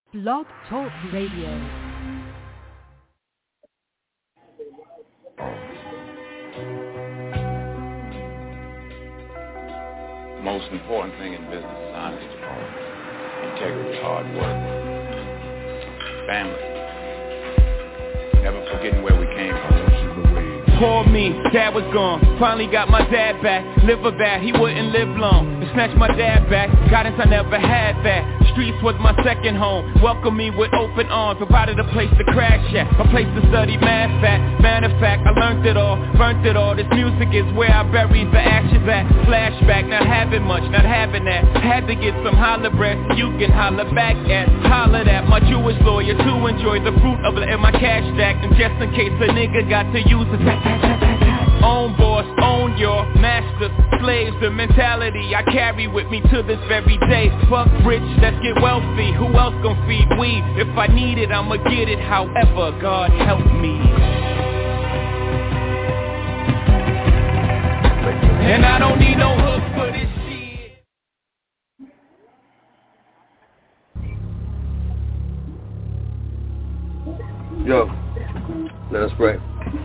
Blog Talk Radio. Most important thing in business is honesty, integrity, hard work, family. Never forgetting where we came from. Called me, dad was gone. Finally got my dad back. Liver bad, he wouldn't live long. They snatched my dad back. Guidance, I never had that. Streets was my second home. Welcomed me with open arms. Provided a place to crash at. A place to study math at. Matter of fact, I learned it all. Burnt it all. This music is where I buried the ashes at. Flashback, not having much, not having that. Had to get some holler breath. You can holler back at. Hollered at my Jewish lawyer to enjoy the fruit of it in my cash stack. And just in case a nigga got to use it. Own boss, own your master, slaves, the mentality I carry with me to this very day. Fuck rich, let's get wealthy, who else gon' feed we? If I need it, I'ma get it, however, God help me. And I don't need no hook for this shit. Yo, let us pray.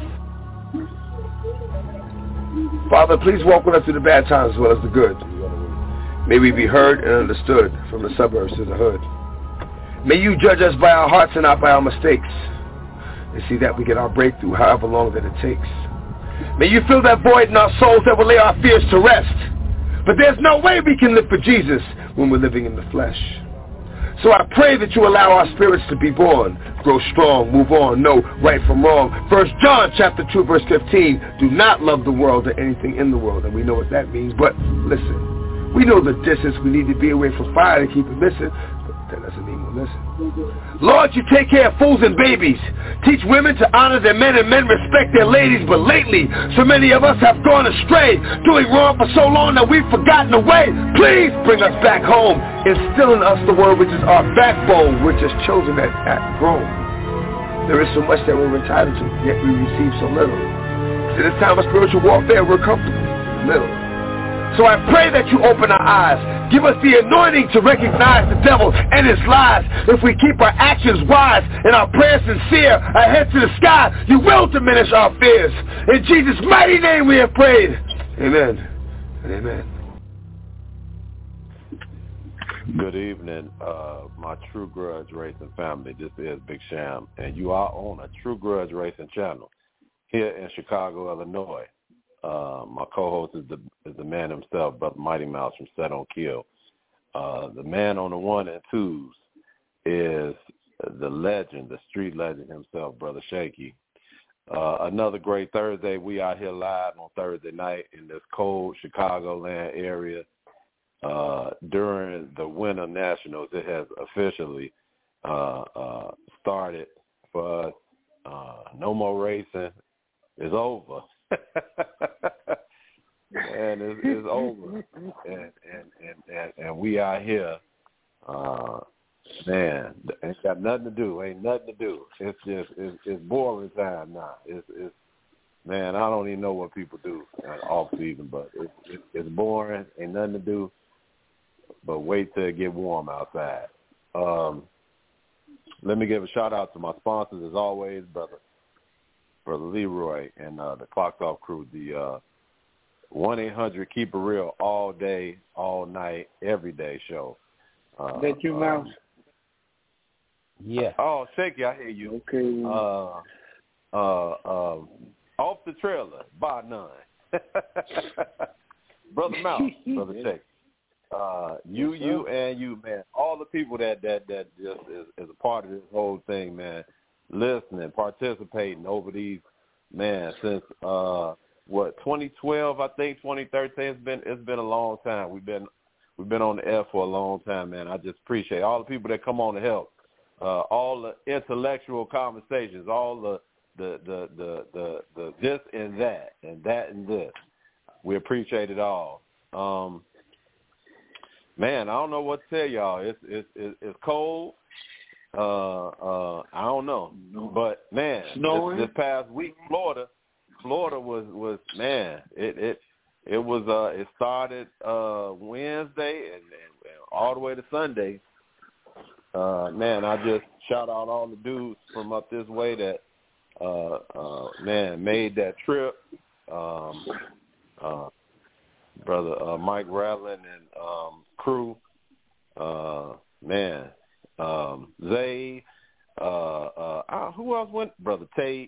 Father, please walk with us through the bad times as well as the good. May we be heard and understood from the suburbs to the hood. May you judge us by our hearts and not by our mistakes, and see that we get our breakthrough however long that it takes. May you fill that void in our souls that will lay our fears to rest. But there's no way we can live for Jesus when we're living in the flesh. So I pray that you allow our spirits to be born, grow strong, move on, know right from wrong. 1 John chapter 2 verse 15, do not love the world or anything in the world. And we know what that means, but listen, we know the distance we need to be away from fire to keep it missing, but that doesn't mean we'll listen. Lord, you take care of fools and babies. Teach women to honor their men and men respect their ladies. But lately, so many of us have gone astray, doing wrong for so long that we've forgotten the way. Please bring us back home. Instill in us the word which is our backbone. We're just children that act grown. There is so much that we're entitled to, yet we receive so little. In this time of spiritual warfare, we're comfortable in the middle. So I pray that you open our eyes. Give us the anointing to recognize the devil and his lies. If we keep our actions wise and our prayers sincere, our heads to the sky, you will diminish our fears. In Jesus' mighty name we have prayed. Amen and amen. Good evening, my True Grudge Racing family. This is Big Sham, and you are on a True Grudge Racing channel here in Chicago, Illinois. My co-host is the man himself, Brother Mighty Mouse from Set on Kill. The man on the 1 and 2s is the legend, the street legend himself, Brother Shaky. Another great Thursday. We out here live on Thursday night in this cold Chicagoland area. During the Winter Nationals, it has officially started for us. No more racing. It's over. And it's over. And we out here, man, ain't got nothing to do. Ain't nothing to do. It's just it's boring time now. It's man, I don't even know what people do off season, but it's boring. Ain't nothing to do. But wait till it get warm outside. Let me give a shout out to my sponsors as always, Brother Leroy and the Clocks Off crew, the 1-800 Keep It Real all day, all night, every day show. That you, Mouse? Yeah. Oh, Shaky, I hear you. Okay. Off the trailer, by none. Brother Mouse, Brother Shaky. You and you, man. All the people that just is a part of this whole thing, man. Listening, participating over these, man, since 2012, I think 2013. It's been a long time. We've been on the air for a long time, man. I just appreciate all the people that come on to help, all the intellectual conversations, all the this and that and this. We appreciate it all. Man, I don't know what to tell y'all. It's cold. I don't know, but man, this past week, Florida was man. It started Wednesday and all the way to Sunday. man, I just shout out all the dudes from up this way that, man, made that trip. Brother Mike Radlin and crew. Man, Zay. Who else went? Brother Tate.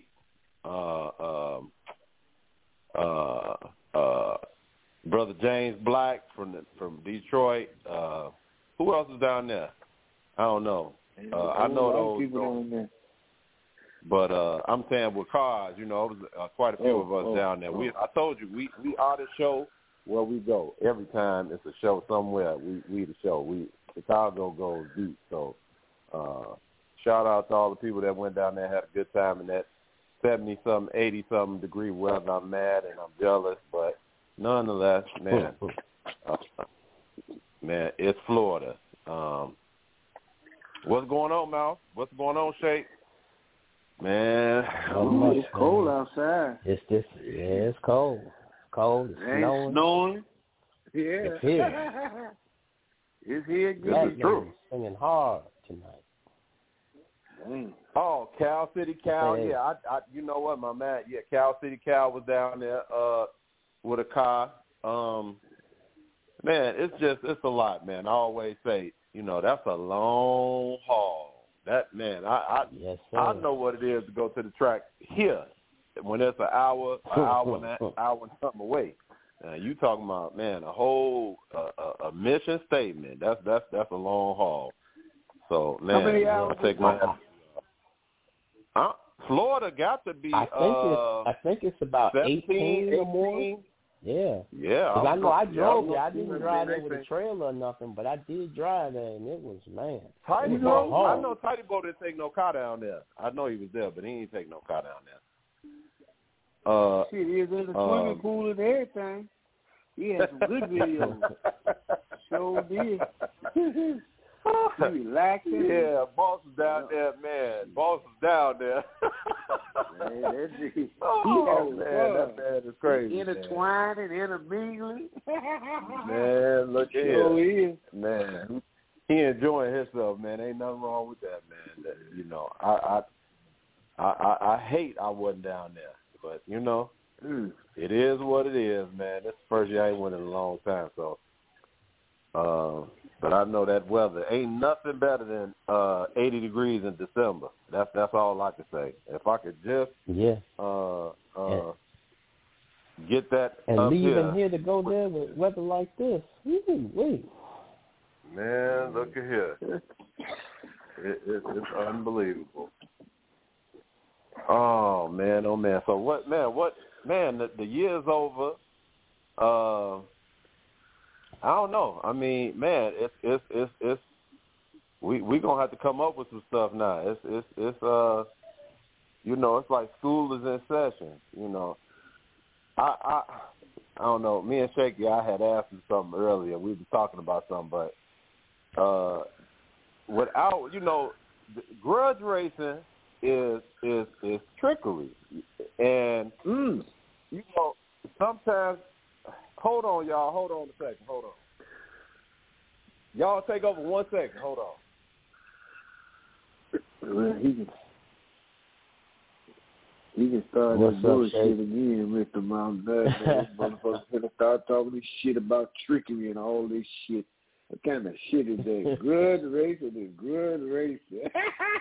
Brother James Black from Detroit. Who else is down there? I don't know. I know those people down there. But I'm saying with cars, you know, it was quite a few of us down there. I told you, we are the show where we go. Every time it's a show somewhere, we the show. Chicago goes deep. So shout out to all the people that went down there and had a good time in that 70-something, 80-something degree weather. I'm mad and I'm jealous, but nonetheless, man, man, it's Florida. What's going on, Mal? What's going on, Shake? Man, it's cold outside. It's cold. Cold. It's snowing. Yeah. It's here. It's here. Good. It's true. Singing hard tonight. Dang. Oh, Cal City Cal. Hey. Yeah, I you know what, my man? Yeah, Cal City Cal was down there with a car. Man, it's a lot, man. I always say, you know, that's a long haul. That, man, I know what it is to go to the track here when it's an hour and something away. You talking about, man, a whole a mission statement. That's a long haul. So, man, how many hours take my Florida got to be. I think it's about 18 or more. Yeah. Yeah. Because I know I drove there. I didn't drive there with a trailer or nothing, but I did drive there, and it was, man. Tidy Boat? I know Tidy Boat didn't take no car down there. I know he was there, but he didn't take no car down there. Shit, he was in the swimming pool and everything. He had some good videos. Sure did. He relaxing. Yeah, boss is down there, man. Boss is down there. Man, that man is crazy. Intertwined and intermingling. Man, look here. Sure is. Man, he enjoying himself, man. Ain't nothing wrong with that, man. That, you know, I hate I wasn't down there, but you know, it is what it is, man. This is the first year I ain't went in a long time, so. But I know that weather ain't nothing better than 80 degrees in December. That's all I can say. If I could just get that and up leaving here to go there with weather like this. Wait. Man, look at here. It's unbelievable. Oh man. So what? Man, the year's over. I don't know. I mean, man, it's we gonna have to come up with some stuff now. It's you know, it's like school is in session. You know, I don't know. Me and Shaky, I had asked him something earlier. We were talking about something, but without, you know, grudge racing is trickery, and you know, sometimes. Hold on, y'all. Hold on a second. Hold on. Y'all take over 1 second. Hold on. Well, he can start this bullshit again, Mr. Mount Dud. This motherfucker's gonna start talking this shit about trickery and all this shit. What kind of shit is that? Grudge racing is grudge racing.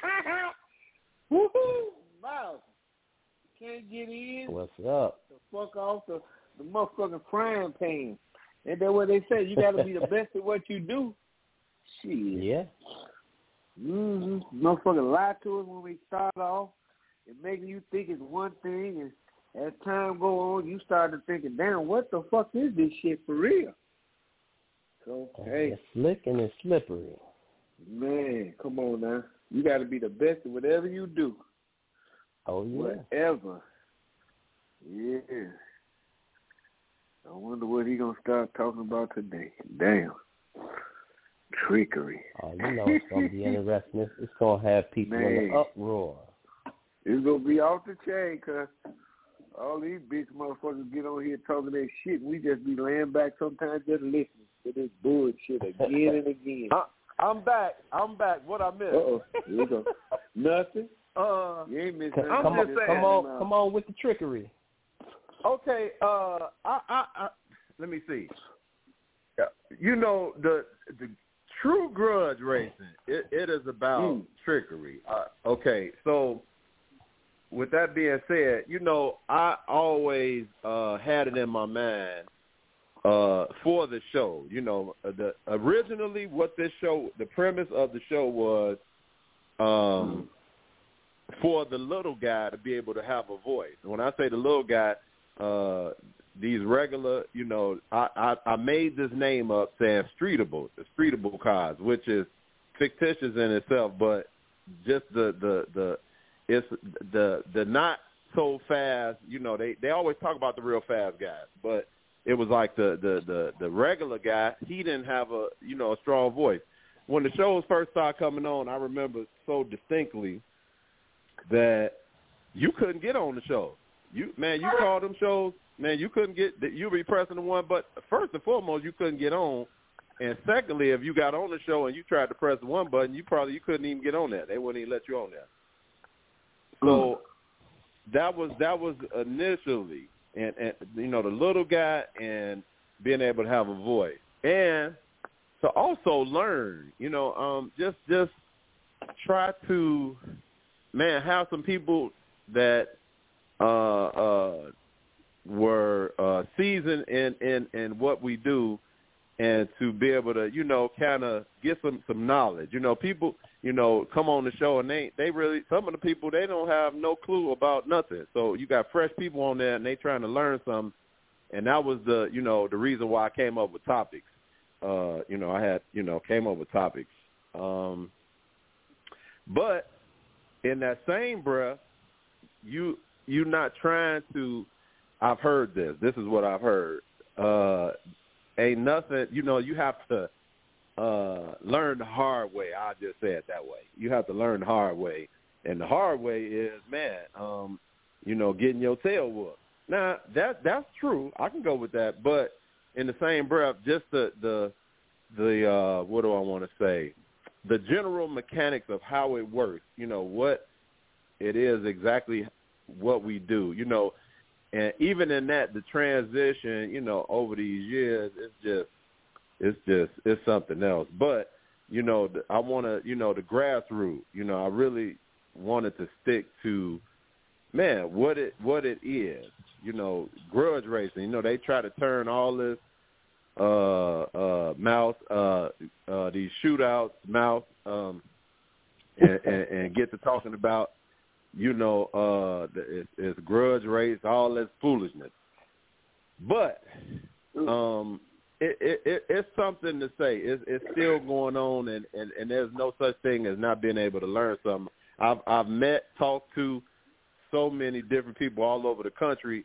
Woohoo! Mouse. Can't get in. What's up? The fuck off the motherfucking frying pan. Ain't that what they say? You got to be the best at what you do. Shit. Yeah. Motherfucker lie to us when we start off and making you think it's one thing, and as time go on, you start to thinking, damn, what the fuck is this shit for real? So, hey. It's slick and it's slippery. Man, come on now. You got to be the best at whatever you do. Oh, yeah. Whatever. Yeah. I wonder what he gonna start talking about today. Damn. Trickery. Oh, you know it's gonna be interesting. It's gonna have people in an uproar. It's gonna be off the chain, cause all these bitch motherfuckers get on here talking that shit. We just be laying back sometimes just listening to this bullshit again and again. I'm back. What I missed? Uh-oh. Here you go. Nothing. You ain't missing nothing. Come on with the trickery. Okay. Let me see. You know, the true grudge racing, it is about trickery. Okay, so with that being said, you know, I always had it in my mind for the show. You know, originally what this show, the premise of the show was for the little guy to be able to have a voice. And when I say the little guy, these regular, you know, I made this name up saying streetable cars, which is fictitious in itself, but just the not so fast, you know, they always talk about the real fast guys, but it was like the regular guy, he didn't have a strong voice. When the shows first started coming on, I remember so distinctly that you couldn't get on the show. You called them shows, man, you couldn't get, you be pressing the one, but first and foremost, you couldn't get on. And secondly, if you got on the show and you tried to press the one button, you couldn't even get on there. They wouldn't even let you on there. So that was initially, and you know, the little guy and being able to have a voice. And to also learn, you know, just try to, man, have some people that were seasoned in what we do, and to be able to, you know, kind of get some knowledge. You know, people, you know, come on the show and they really, some of the people, they don't have no clue about nothing. So you got fresh people on there and they trying to learn something. And that was the reason why I came up with topics. You know, I had, you know, came up with topics. But in that same breath, you're not trying to, I've heard this. This is what I've heard. Ain't nothing, you know, you have to learn the hard way. I'll just say it that way. You have to learn the hard way. And the hard way is, man, you know, getting your tail whooped. Now, that's true. I can go with that. But in the same breath, just the what do I want to say? The general mechanics of how it works, you know, what it is exactly what we do, you know. And even in that, the transition, you know, over these years, it's something else. But, you know, I want to, you know, the grassroots, you know, I really wanted to stick to, man, what it is, you know, grudge racing. You know, they try to turn all this these shootouts, and get to talking about, you know, it's grudge race, all this foolishness. But it's something to say. It's still going on, and there's no such thing as not being able to learn something. I've talked to so many different people all over the country,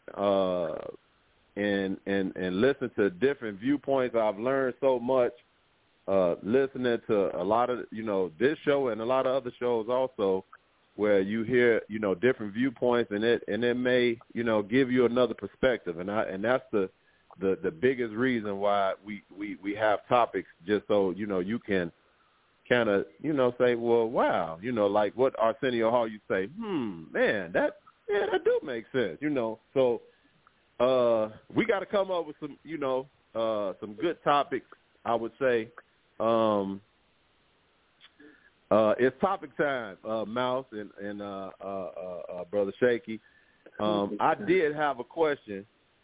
and listened to different viewpoints. I've learned so much listening to a lot of, you know, this show and a lot of other shows also, where you hear, you know, different viewpoints, and it may, you know, give you another perspective, and that's the biggest reason why we have topics, just so, you know, you can kind of, you know, say, well, wow, you know, like what Arsenio Hall, you say, man, that do make sense, you know. So we got to come up with some, you know, some good topics, I would say. It's topic time, Mouse and Brother Shaky. I did have a question.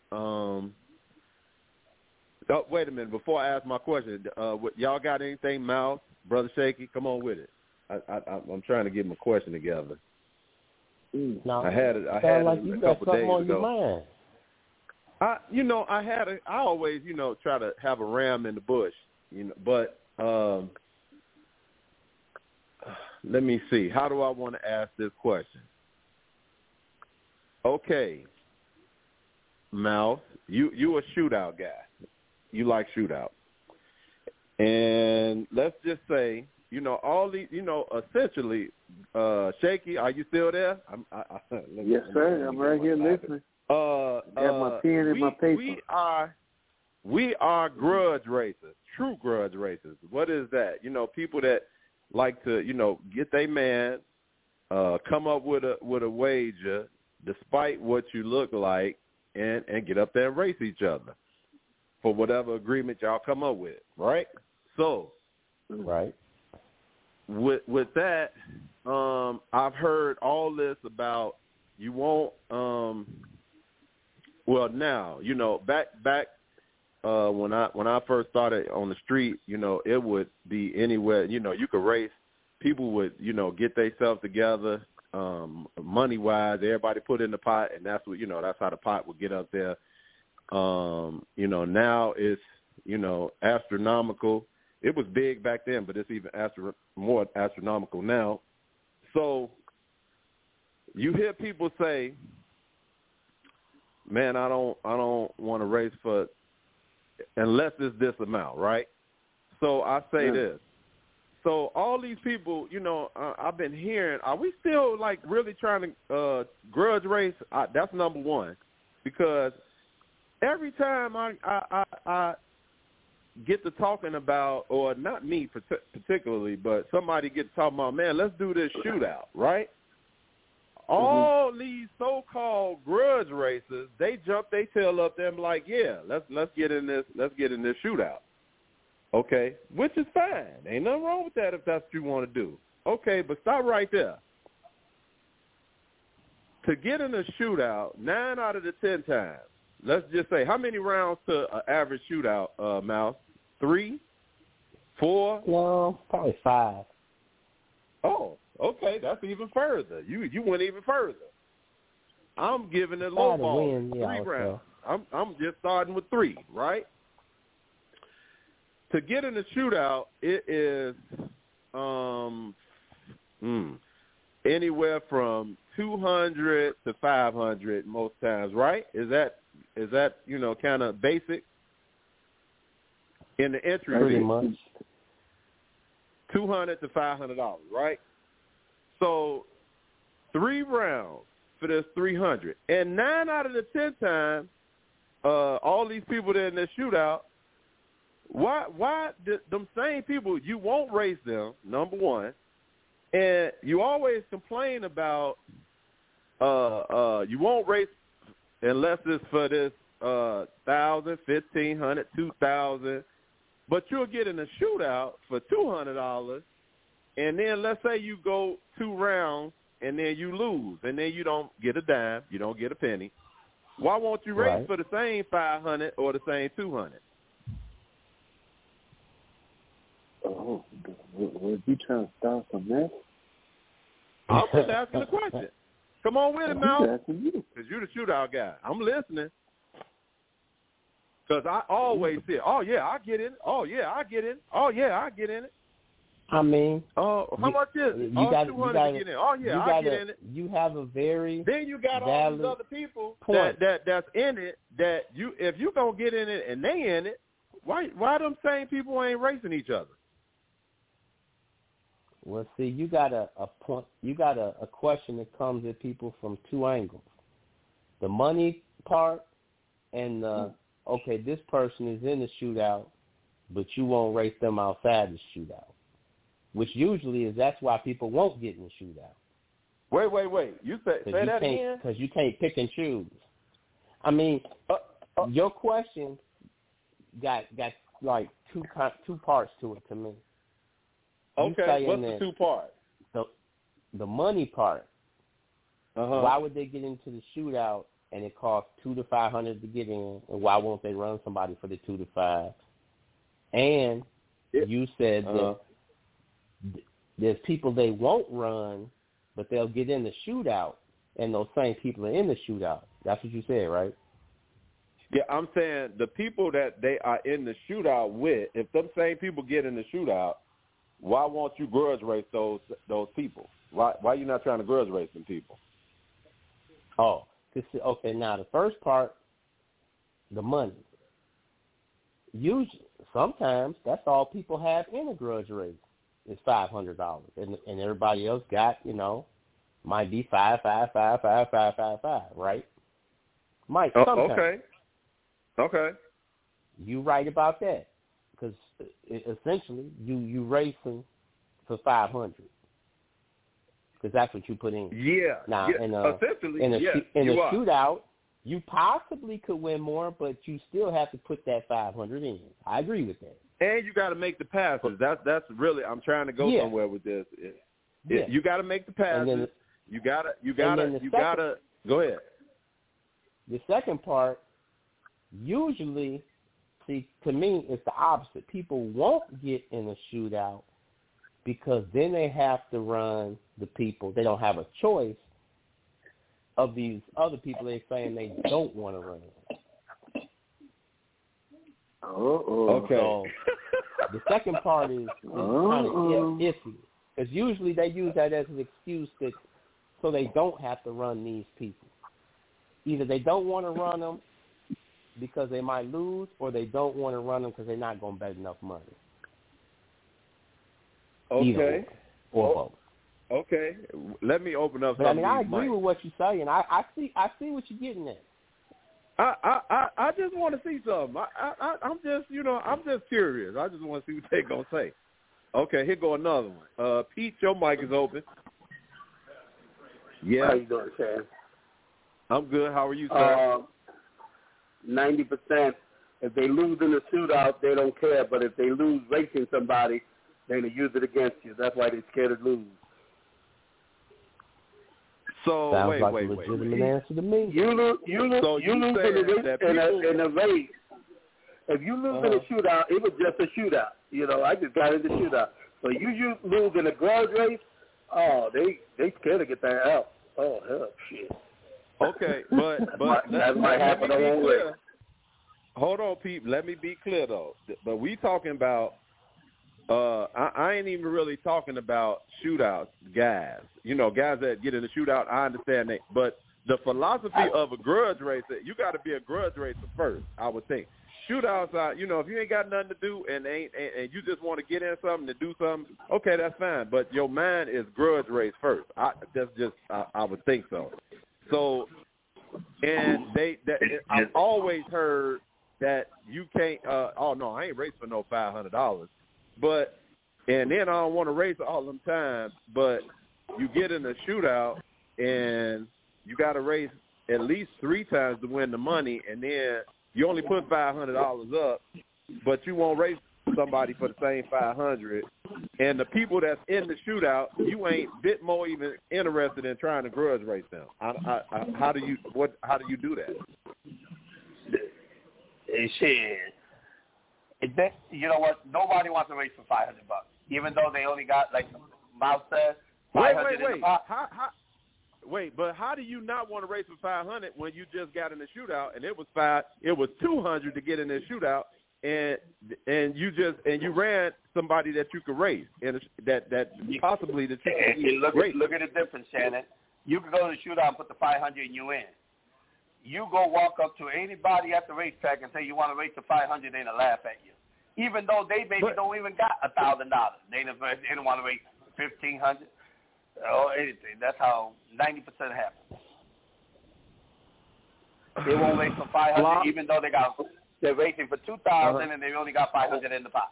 Wait a minute. Before I ask my question, y'all got anything, Mouse, Brother Shaky? Come on with it. I'm trying to get my question together. No, I had it like you a got couple days on ago. Your mind. I always, you know, try to have a ram in the bush, you know, but let me see. How do I want to ask this question? Okay, Mouse, you a shootout guy. You like shootout. And let's just say, you know, all these, you know, essentially, Shaky, are you still there? Yes, sir. I'm right here listening. Got my pen and my paper. we are grudge racers, true grudge racers. What is that? You know, people that like to, you know, get their man, come up with a wager despite what you look like and get up there and race each other for whatever agreement y'all come up with, right? So, right. With that, I've heard all this about you won't, well, now, you know, back when I first started on the street, you know, it would be anywhere, you know, you could race. People would, you know, get themselves together, money-wise. Everybody put in the pot, and that's what, you know, that's how the pot would get up there. You know, now it's, you know, astronomical. It was big back then, but it's even more astronomical now. So you hear people say, man, I don't want to race for unless it's this amount, right? So I say this. So all these people, you know, I've been hearing, are we still, like, really trying to grudge race? That's number one. Because every time I get to talking about, or not me particularly, but somebody gets talking about, man, let's do this shootout, right? All these so-called grudge racers, they jump their tail up there and be like, yeah, let's get in this shootout. Okay, which is fine. Ain't nothing wrong with that if that's what you want to do. Okay, but stop right there. To get in a shootout, 9 out of the 10 times, let's just say, how many rounds to an average shootout, Mouse? 3? 4? No, probably 5. Oh, okay, that's even further. You went even further. I'm giving it low ball, 3 rounds. I'm just starting with 3, right? To get in the shootout, it is anywhere from 200 to 500 most times, right? Is that you know, kind of basic in the entry? Pretty much. $200 to $500, right? So 3 rounds for this 300, and 9 out of the 10 times, all these people that in this shootout. Why them same people, you won't race them, number one, and you always complain about you won't race unless it's for this $1,000, $1,500, $2,000, but you'll get in a shootout for $200, and then let's say you go 2 rounds and then you lose, and then you don't get a dime, you don't get a penny. Why won't you race for the same $500 or the same $200? Oh, were you trying to start some mess? I'm just asking the question. Come on with it, Mal. Because you're the shootout guy. I'm listening. Because I always say, oh, yeah, I get in it. Oh, yeah, I get in it. Oh, yeah, I get in it. I mean, how much is it? $200 to get in. Oh, yeah, I get in it. You have a very Then you got all these other people that's in it that if you going to get in it and they in it, why them same people ain't racing each other? Well, see, you got a point. You got a question that comes at people from 2 angles: the money part, and okay, this person is in the shootout, but you won't race them outside the shootout, which usually is that's why people won't get in the shootout. Wait. You say that again? Because you can't pick and choose. I mean, your question got like two parts to it to me. Okay, what's the 2 parts? The money part. Uh-huh. Why would they get into the shootout and it costs $200 to $500 to get in, and why won't they run somebody for the $200 to $500? And you said that there's people they won't run, but they'll get in the shootout, and those same people are in the shootout. That's what you said, right? Yeah, I'm saying the people that they are in the shootout with, if them same people get in the shootout, why won't you grudge race those people? Why you not trying to grudge race them people? Oh, okay. Now the first part, the money. Usually, sometimes that's all people have in a grudge race is $500, and everybody else got, you know, might be five, right? Might sometimes. Okay. You right about that, because essentially you racing for 500, because that's what you put in. Yeah. Now, essentially, in a you shootout, you possibly could win more, but you still have to put that 500 in. I agree with that. And you got to make the passes. That's really, I'm trying to go somewhere with this. You got to make the passes. You gotta go ahead. The second part, usually, see, to me, it's the opposite. People won't get in a shootout because then they have to run the people. They don't have a choice of these other people they're saying they don't want to run. Okay. So the second part is kind of iffy, because usually they use that as an excuse so they don't have to run these people. Either they don't want to run them because they might lose, or they don't want to run them because they're not going to bet enough money. Okay. Or both. Okay. Let me open up. But I mean, I agree with what you're saying. I see what you're getting at. I just want to see something. I'm just curious. I just want to see what they're gonna say. Okay, here go another one. Pete, your mic is open. Yeah. How you doing, Sam? I'm good. How are you, sir? 90%. If they lose in the shootout, they don't care. But if they lose racing somebody, they're going to use it against you. That's why they're scared to lose. So Sounds like wait. a legitimate answer to me. You lose in a race. If you lose in a shootout, it was just a shootout. You know, I just got in the shootout. So you lose in a grudge race, they scared to get that out. Oh, hell, shit. Okay, but that might happen the wrong way. Hold on, Pete. Let me be clear though. But we talking about. I ain't even really talking about shootouts, guys. You know, guys that get in a shootout. I understand that, but the philosophy of a grudge racer, you got to be a grudge racer first. I would think. Shootouts are, you know, if you ain't got nothing to do and you just want to get in something to do something, okay, that's fine. But your mind is grudge race first. I would think so. So, and I've always heard that you can't. Oh no, I ain't racing for no $500. But and then I don't want to race all them times. But you get in a shootout and you got to race at least 3 times to win the money, and then you only put $500 up, but you won't race somebody for the same $500. And the people that's in the shootout, you ain't bit more even interested in trying to grudge race them. How do you do that? Shit. You know what? Nobody wants to race for $500, even though they only got, like Mouse said, $500 in the pot. But how do you not want to race for $500 when you just got in the shootout and it was $200 to get in the shootout, and you ran somebody that you could race and that possibly that you could race. Look at the difference, Shannon. You could go to the shootout and put the $500 and you in. You go walk up to anybody at the racetrack and say you want to race for $500, they're gonna laugh at you, even though they don't even got $1,000. They don't want to race $1,500 or anything. That's how 90% happens. They won't race for $500, even though they're racing for $2,000 and they only got $500 in the pot.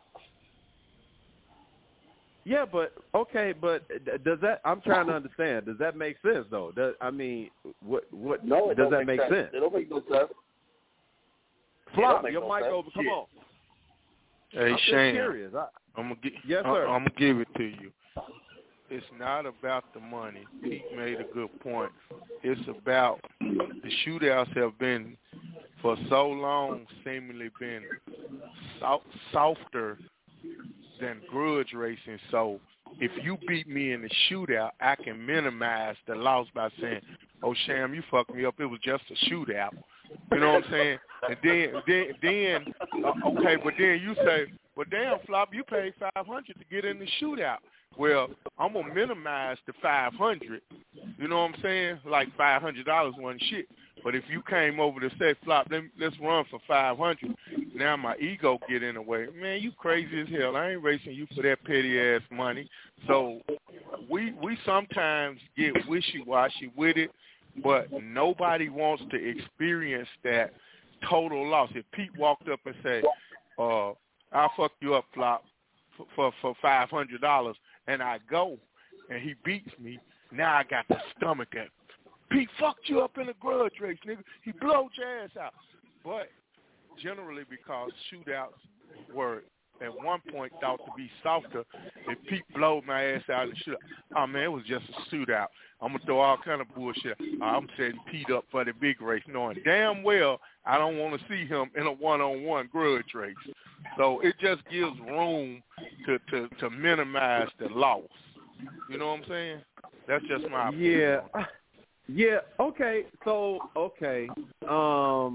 Yeah, but okay, but does that? I'm trying to understand. Does that make sense though? What? No, does that make sense? It don't make no sense. Flop, your mic over. Come on. Hey, Shane, yes, sir. I'm gonna give it to you. It's not about the money. Pete made a good point. It's about the shootouts have been for so long seemingly been softer than grudge racing. So if you beat me in the shootout, I can minimize the loss by saying, "Oh, Sham, you fucked me up. It was just a shootout." You know what I'm saying? And then okay, but then you say, "Well, damn, Flop, you paid $500 to get in the shootout." Well, I'm gonna minimize the $500. You know what I'm saying? Like $500 wasn't shit. But if you came over to say, Flop, let's run for $500, now my ego get in the way. Man, you crazy as hell. I ain't racing you for that petty ass money. So we sometimes get wishy-washy with it, but nobody wants to experience that total loss. If Pete walked up and said, I'll fuck you up, Flop, for $500, and I go, and he beats me, now I got the stomach at Pete fucked you up in a grudge race, nigga. He blowed your ass out. But generally because shootouts were at one point thought to be softer, if Pete blowed my ass out in the shootout, oh, man, it was just a shootout. I'm going to throw all kind of bullshit. I'm setting Pete up for the big race, knowing damn well I don't want to see him in a one-on-one grudge race. So it just gives room to minimize the loss. You know what I'm saying? That's just my opinion. Yeah, okay. So, okay. Oh,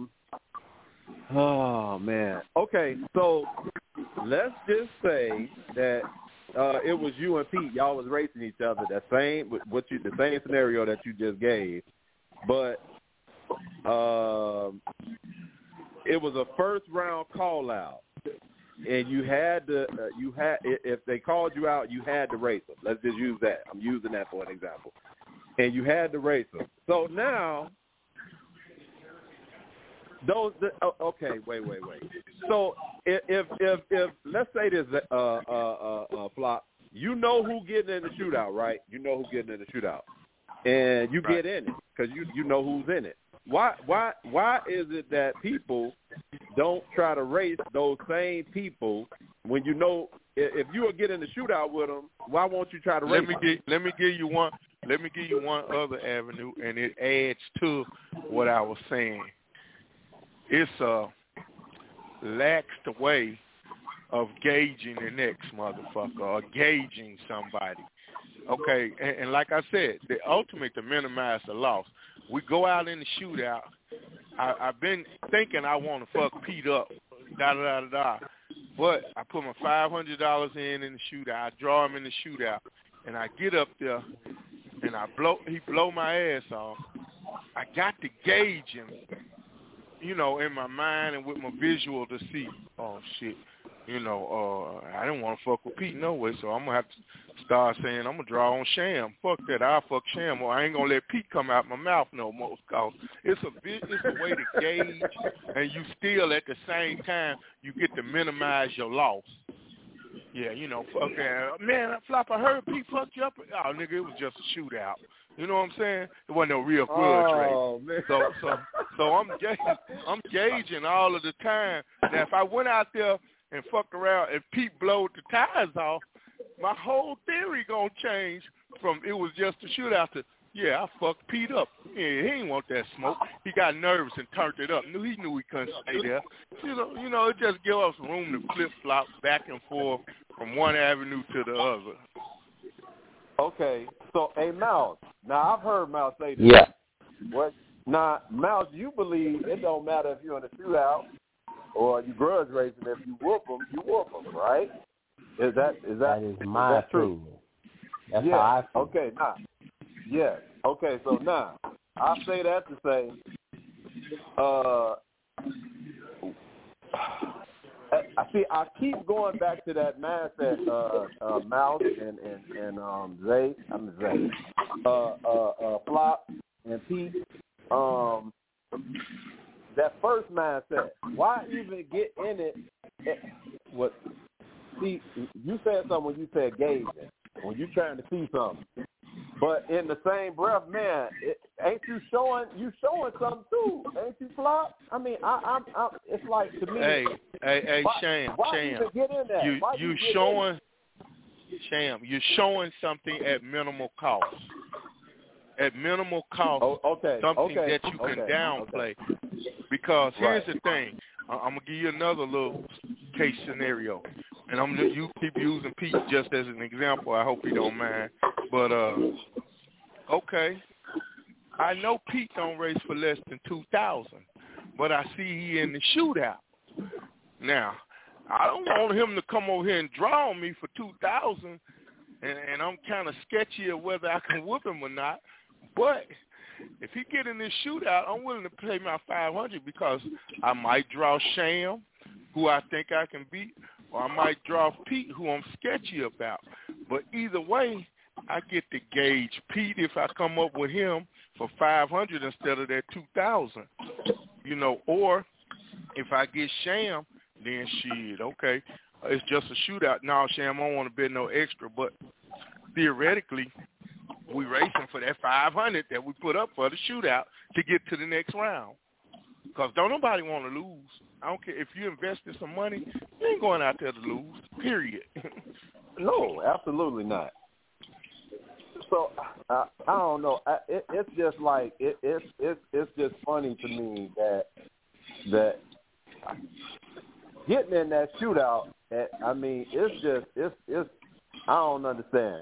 man. Okay, so let's just say that it was you and Pete. Y'all was racing each other. The same scenario that you just gave. But it was a first-round call-out. And you had to, if they called you out, you had to race them. Let's just use that. I'm using that for an example. And you had to race them. So now, okay, wait. So if let's say this, Flop, you know who getting in the shootout, right? You know who getting in the shootout, and you get in it because you know who's in it. Why is it that people don't try to race those same people when you know if you will get in the shootout with them? Why won't you try to race them? Let me give you one other avenue, and it adds to what I was saying. It's a laxed way of gauging the next motherfucker or gauging somebody. Okay, and like I said, the ultimate to minimize the loss. We go out in the shootout. I've been thinking I want to fuck Pete up, but I put my $500 in the shootout. I draw him in the shootout, and I get up there, and he blow my ass off. I got to gauge him, in my mind and with my visual to see, oh, shit, I didn't want to fuck with Pete no way, so I'm going to have to start saying I'm going to draw on Sham. Fuck that, I'll fuck Sham, or I ain't going to let Pete come out my mouth no more, because it's a way to gauge, and you still at the same time, you get to minimize your loss. Yeah, fuck that. Man, Flop, I heard Pete fucked you up. Oh, nigga, it was just a shootout. You know what I'm saying? It wasn't no real grudge race. Man. So I'm gauging all of the time. Now, if I went out there and fucked around and Pete blowed the tires off, my whole theory gonna change from it was just a shootout to, yeah, I fucked Pete up. Yeah, he didn't want that smoke. He got nervous and turned it up. He knew he couldn't stay there. It just gives us room to flip-flop back and forth from one avenue to the other. Okay, so, hey, Mouse, now I've heard Mouse say this. Yeah. What? Now, Mouse, you believe it don't matter if you're in a shootout or you grudge racing. If you whoop them, right? Is that my true? That's how I feel. Okay, now. Yeah. Okay, so now, I say that to say, I keep going back to that mindset, Mouse and Zay, Flop and Pete. That first mindset. Why even get in it? See, you said something when you said gauging, when you're trying to see something. But in the same breath, man, ain't you showing something too? Ain't you, Flop? I mean, I'm it's like to me. Hey, Sham. Even get in that? You're showing something at minimal cost. At minimal cost, something that you can downplay. Because here's the thing, I'm gonna give you another little case scenario, and you keep using Pete just as an example. I hope you don't mind. But okay, I know Pete don't race for less than 2,000, but I see he in the shootout. Now, I don't want him to come over here and draw on me for 2,000, and I'm kind of sketchy of whether I can whoop him or not. But if he get in this shootout, I'm willing to pay my 500 because I might draw Sham, who I think I can beat, or I might draw Pete, who I'm sketchy about. But either way, I get to gauge Pete if I come up with him for 500 instead of that 2,000. Or If I get Sham, then shit, okay, it's just a shootout. No, Sham, I don't want to bet no extra, but theoretically, we racing for that 500 that we put up for the shootout to get to the next round. Because don't nobody want to lose. I don't care if you invested some money, you ain't going out there to lose, period. No, absolutely not. So I don't know. It's just like it's just funny to me that getting in that shootout. I mean, it's I don't understand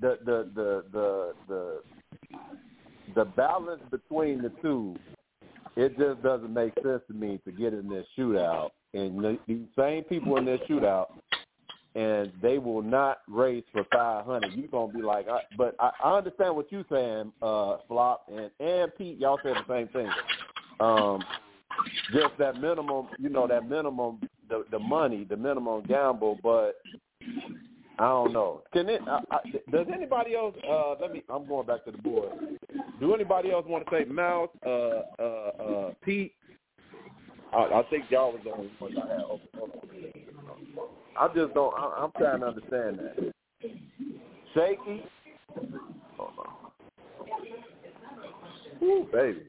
the balance between the two. It just doesn't make sense to me to get in this shootout, and these same people in this shootout, and they will not race for 500. You're gonna be like, but I understand what you're saying, Flop and Pete. Y'all said the same thing. Just that minimum, the money, the minimum gamble. But I don't know. Does anybody else? I'm going back to the board. Do anybody else want to say Mouse, Pete? I think y'all was the only one I had open. I just don't. I'm trying to understand that. Shaky. Ooh, baby.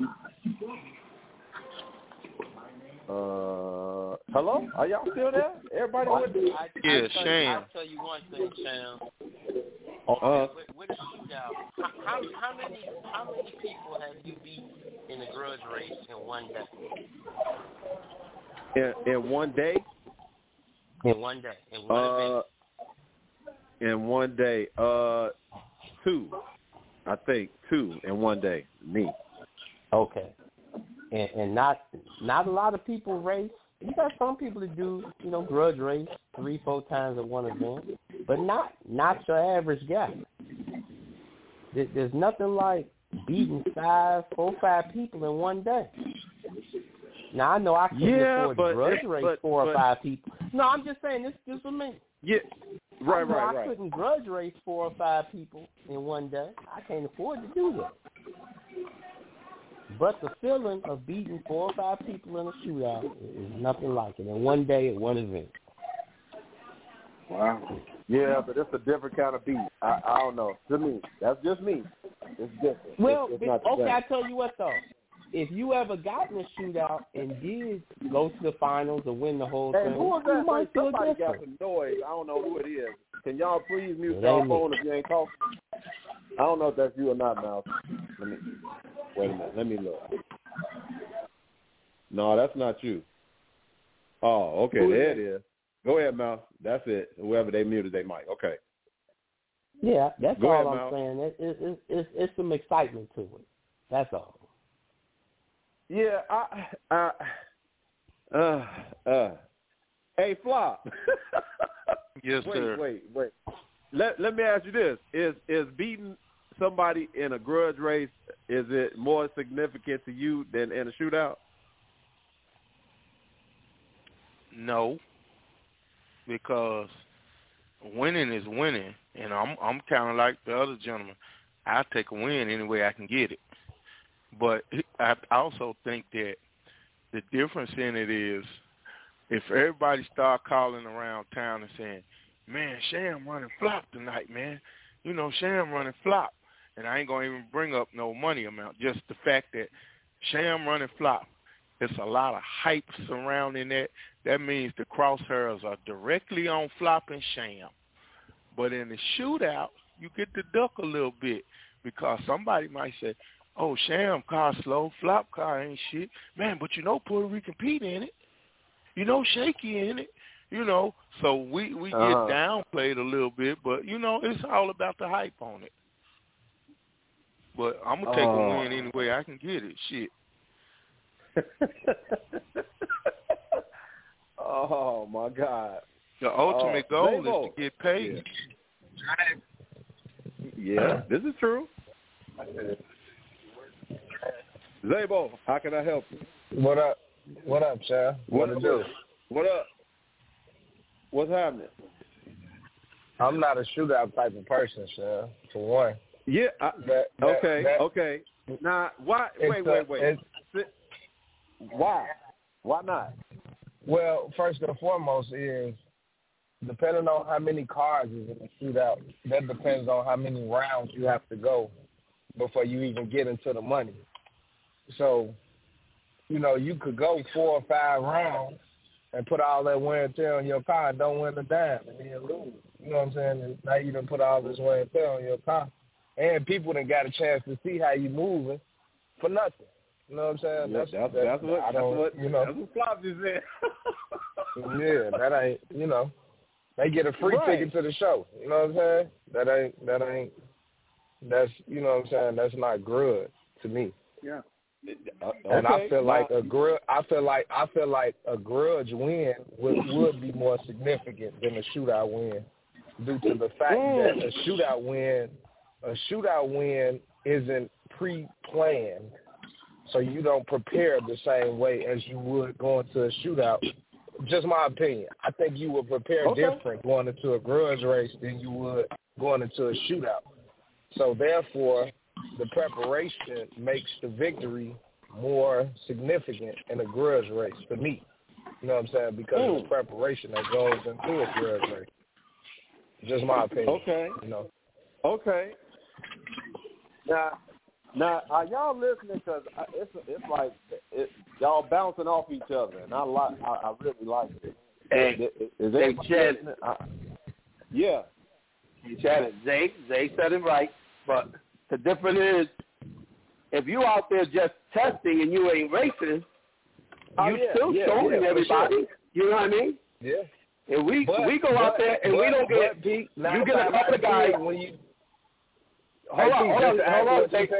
Hello? Are y'all still there? Everybody with me? Sham. I'll tell you one thing, Sham. With a shootout, how many people have you beat in a grudge race in one day? In one day? In one day. In one event. In one day. 2. I think 2 in one day. Me. Okay. And not a lot of people race. You got some people that do, grudge race 3-4 times at one event, but not your average guy. There's nothing like beating 4 or 5 people in one day. Now I know I couldn't afford to grudge race 4 or 5 people. No, I'm just saying this just for me. Yeah, right. I couldn't grudge race 4 or 5 people in one day. I can't afford to do that. But the feeling of beating 4 or 5 people in a shootout is nothing like it in one day at one event. Wow. Yeah, but it's a different kind of beat. I don't know. To me, that's just me. It's different. Well, it's not okay, I tell you what though. If you ever got in a shootout and did go to the finals or win the whole thing, who is that? you might feel Somebody different. got some noise. I don't know who it is. Can y'all please mute your phone if you ain't talking? I don't know if that's you or not, Mouse. Wait a minute. Let me look. No, that's not you. Oh, okay. There it is. Go ahead, Mouse. That's it. Whoever they muted, they mic. Okay. Yeah, that's Go all ahead, I'm Mouse. saying. It's some excitement to it. That's all. Yeah, hey, Flop. Yes, sir. Wait. Let me ask you this: Is beating somebody in a grudge race, is it more significant to you than in a shootout? No, because winning is winning, and I'm kind of like the other gentleman. I take a win any way I can get it. But I also think that the difference in it is if everybody start calling around town and saying, man, Sham running flop tonight, man. Sham running flop. And I ain't going to even bring up no money amount, just the fact that Sham running flop. There's a lot of hype surrounding that. That means the crosshairs are directly on Flop and Sham. But in the shootout, you get to duck a little bit because somebody might say, oh, Sham car slow, Flop car ain't shit. Man, but Puerto Rican Pete in it. Shaky in it. So we get downplayed a little bit, but, it's all about the hype on it. But I'm going to take a win any way I can get it. Shit. Oh, my God. The ultimate goal is to get paid. Yeah, this is true. Zabo, how can I help you? What up? What up, Chad? What to do? What up? What's happening? I'm not a shootout type of person, Chad, for one. Yeah. Okay. Now, why? Wait. Why? Why not? Well, first and foremost is depending on how many cars is in the shootout, that depends on how many rounds you have to go before you even get into the money. So, you could go 4 or 5 rounds and put all that wear and tear on your car and don't win a dime and then lose. You know what I'm saying? And now you done put all this wear and tear on your car. And people done got a chance to see how you moving for nothing. You know what I'm saying? That's what Floppy said. Yeah, that ain't, they get a free ticket to the show. You know what I'm saying? That's, you know what I'm saying? That's not grudge to me. Yeah. And I feel like a grudge win would be more significant than a shootout win due to the fact that a shootout win isn't pre-planned. So you don't prepare the same way as you would going to a shootout. Just my opinion. I think you would prepare different going into a grudge race than you would going into a shootout. So therefore, the preparation makes the victory more significant in a grudge race for me. You know what I'm saying? Because of the preparation that goes into a grudge race. Just my opinion. Okay. Okay. Now, are y'all listening? Because it's like y'all bouncing off each other, and I really like it. Hey, Zay said, yeah. Zay said it right, but the difference is if you out there just testing and you ain't racing, you still showing everybody. Sure. You know what I mean? Yeah. And we go out there and we don't get Pete, you get a couple of guys when you. Hold on one second.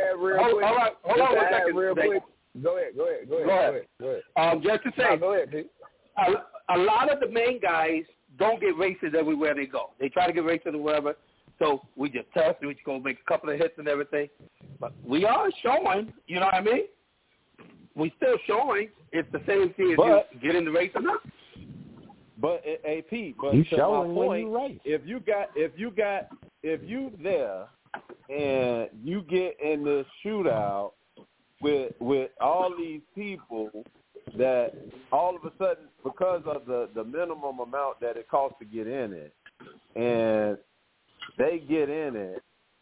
Go ahead. Just to say, go ahead, Pete. A lot of the main guys don't get races everywhere they go. They try to get races or wherever. So we just test and we just go make a couple of hits and everything. But we are showing, you know what I mean? We still showing. It's the same thing as you get in the race or not. But Pete, but you to showing my point, when you race. if you there and you get in this shootout with all these people that all of a sudden, because of the minimum amount that it costs to get in it, and they get in it,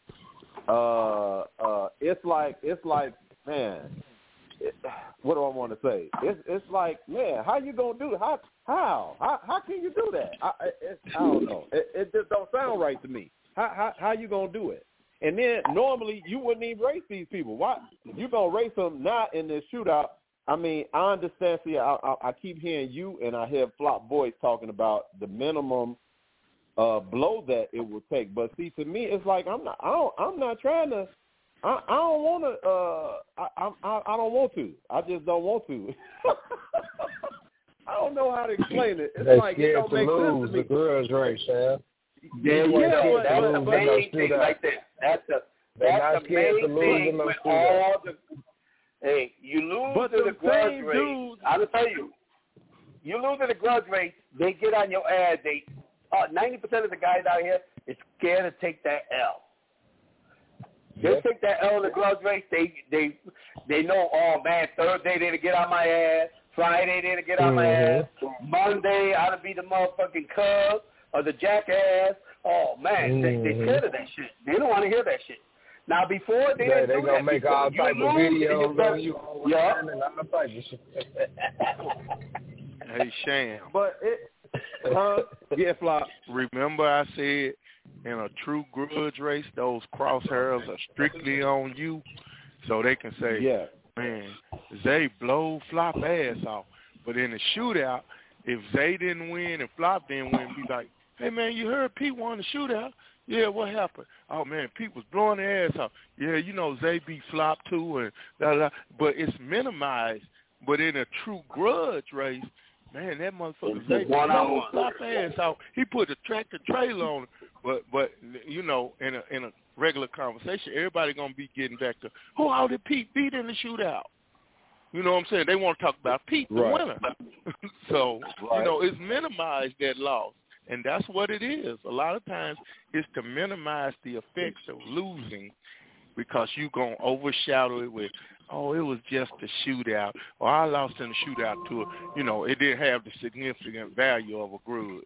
it's like man, what do I want to say? It's like, man, how you gonna do it? How can you do that? I don't know. It just don't sound right to me. How you gonna do it? And then normally you wouldn't even race these people. Why you gonna race them not in this shootout? I mean, I understand. See, I keep hearing you and I hear Flop Boys talking about the minimum blow that it will take. But see, to me, it's like I'm not trying to. I don't want to. I don't want to. I just don't want to. I don't know how to explain it. It's like it don't make sense to me. The grudge race, man. That's the main thing right there. That's the main thing with all the. Hey, you lose to the grudge race. I'll tell you, you lose to the grudge race. They get on your ass. 90% of the guys out here is scared to take that L. They take that L in the grudge race. They know, oh man, Thursday they'll get on my ass. Friday they'll get on my ass. Monday I'll be the motherfucking cub or the jackass. Oh man, they scared of that shit. They don't want to hear that shit. Now before they didn't do gonna that. Make all type of videos on you. Yeah. Hey Sham. But yeah, Flop. Remember I said in a true grudge race, those crosshairs are strictly on you, so they can say, yeah, man, Zay blow Flop ass off. But in a shootout, if Zay didn't win and Flop didn't win, be like, hey man, you heard Pete won the shootout? Yeah, what happened? Oh man, Pete was blowing their ass off. Yeah, you know Zay beat Flop too, and blah, blah. But it's minimized. But in a true grudge race, man, that motherfucker Zay blew Flop ass off. He put a tractor trailer on it. But you know, in a regular conversation, everybody gonna be getting back to how did Pete beat in the shootout? You know what I'm saying? They want to talk about Pete, the winner. So you know, it's minimized that loss. And that's what it is. A lot of times it's to minimize the effects of losing because you going to overshadow it with, oh, it was just a shootout, or I lost in a shootout to, it didn't have the significant value of a grudge.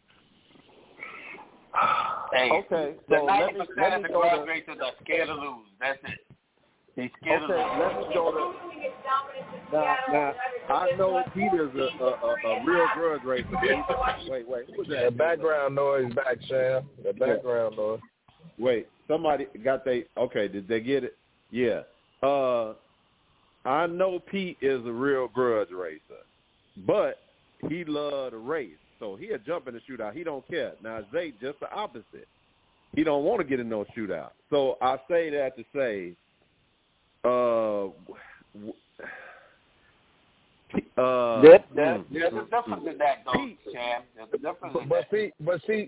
Hey, okay, so let me the grudge racers are scared to lose. That's it. They scared to lose. Let me go to. Now, I know Peter's a real grudge racer. Wait, who was that? The background noise back, Sam. The background noise. Wait, somebody got okay, did they get it? Yeah. I know Pete is a real grudge racer, but he loved to race. So he'll jump in the shootout. He don't care. Now, Zay, just the opposite. He don't want to get in no shootout. So I say that to say, there's a difference in that, though, Sam. There's a difference in that. But see,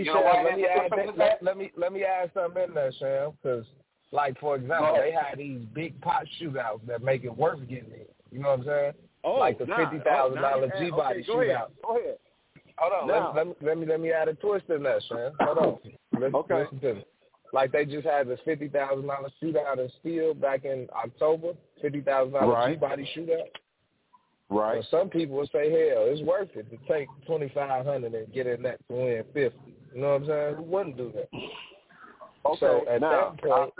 Sam, let me add something in there, Sam, because, like, for example, they had these big pot shootouts that make it worth getting in. You know what I'm saying? Like the $50,000 G-Body shootout. Go ahead. Hold on. Let me add a twist in that, Sam. Hold on. Listen to me. Like they just had the $50,000 shootout in Steel back in October. $50,000 G-Body shootout. Right. Well, some people would say, hell, it's worth it to take $2,500 and get in that to win $50. You know what I'm saying? Who wouldn't do that? Okay. So at now, that point,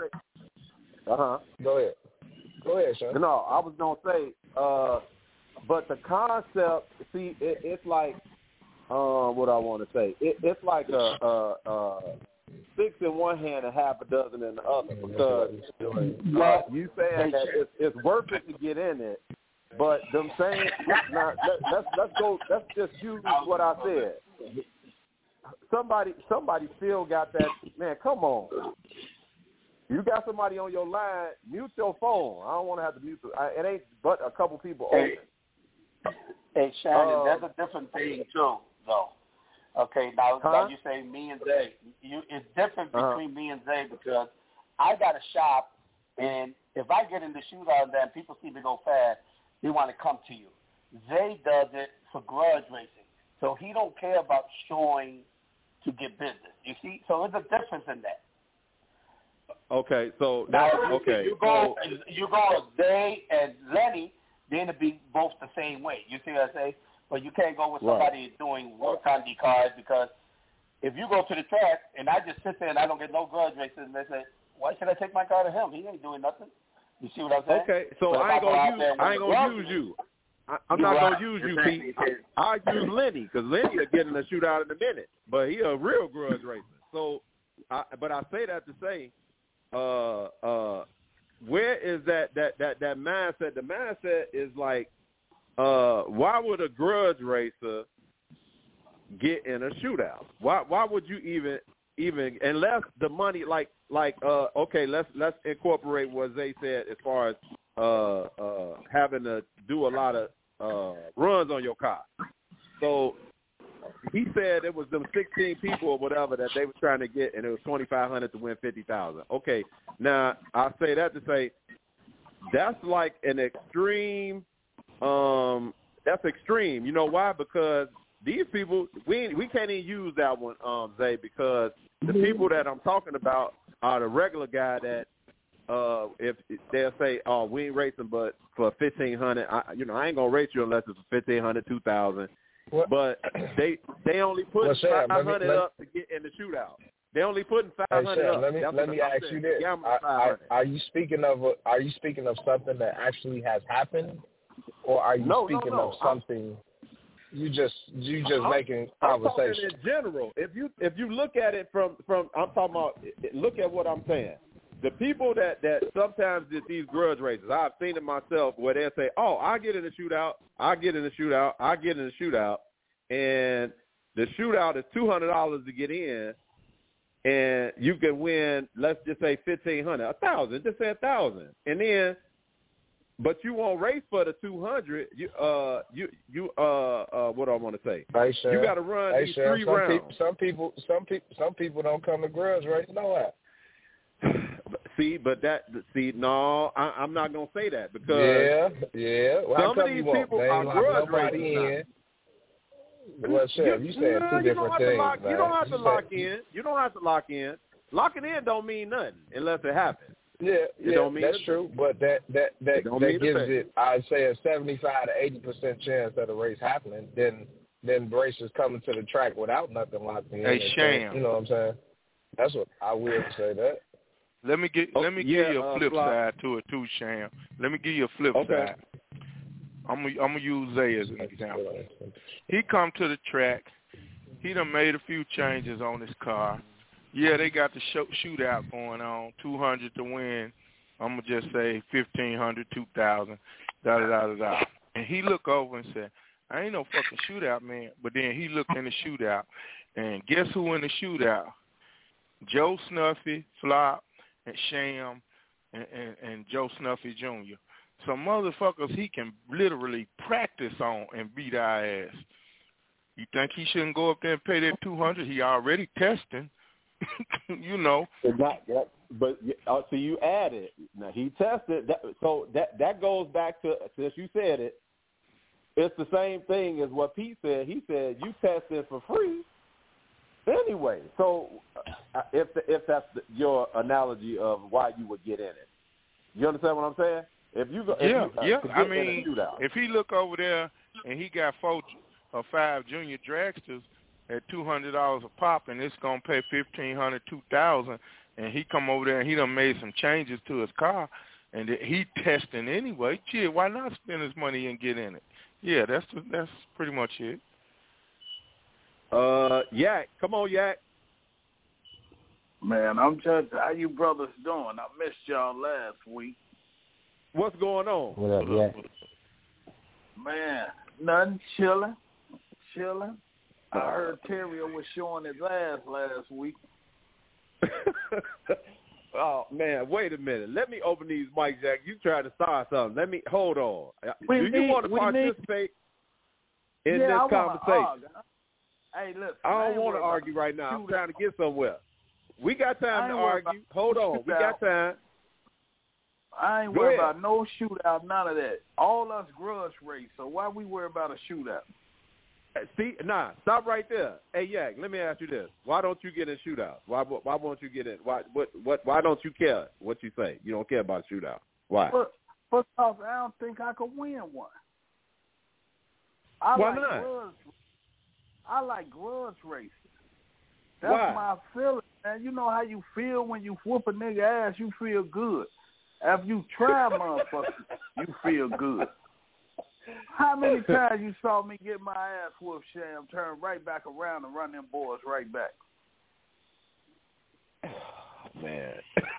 Go ahead, Sean. No, I was gonna say, but the concept, see, it's like, what I want to say, it's like a 6 in one hand and half a dozen in the other, because you saying that it's worth it to get in it, but them saying, now let's just use what I said. Somebody still got that, man, come on. You got somebody on your line, mute your phone. I don't want to have to mute it ain't but a couple people open. Hey, Shannon, that's a different thing, too, though. Okay, now you say me and Zay. It's different between me and Zay because I got a shop, and if I get in the shootout and people see me go fast, they want to come to you. Zay does it for grudge racing, so he don't care about showing to get business. You see, so there's a difference in that. Okay, so that's okay. You go with Zay and Lenny, they're gonna be both the same way. You see what I say? But you can't go with somebody doing work on the cars, because if you go to the track and I just sit there and I don't get no grudge races, and they say, why should I take my car to him? He ain't doing nothing. You see what I'm saying? Okay, so I ain't gonna use you. I'm not gonna use you, Pete. I use Lenny, because Lenny will get in a shootout in a minute, but he a real grudge racer. So, but I say that to say, where is that mindset? The mindset is like, why would a grudge racer get in a shootout? Why would you even unless the money okay, let's incorporate what Zay said as far as having to do a lot of runs on your car. So he said it was them 16 people or whatever that they were trying to get, and it was $2,500 to win $50,000. Okay, now I say that to say that's like an extreme. That's extreme. You know why? Because these people, we can't even use that one, Zay, because the people that I'm talking about are the regular guy that if they'll say, oh, we ain't racing but for $1,500. I ain't gonna race you unless it's for $1,500, $2,000. But they only put $500 up to get in the shootout. They only putting $500 up. Let me ask you this: Are you speaking of something that actually has happened, or are you speaking of something you just making conversation? I'm talking in general. If you look at it from I'm talking about, look at what I'm saying. The people that sometimes get these grudge races, I've seen it myself, where they'll say, oh, I get in the shootout, and the shootout is $200 to get in, and you can win, let's just say $1,500, $1,000, just say $1,000, and then, but you won't race for the $200. What do I want to say? Hey, you got to run these 3 rounds. Some people don't come to grudge race, no way. No, I'm not gonna say that, because well, some of these people are grudge racers. Well, Chef, you said two different things. You don't have to lock in. Locking in don't mean nothing unless it happens. that's true. But that gives it, I'd say, a 75 to 80% chance that a race happening. Then racers coming to the track without nothing locked in. Hey, Sham. You know what I'm saying? That's what I will say that. Let me give you a flip side to it too, Sham. Let me give you a flip side. I'm gonna use Zay as an example. He come to the track. He done made a few changes on his car. Yeah, they got the shootout going on, 200 to win. I'm going to just say 1,500, 2,000, da-da-da-da-da. And he look over and said, I ain't no fucking shootout, man. But then he looked in the shootout, and guess who in the shootout? Joe Snuffy, Flop, and Sham, and Joe Snuffy Jr. Some motherfuckers he can literally practice on and beat our ass. You think he shouldn't go up there and pay that 200? He already testing. You know. But so you added. Now he tested. So that goes back to, since you said it, it's the same thing as what Pete said. He said you tested for free anyway. So if that's your analogy of why you would get in it, you understand what I'm saying? If you go, I mean, if he look over there and he got 4 or 5 junior dragsters at $200 a pop, and it's gonna pay $1,500, $2,000, and he come over there and he done made some changes to his car, and he testing anyway. Gee, why not spend his money and get in it? Yeah, that's pretty much it. Yak, come on, Yak. Man, I'm just how you brothers doing? I missed y'all last week. What's going on? What up, Yak? Man, nothing, chilling. I heard Terrio was showing his ass last week. Oh, man, wait a minute. Let me open these mics, Jack. You trying to start something. Hold on. Do you want to participate in this conversation? Hey, listen. I don't want to argue right now. I'm trying to get somewhere. We got time to argue. Hold on. We got time. I ain't worried about no shootout, none of that. All us grudge race, so why we worry about a shootout? See, stop right there. Hey, Yak, let me ask you this. Why don't you get in shootouts? Why won't you get in? Why don't you care what you say? You don't care about a shootout. Why? Because I don't think I could win one. Why not? I like grudge races. That's my feeling, man. You know how you feel when you whoop a nigga ass, you feel good. After you try, motherfucker, you feel good. How many times you saw me get my ass whooped, Sham, turn right back around and run them boys right back? Man.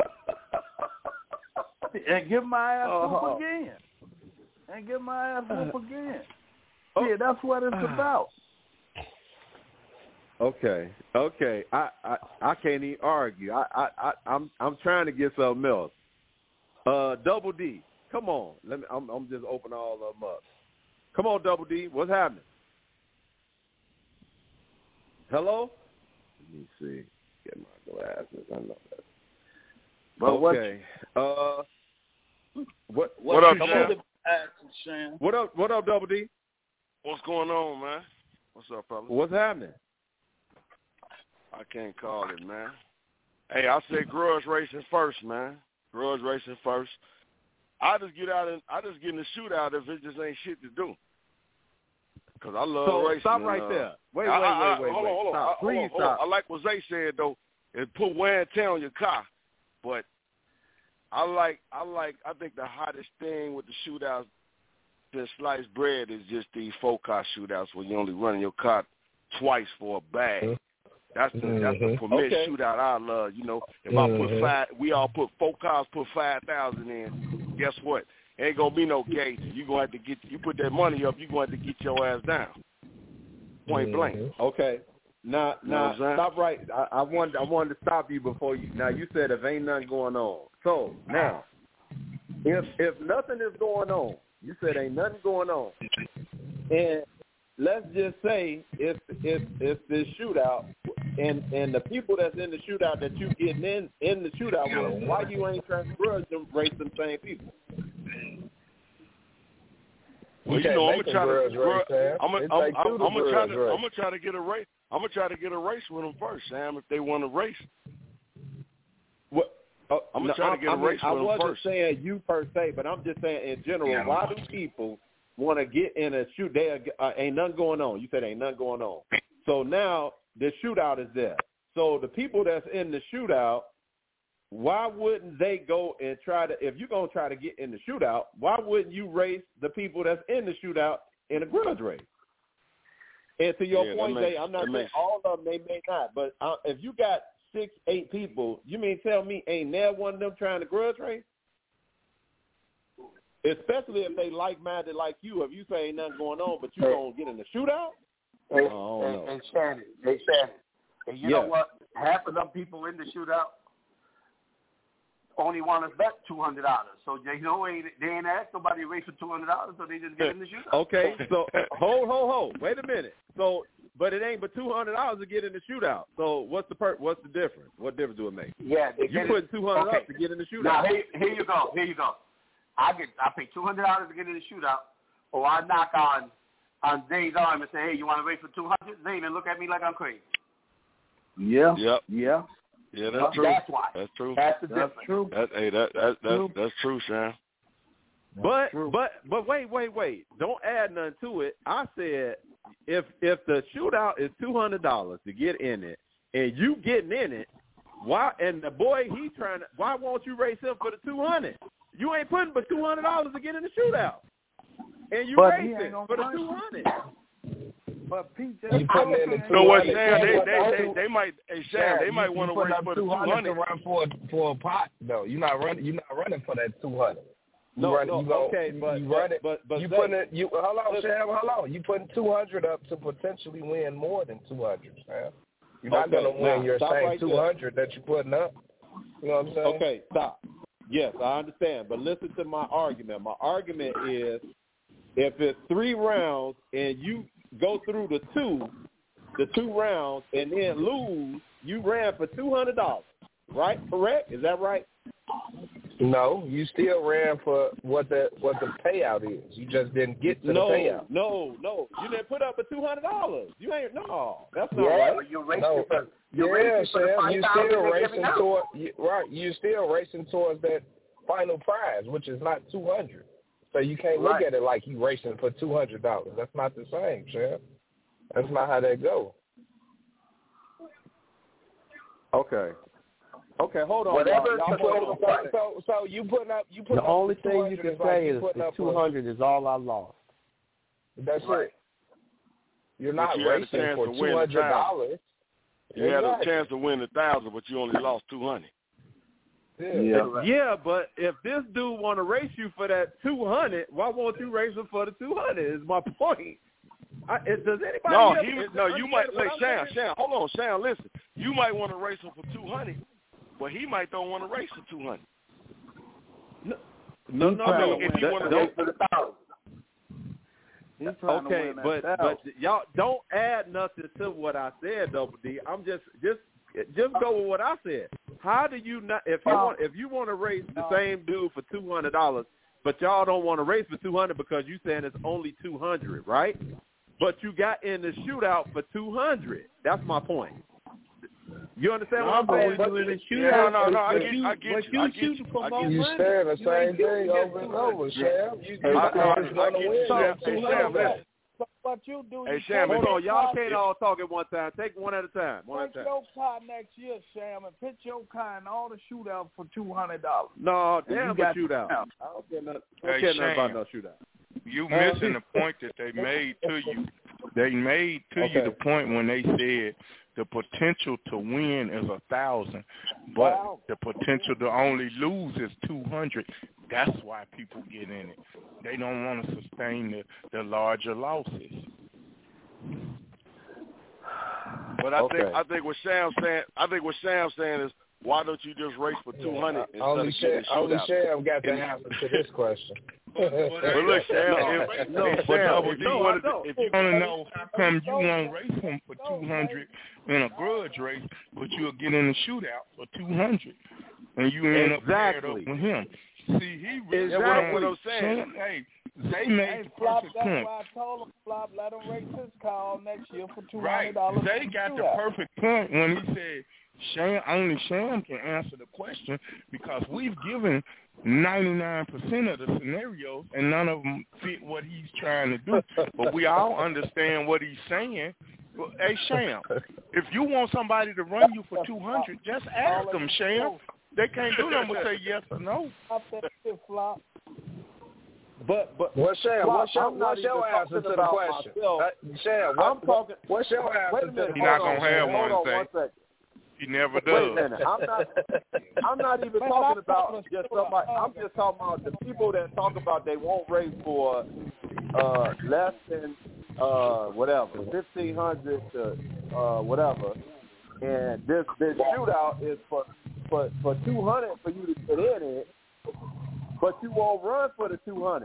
And get my ass whooped again. And get my ass whooped again. Yeah, that's what it's about. Okay. I can't even argue. I'm trying to get something else. Double D, come on. I'm just opening all of them up. Come on, Double D. What's happening? Hello? Let me see. Get my glasses. I know that. But okay. What up, Sham? What up, Double D? What's going on, man? What's up, brother? What's happening? I can't call it, man. Hey, I say grudge racing first, man. Grudge racing first. I just get in the shootout if it just ain't shit to do. Because I love racing. Stop right there. Wait. Hold on. Stop. Please stop. I like what Zay said, though, and put wear and tear on your car. But I think the hottest thing with the shootouts since sliced bread is just these 4-car shootouts where you only running your car twice for a bag. That's the permit shootout I love. You know, if I put we all put 4 cars, put 5,000 in. Guess what? Ain't gonna be no gate. You gonna have to you put that money up. You gonna have to get your ass down. Point blank. Okay. Now, stop right. I wanted to stop you before you. Now you said if ain't nothing going on. So now, if nothing is going on, you said ain't nothing going on, and let's just say if this shootout and the people that's in the shootout that you getting in the shootout with, why you ain't trying to grudge them race them same people? Well, you know, I'm gonna try to get a race. I'm gonna try to get a race with them first, Sam. If they want to race. What? I'm gonna try to get a race with him first. I wasn't saying you per se, but I'm just saying in general. Why do people want to get in a shoot? Ain't nothing going on. You said ain't nothing going on. So now the shootout is there. So the people that's in the shootout, why wouldn't they go and try to? If you're gonna try to get in the shootout, why wouldn't you race the people that's in the shootout in a grudge race? And to your point, Jay, I'm not saying all of them they may not, but if you got 6-8 people, you mean tell me ain't there one of them trying to grudge race? Especially if they like-minded like you. If you say ain't nothing going on, but you gonna get in the shootout? Hey, Shannon. And you know what? Half of them people in the shootout only want to bet $200. So they ain't asked nobody to race for $200, so they just get in the shootout. Okay, so hold. Wait a minute. So, but it ain't but $200 to get in the shootout. So what's the difference? What difference do it make? Yeah, you putting $200 up to get in the shootout. Now here you go. I pay $200 to get in the shootout, or I knock on Zane's arm and say, hey, you want to race for $200? Zane and look at me like I'm crazy. Yeah. Yep. Yeah. Yeah, that's true. That's why. That's true. That's the difference. That's true. That's true, Sam. But wait. Don't add nothing to it. I said if the shootout is $200 to get in it, and you getting in it, why? And the boy why won't you race him for the $200? You ain't putting but $200 to get in the shootout, and you racing for the $200. But Pete, so what, Sam? They might. Hey, Sam, they might want to race for the $200 to run for a pot. though. You're not running for that $200. Hold on, Sam. You putting $200 up to potentially win more than $200, Sam. You're not going to win your same $200 that you're putting up. You know what I'm saying? Okay, stop. Yes, I understand, but listen to my argument. My argument is if it's 3 rounds and you go through the two rounds and then lose, you ran for $200, right? Correct? Is that right? No, you still ran for what the payout is. You just didn't get to the payout. No, you didn't put up a $200. You ain't that's not right. You're Sam. You still racing toward You're still racing towards that final prize, which is not $200. So you can't look at it like you racing for $200. That's not the same, Sam. That's not how that goes. Okay, hold on. So you putting up. The only thing you can say is the $200 is all I lost. That's it. You're not racing for $200. You had a chance to win 1,000, but you only lost $200. Yeah, but if this dude want to race you for that $200, why won't you race him for the $200? Is my point. Does anybody? You might. Sam, hold on, Sam. Listen, you might want to race him for $200, but he might don't want to race for $200. No. If you want to race for $1,000. Okay, but y'all don't add nothing to what I said, Double D. I'm just go with what I said. How do you not? If you want to race the same dude for $200, but y'all don't want to race for $200 because you saying it's only $200, right? But you got in the shootout for $200. That's my point. You understand what I'm saying? No. I get you. You saying the same thing over and over, Sam. What you do? Hey, Sam, hold on. Y'all can't all talk at one time. Take one at a time. Take your car next year, Sam, and pitch your car in all the shootouts for $200. No, damn a shootout. I don't care nothing about no shootout. You missing the point that they made to you. They made to you the point when they said the potential to win is 1,000, but the potential to only lose is 200. That's why people get in it. They don't want to sustain the larger losses. But I think what Sam's saying is, why don't you just race for 200 instead of getting a shootout? Only Sam got the answer to this question. But look, Sam, if you want to know how come you won't race him for 200 in a grudge race, but you'll get in the shootout for 200, and you end up paired up with him. See, he really that's what I'm saying. Hey, they made the perfect point. That's why I told him, Flop, let him race his car next year for $200. Right. They got the perfect point when he said Only Sham can answer the question because we've given 99% of the scenarios and none of them fit what he's trying to do. But we all understand what he's saying. Well, hey, Sham, if you want somebody to run you for 200, just ask them, Sham. They can't do nothing but say yes or no. But what's your answer to the question? Sham, what's your answer to the question? He's not gonna have one thing. He never does. Wait a minute. I'm not even talking about just somebody. I'm just talking about the people that talk about they won't race for less than whatever, 1,500 to whatever, and this shootout is for 200 for you to get in it, but you won't run for the 200.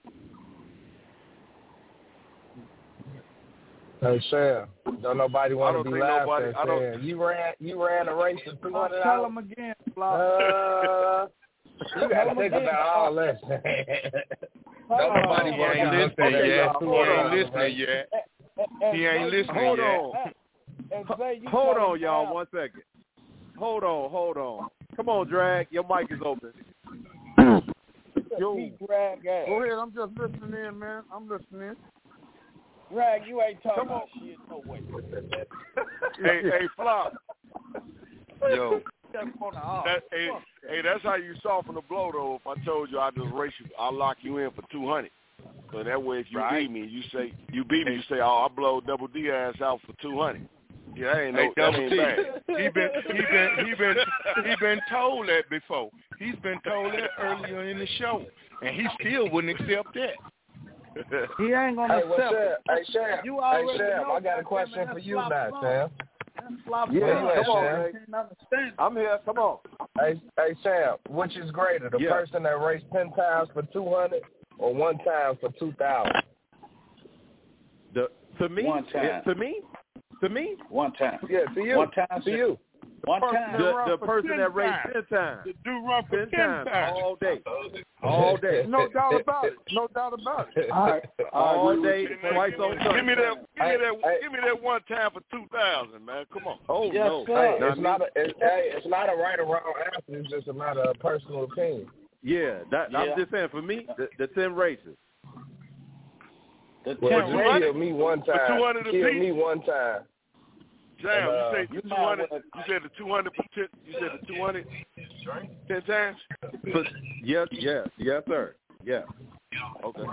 Hey, Sham, don't nobody want to be laughing. You ran a race for $200. Tell him again, Flop. You got to think about all that. Nobody He ain't listening yet. He ain't listening yet. Hold on, y'all. 1 second. Hold on. Come on, Drag. Your mic is open. Go ahead. I'm just listening in, man. I'm listening. Drag, you ain't talking about shit. No way. Hey, Flop. Yo. That's how you soften the blow, though. If I told you I just race you, I'll lock you in for 200. So that way, if you beat me, you say, oh, I blow Double D ass out for 200. Yeah, that ain't bad. He been told that before. He's been told that earlier in the show, and he still wouldn't accept that. He ain't gonna accept it. Hey, Sham, I got a question for you now, Sham. Yeah, come on, man. I'm here. Come on. Hey, Sham, which is greater, the person that raced 10 times for 200 or 1 time for 2,000? To me, one time. To me, 1 time. Yeah, to you. 1 time. To you. 1 time. The person that raced 10 times. The dude run for 10 times all day. All day. No doubt about it. All right. All day, twice on Sunday. Give me that 1 time for 2,000, man. Come on. Oh yes, no. Sir. It's not a right or wrong answer. It's just a matter of personal opinion. Yeah, I'm just saying. For me, the 10 races. The 10 races. Kill me 1 time. 200 Kill apiece? me 1 time. Sam, you said the 200. You said the 200 for 10. You said the 200 10 times. But yes, sir. Yeah. Okay.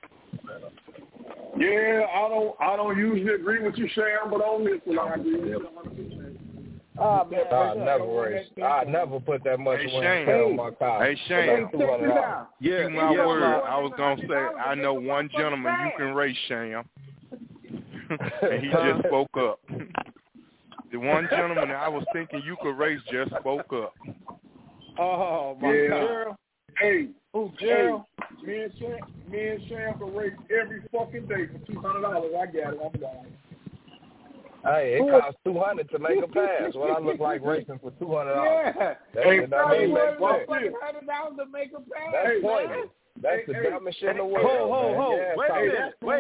Yeah, I don't usually agree with you, Sharon, but on this one I agree with you. I never put that much weight on my car. Hey, Sham. Yeah, my word. I was gonna say I know one gentleman you can race, Sham, and he just spoke up. The one gentleman that I was thinking you could race just spoke up. Oh my God! Hey, Gerald, me and Sham can race every fucking day for $200. I got it. I'm gone. Hey, it costs $200 to make a pass. What I look like racing for $200. Yeah. That $200 to make a pass. That's pointless. That's the dumbest shit in the world. Hold. Wait a minute. Wait.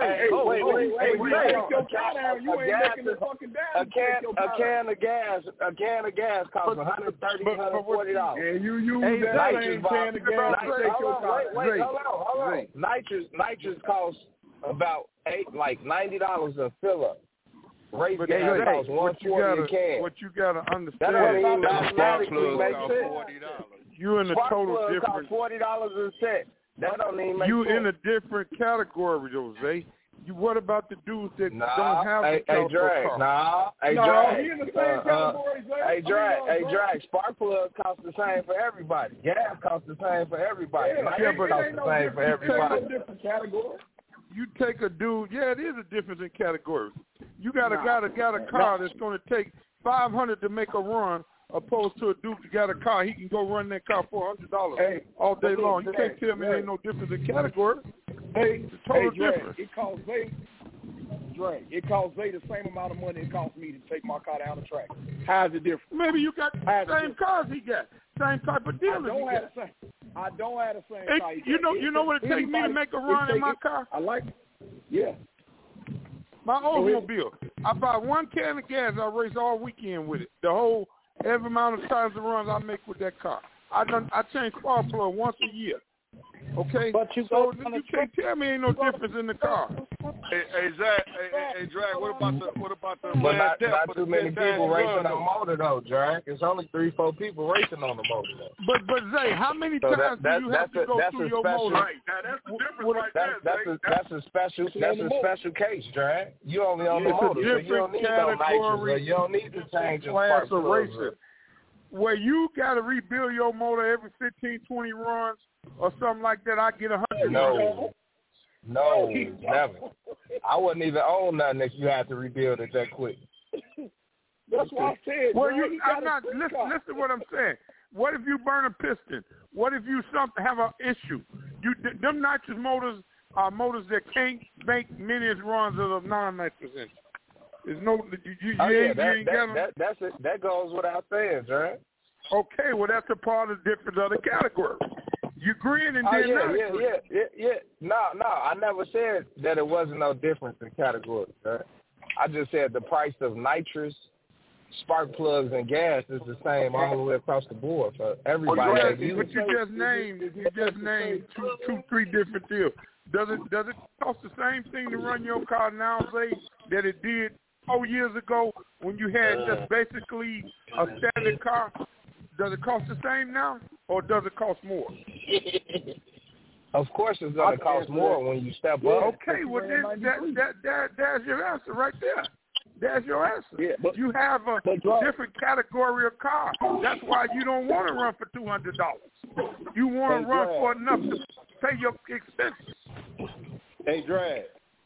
A can of gas costs $130, $140. And you use that same can of gas to take your car. Wait, hold on. Nitrous costs about $90 a fill up. Race gas costs $140 a can. What you gotta understand? That's spark plug makes costs sense. $40. You in a total different. $40 a set. That don't even make you sense. in a different category, Jose. What about the dudes that don't have the Drag. He in the same category, Drag. Spark plug costs the same for everybody. Gas costs the same for everybody. But costs the same for everybody. Different category. You take a dude. Yeah, it is a difference in categories. You got a guy that got a car that's going to take $500 to make a run, opposed to a dude that got a car. He can go run that car for $100 all day long. You can't tell me there ain't no difference in category. It's a total difference. It costs Zay the same amount of money it costs me to take my car down the track. How's it different? Maybe you got the same cars he got, same type of dealers he got. I don't have the same car. You know what it takes me to make a run in my car? I like it. Yeah. My Oldsmobile. I buy 1 can of gas. I race all weekend with it. Every amount of times the runs I make with that car. I change spark plug once a year. Okay, but you can't tell me ain't no difference in the car. Hey, Zach. Hey, Drag. What about the? But not too many people racing on motor though, Drag. It's only 3-4 people racing on the motor though. But Zay, how many times do you have to go through your motor? Right. Now that's the difference right That's a special case, Drag. You only on the motor, so you don't need no nitrous, you don't need to change your spark plug. Where you got to rebuild your motor every 15, 20 runs or something like that, I get 100. No, never. I wouldn't even own nothing if you had to rebuild it that quick. That's what I said. Well, listen to what I'm saying. What if you burn a piston? What if you have an issue? Them nitrous motors are motors that can't make many runs of non-nitrous engines. There's no, that goes without saying, right? Okay, well that's a part of the difference of the category. You agreeing and did not. Yeah. No, I never said that it wasn't no difference in categories, right? I just said the price of nitrous, spark plugs, and gas is the same all the way across the board for everybody. But you just named two, 3 different deals. Does it cost the same thing to run your car now, Zay, that it did 4 years ago when you had just basically a standard car? Does it cost the same now, or does it cost more? Of course, it's going to cost more when you step up. Okay, well then that's your answer right there. That's your answer. Yeah, but you have a different category of car. That's why you don't want to run for $200. You want to run for enough to pay your expenses. Hey, Drag.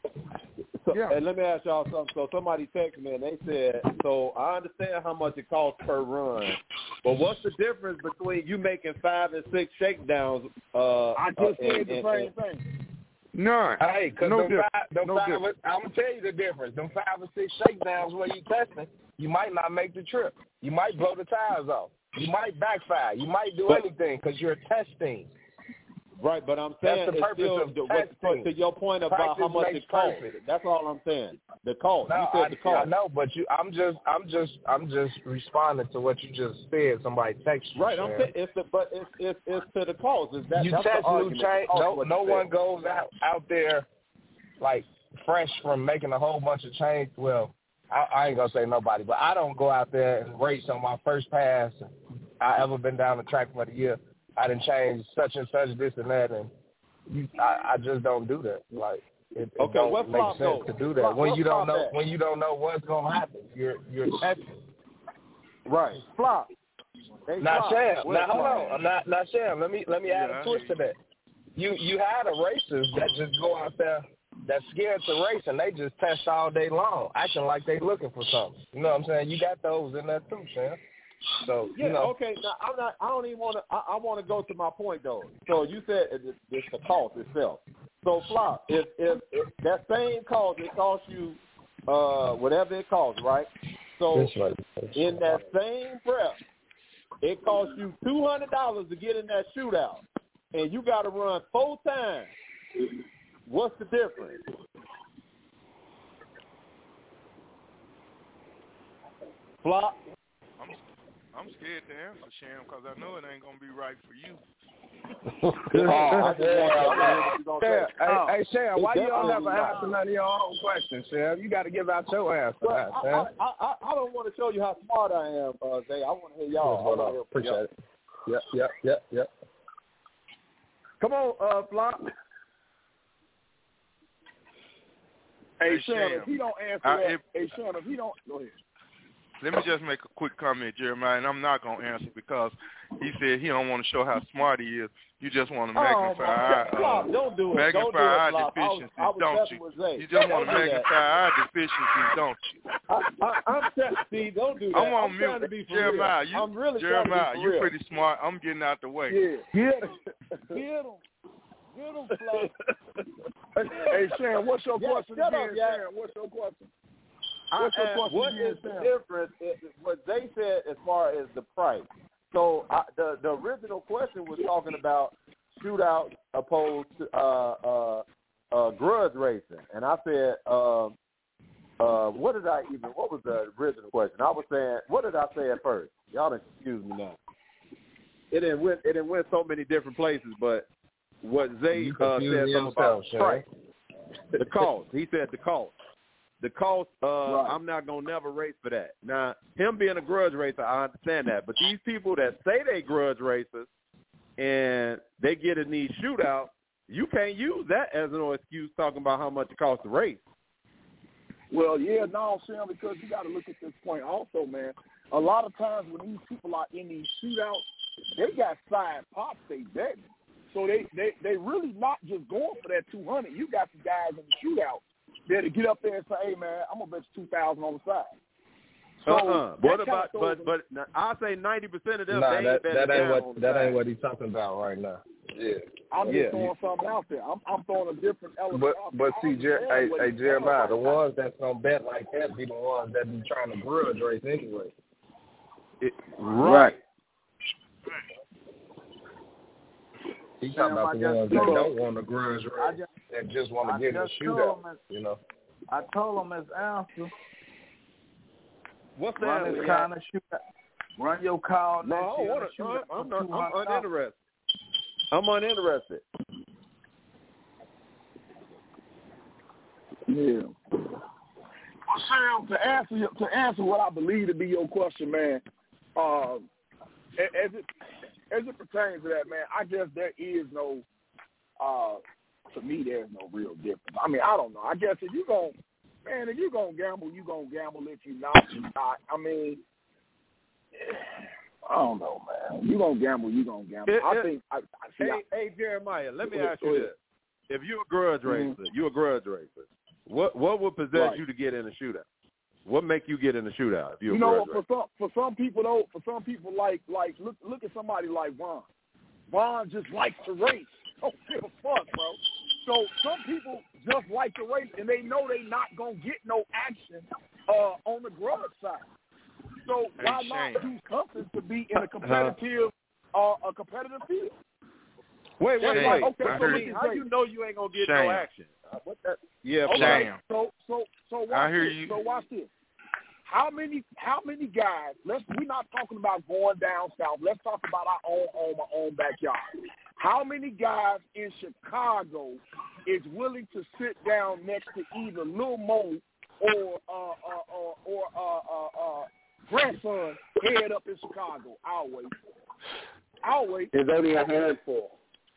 And let me ask y'all something. So somebody texted me and they said, so I understand how much it costs per run, but what's the difference between you making 5 and 6 shakedowns? I just said the same thing. None. Hey, because I'm going to tell you the difference. Them 5 or 6 shakedowns where you testing, you might not make the trip. You might blow the tires off. You might backfire. You might do anything because you're testing. Right, but I'm saying that's the purpose of testing. To your point about how much it costs. That's all I'm saying. The cost. No, you said the cost. I know, but I'm just responding to what you just said. Somebody texted you. Right, I'm saying it's to the cost. You test new change. No one goes out there like fresh from making a whole bunch of change. Well, I ain't gonna say nobody, but I don't go out there and race on my first pass. I ever been down the track for the year. I didn't change such and such, this and that, and I just don't do that. Like it don't make sense to do that when you don't know what's gonna happen. You're testing. Right. Flop. Now, Sam. Now hold on. Now, Sam. Let me add a twist to that. You had a racers that just go out there that's scared to race and they just test all day long, acting like they looking for something. You know what I'm saying? You got those in there too, Sam. So okay. Now I don't even want to. I want to go to my point though. So you said it's the cost itself. So Flop, if that same cost, it costs you whatever it costs, right? So in that same prep, it costs you $200 to get in that shootout, and you got to run 4 times. What's the difference? Flop. I'm scared to answer, Sham, because I know it ain't going to be right for you. Hey, Sham, why you don't never answer none of your own questions, Sham? You got to give out your answer. Well, I don't want to show you how smart I am, Zay. I want to hear y'all. Appreciate it. Yep. Come on, Flop. Hey, Sham, if he don't answer Sham, if he don't, go ahead. Let me just make a quick comment, Jeremiah, and I'm not going to answer because he said he don't want to show how smart he is. You just want to magnify our deficiencies, don't you? You just want to magnify our deficiencies, don't you? See, don't do that. I'm on mute. Jeremiah, you're pretty smart. I'm getting out the way. Yeah. Get him. Flop. Hey, Sham, what's your question again, Sham? What's your question? What is the difference? What they said as far as the price. So the original question was talking about shootout opposed to grudge racing, and I said what was the original question? I was saying, what did I say at first? Y'all done confused me now. It didn't went so many different places, but what Zay said something about price. The cost. He said the cost. The cost, right. I'm not going to never race for that. Now, him being a grudge racer, I understand that. But these people that say they grudge racers and they get in these shootouts, you can't use that as an excuse talking about how much it costs to race. Well, yeah, no, Sam, because you got to look at this point also, man. A lot of times when these people are in these shootouts, they got side pops they betting. So they really not just going for that 200. You got the guys in the shootout that get up there and say, "Hey man, I'm gonna bet you 2,000 on the side." So what about? But I'll say 90% of them. Nah, that ain't what he's talking about right now. Yeah, I'm just throwing something out there. I'm throwing a different element. But see, Jeremiah, the ones that's gonna bet like that be the ones that be trying to grudge race anyway. Right. He's talking about the ones that don't want to grudge race and just want to get in the shootout. I told him his answer. What's that? Run this kind of shootout. Run your car. No, I'm uninterested. I'm uninterested. Yeah. Sam, to answer what I believe to be your question, man, as it pertains to that, man, I guess there is no, to me, there's no real difference. I mean, I don't know. I guess if you're going to gamble, you're going to gamble. If you're not, you're not. I mean, I don't know, man. You're going to gamble, you're going to gamble. Hey, Jeremiah, let me ask you this. If you're a grudge racer, what would possess you to get in a shootout? What make you get in the shootout? If you're for some people though, like look at somebody like Vaughn. Vaughn just likes to race. Don't give a fuck, bro. So some people just like to race, and they know they not gonna get no action on the grudge side. So why not use something to be in a competitive field? Wait. Okay, how you know you ain't gonna get no action? What that? Yeah, okay. So watch I hear this. you. So watch this. How many guys? We're not talking about going down south. Let's talk about our own home, our own backyard. How many guys in Chicago is willing to sit down next to either Lil Mo or grandson head up in Chicago? I'll wait. There's only a handful.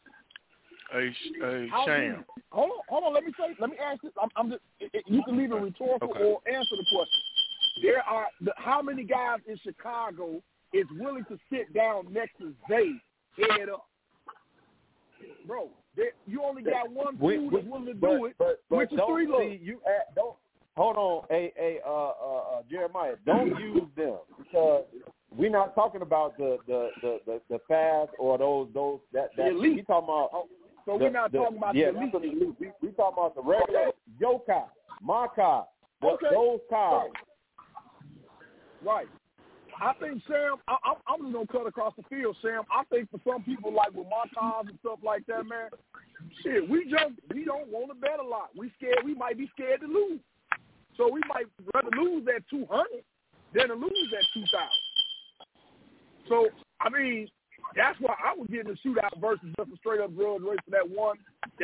Sham. Hold on. Let me ask this. I'm just. You can leave it rhetorical or answer the question. There are how many guys in Chicago is willing to sit down next to Zay head up, bro? You only got one few that's willing to do it, which is 3 lows. Don't hold on, Jeremiah. Don't use them because we're not talking about the fast or those that elite. We talking about. So we're not talking about the elite. We talking about the regular your car, my car, those cars. Right. I think, Sam, I'm just going to cut across the field, Sam. I think for some people, like with my cars and stuff like that, man, shit, we don't want to bet a lot. We might be scared to lose. So we might rather lose at 200 than to lose at 2,000. So, I mean, that's why I would get in a shootout versus just a straight-up grudge race for that $2,000.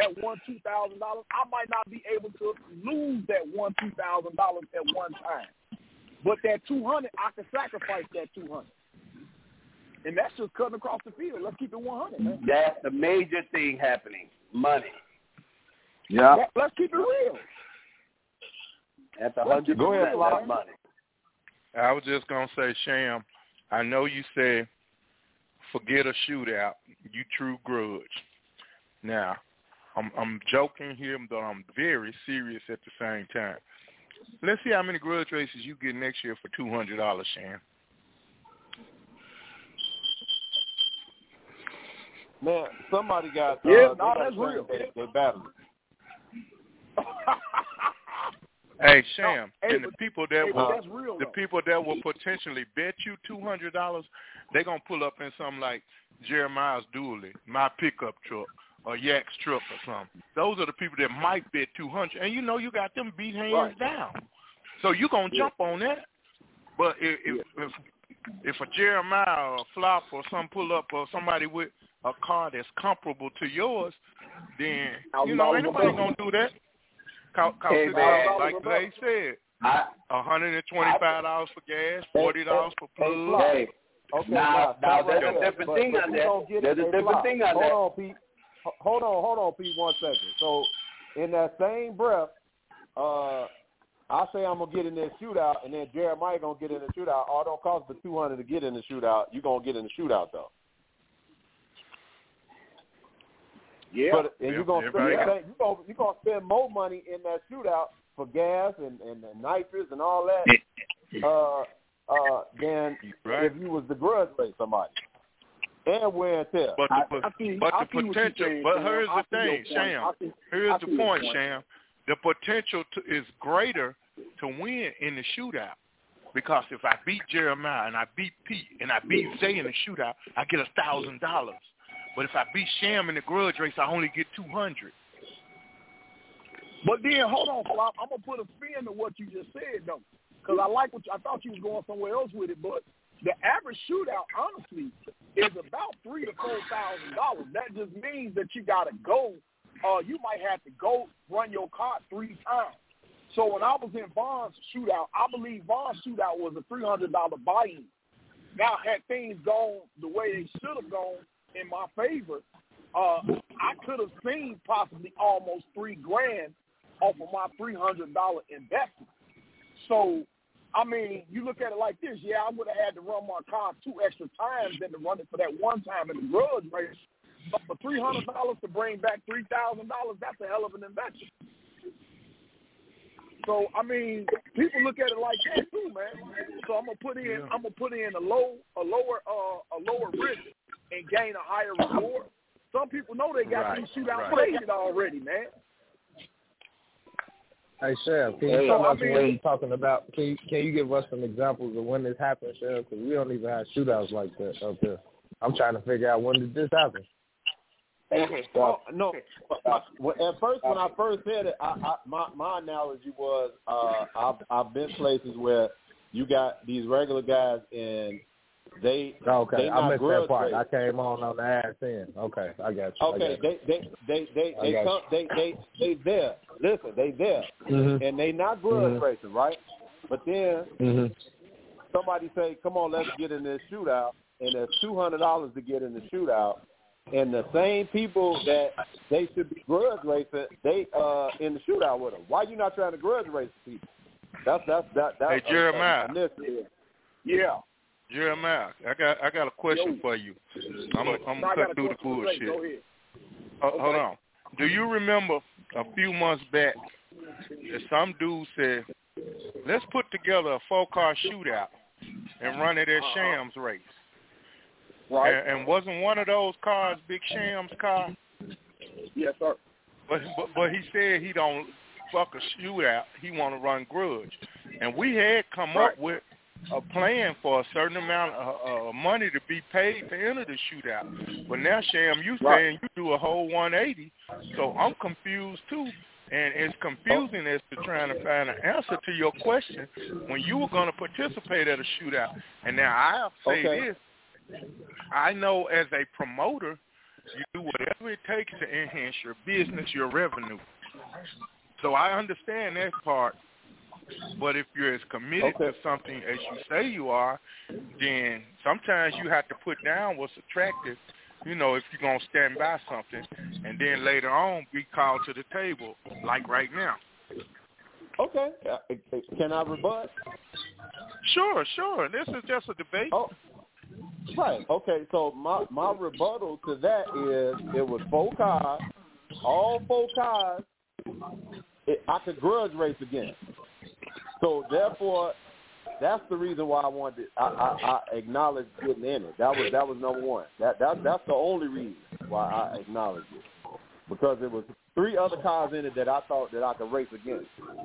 I might not be able to lose that $2,000 at one time. But that 200, I can sacrifice that 200. And that's just cutting across the field. Let's keep it 100, man. That's the major thing happening, money. Yeah. Let's keep it real. At the 100%, that's money. I was just going to say, Sham, I know you said forget a shootout. You true grudge. Now, I'm joking here, but I'm very serious at the same time. Let's see how many grudge races you get next year for $200, Sham. Man, somebody got that's real. They battled. Hey, Sham, and the people that will potentially bet you $200, they're gonna pull up in something like Jeremiah's Dually, my pickup truck, or Yak's truck or something. Those are the people that might bet $200, and you know you got them beat hands down. So you gonna jump on that. But if a Jeremiah or a Flop or some pull up or somebody with a car that's comparable to yours, then ain't nobody gonna do that. Cause like they said, $125 for gas, $40 for plug. Okay, now there's a different thing on that. There's a different thing on that. Hold on, Pete. Hold on, Pete, 1 second. So in that same breath, I say I'm gonna get in this shootout, and then Jeremiah gonna get in the shootout. Oh, it don't cost the $200 to get in the shootout. You gonna get in the shootout though. Yeah. But you're gonna spend more money in that shootout for gas and nitrous and all that than if you was to grudge race somebody. And wear and tear. But the potential. But here's the thing, Sham. Here's the point, Sham. The potential is greater to win in the shootout, because if I beat Jeremiah and I beat Pete and I beat Zay in the shootout, I get $1,000. But if I beat Sham in the grudge race, I only get $200. But then hold on, Flop. I'm gonna put a spin to what you just said though, because I thought you was going somewhere else with it, but the average shootout, honestly, is about $3,000 to $4,000. That just means that you gotta go. You might have to go run your car 3 times. So when I was in Vaughn's shootout, I believe Vaughn's shootout was a $300 buy-in. Now, had things gone the way they should have gone in my favor, I could have seen possibly almost $3,000 off of my $300 investment. So, I mean, you look at it like this. Yeah, I would have had to run my car 2 extra times than to run it for that one time in the grudge race. But for $300 to bring back $3,000, that's a hell of an investment. So I mean, people look at it like that too, man. So I'm gonna put in a lower risk and gain a higher reward. Some people know they got these shootouts played already, man. Hey, Sheriff, can you tell us what you're talking about? Can you give us some examples of when this happened, Sheriff? Because we don't even have shootouts like that up there. I'm trying to figure out, when did this happen? No. At first, when I first said it, my analogy was I've been places where you got these regular guys and they I missed that part. Race. I came on the ass end. Okay, I got you. Okay, they there. Listen, they there, and they not grudge racing, right? But then somebody say, "Come on, let's get in this shootout," and there's $200 to get in the shootout. And the same people that they should be grudge racing, they in the shootout with them. Why you not trying to grudge race people? That's hey, Jeremiah. Yeah. Jeremiah, I got a question for you. I'm gonna cut through the bullshit. Hold on. Do you remember a few months back that some dude said, "Let's put together a 4-car shootout and run it at Sham's race"? Right. And wasn't one of those cars Big Sham's car? Yes, sir. But he said he don't fuck a shootout. He want to run grudge. And we had come up with a plan for a certain amount of money to be paid to enter the shootout. But now, Sham, you saying you do a whole 180. So I'm confused too. And it's confusing as to trying to find an answer to your question when you were going to participate at a shootout. And now I'll say this. I know as a promoter, you do whatever it takes to enhance your business, your revenue. So I understand that part. But if you're as committed to something as you say you are, then sometimes you have to put down what's attractive, if you're going to stand by something, and then later on be called to the table, like right now. Okay. Can I rebut? Sure. This is just a debate. Oh. Right. Okay. So my rebuttal to that is it was 4 cars, all 4 cars. I could grudge race again. So therefore, that's the reason why I wanted. I acknowledged getting in it. That was number one. That's the only reason why I acknowledged it, because there was 3 other cars in it that I thought that I could race against.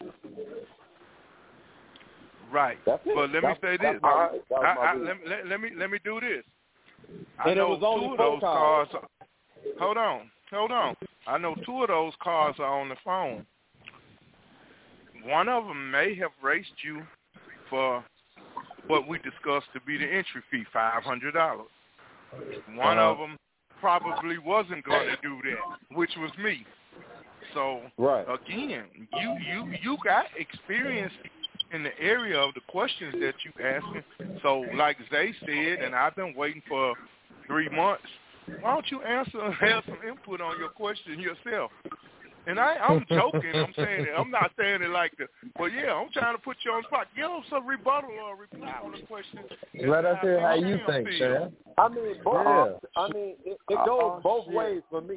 Right. But let me say this. Let me do this. I know 2 of those cars. Hold on. I know 2 of those cars are on the phone. one of them may have raced you for what we discussed to be the entry fee, $500. One of them probably wasn't going to do that, which was me. So again, you got experience in the area of the questions that you asking. So like Zay said, and I've been waiting for 3 months, why don't you answer and have some input on your question yourself? And I'm joking. I'm saying it. I'm not saying it like that. But yeah, I'm trying to put you on the spot. Give us a rebuttal or a reply on the question. Let us hear how you think, Sam. I mean, it goes both ways for me.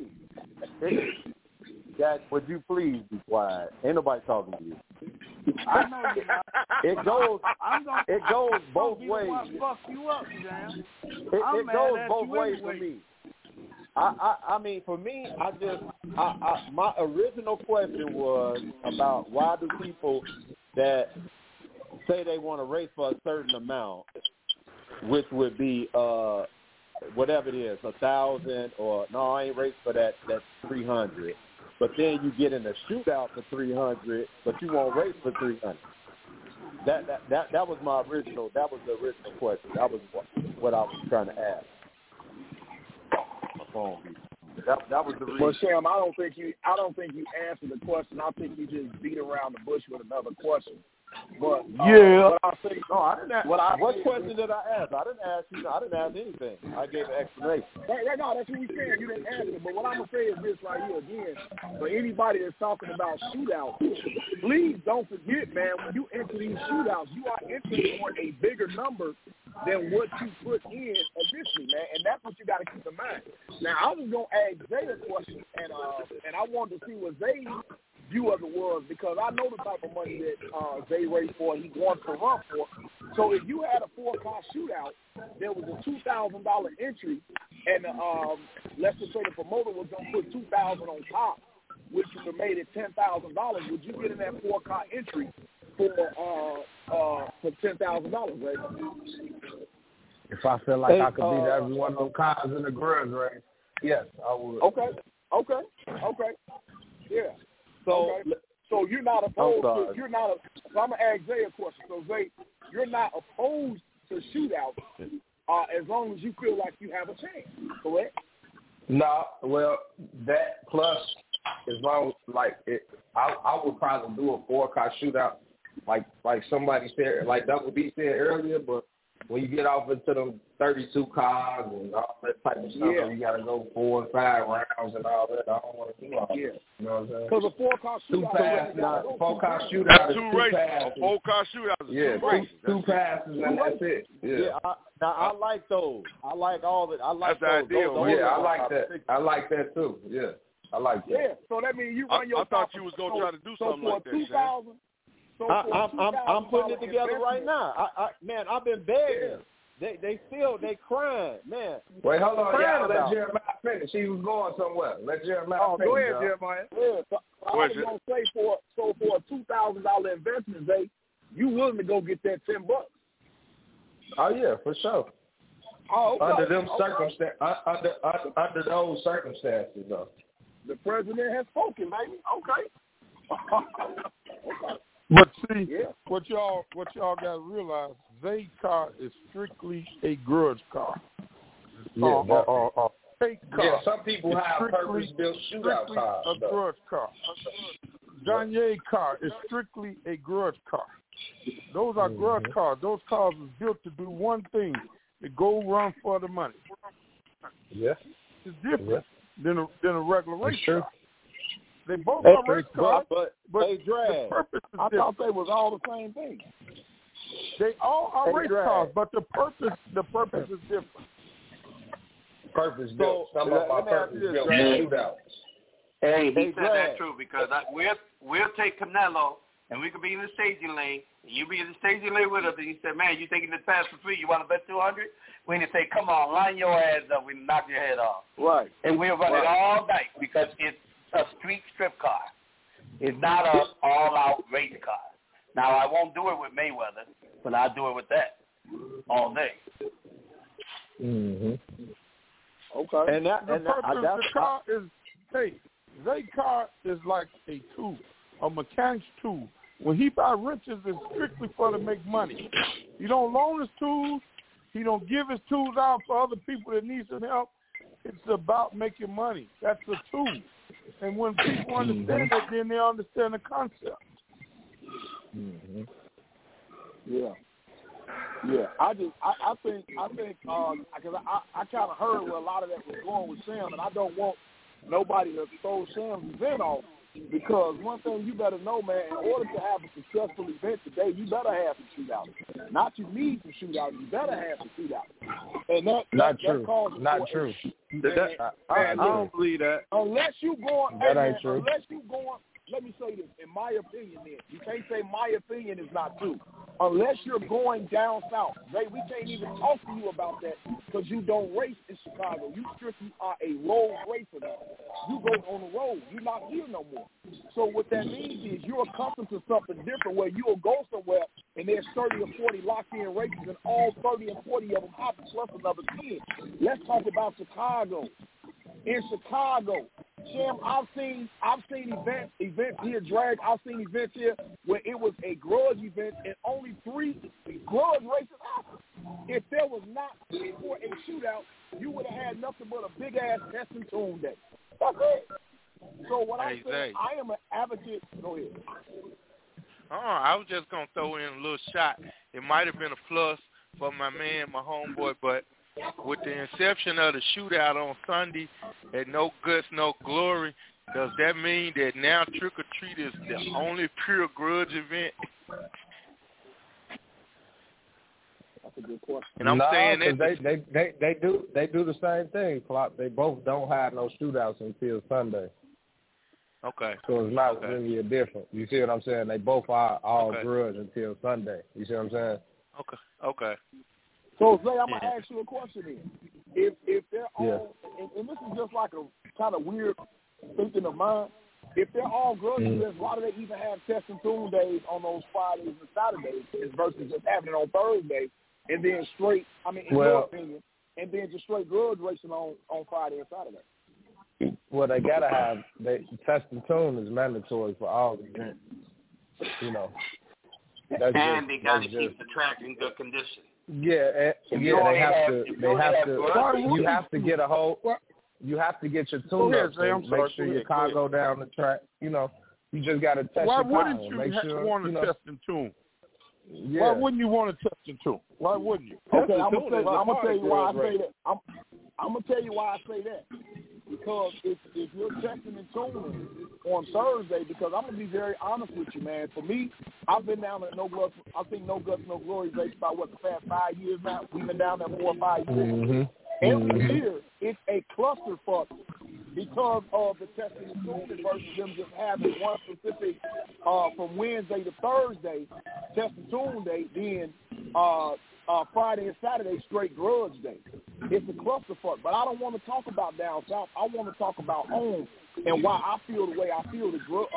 Jack, would you please be quiet? Ain't nobody talking to you. I know you're not. It goes both ways. Fuck you up, Jam. It goes both ways for me. I mean, for me, my original question was about why do people that say they want to race for a certain amount, which would be whatever it is, 1,000 or no, I ain't racing for that. That's 300. But then you get in a shootout for 300, but you won't race for 300. That was my original. That was the original question. That was what I was trying to ask. That was the reason. Well, Sam, I don't think you answered the question. I think you just beat around the bush with another question. But what I think, I didn't ask. What question did I ask? I didn't ask you. I didn't ask anything. I gave an explanation. Right, no, that's what we said. You didn't answer. But what I'm gonna say is this right here again. For anybody that's talking about shootouts, please don't forget, man. When you enter these shootouts, you are entering for a bigger number than what you put in initially, man. And that's what you got to keep in mind. Now, I was gonna ask Zay a question, and I wanted to see what Zay's view of it was, because I know the type of money that Zay raced for, he wants to run for. So if you had a 4-car shootout, there was a $2,000 entry, and let's just say the promoter was going to put $2,000 on top, which would have made it $10,000. Would you get in that 4-car entry for $10,000, right? If I feel like I could beat every one of them cars in the grudge race, yes, I would. Okay. Yeah. So you're not opposed to, so I'm going to ask Zay a question. So Zay, you're not opposed to shootouts as long as you feel like you have a chance, correct? No, well, that plus as long like I would probably do a 4-car shootout like somebody said, like Double D said earlier, but when you get off into them 32 cars and all that type of stuff, you got to go 4 and 5 rounds and all that. I don't want to do all that. You know what I'm saying? Because a 4-car shootout, 4-car shootout is 2 races. A 4-car shootout is 2 races. 2 passes and that's it. Yeah. I like those. I like all that. I like that's those. I like that. I like that too. Yeah, I like that. Yeah, so that means you run your. I thought you was gonna try to do something like that. 2,000. I'm putting it together right now. Man, I've been begging. They crying, man. Wait, hold on, y'all. Let Jeremiah finish. He was going somewhere. Let Jeremiah finish. Go ahead, Jeremiah. Yeah, so I was gonna say for a $2,000 investment, Zay, you willing to go get that $10? Oh yeah, for sure. Oh, okay. Under them circumstances, under those circumstances, though. The president has spoken, baby. Okay. But see, what y'all got to realize, Zay's car is strictly a grudge car. Fake car. Yeah, some people have purpose-built shootout cars. A grudge car. Danye's car is strictly a grudge car. Those are grudge cars. Those cars are built to do one thing: to go run for the money. Yeah, it's different than a regular race car. They both are race cars, but they drag. The purpose is I different. thought they was all the same thing. They all are race cars, but the purpose is different. Purpose built. Some of my purpose built shootouts. Hey, he said that true, because we'll take Canelo and we could be in the staging lane, and you be in the staging lane with us, and you said, man, you taking this pass for free, you want to bet 200? We need to say, come on, line your ass up, we knock your head off. Right. And we'll run it all night, because it's a street strip car. It's not a all-out race car. Now, I won't do it with Mayweather, but I'll do it with that all day. Mm-hmm. Okay. Zay's car is like a tool, a mechanic's tool. When he buy wrenches, it's strictly for to make money. He don't loan his tools. He don't give his tools out for other people that need some help. It's about making money. That's the tool. And when people understand it, then they understand the concept. Mm-hmm. Yeah. Yeah, I think because I kind of heard where a lot of that was going with Sam, and I don't want nobody to throw Sam's event off, because one thing you better know, man, in order to have a successful event today, you better have some shootouts. Not you need some shootouts, you better have some shootouts. And that causes not true. I don't believe that. Unless you going, that ain't true. Unless you going. Let me say this, in my opinion, then. You can't say my opinion is not true. Unless you're going down south. We can't even talk to you about that because you don't race in Chicago. You strictly are a road racer now. You go on the road. You're not here no more. So what that means is you're accustomed to something different where you'll go somewhere and there's 30 or 40 locked-in races and all 30 and 40 of them happen plus another 10. Let's talk about Chicago. In Chicago, Sam, I've seen events here, drag. I've seen events here where it was a grudge event and only 3 grudge races happened. If there was not for a shootout, you would have had nothing but a big-ass test and tune day. That's it. So what I'm saying, I am an advocate. Go ahead. I was just going to throw in a little shot. It might have been a plus for my man, my homeboy, but with the inception of the shootout on Sunday at No Guts, No Glory, does that mean that now Trick or Treat is the only pure grudge event? That's a good question. And I'm saying that they do the same thing, Flop. They both don't have no shootouts until Sunday. Okay. So it's not really a difference. You see what I'm saying? They both are all grudge until Sunday. You see what I'm saying? Okay. So, Zay, I'm going to ask you a question then. If they're all, and this is just like a kind of weird thinking of mine, if they're all grudge events, why do they even have test and tune days on those Fridays and Saturdays versus just having it on Thursday and then straight, your opinion, and then just straight grudge racing on Friday and Saturday? Well, they got to have, test and tune is mandatory for all events, you know. They got to keep the track in good condition. Yeah, they have to. You have to get a whole. You have to get your tune up. So make sure your car go down the track. You know, you just got to test your car. Why wouldn't you want to test and tune? Yeah. Why wouldn't you want to test and tune? Why wouldn't you? Okay, I'm gonna tell you why I say that. I'm gonna tell you why I say that. Because if you're testing and tuning on Thursday, because I'm gonna be very honest with you, man. For me, I've been down at No Guts. I think No Guts, No Glory race about the past 5 years now. We've been down there 4 or 5 years. Every year, it's a clusterfuck because of the testing and tuning versus them just having one specific from Wednesday to Thursday test and tune day, then Friday and Saturday straight grudge day. It's a clusterfuck. But I don't want to talk about down south. I want to talk about home and why I feel the way I feel.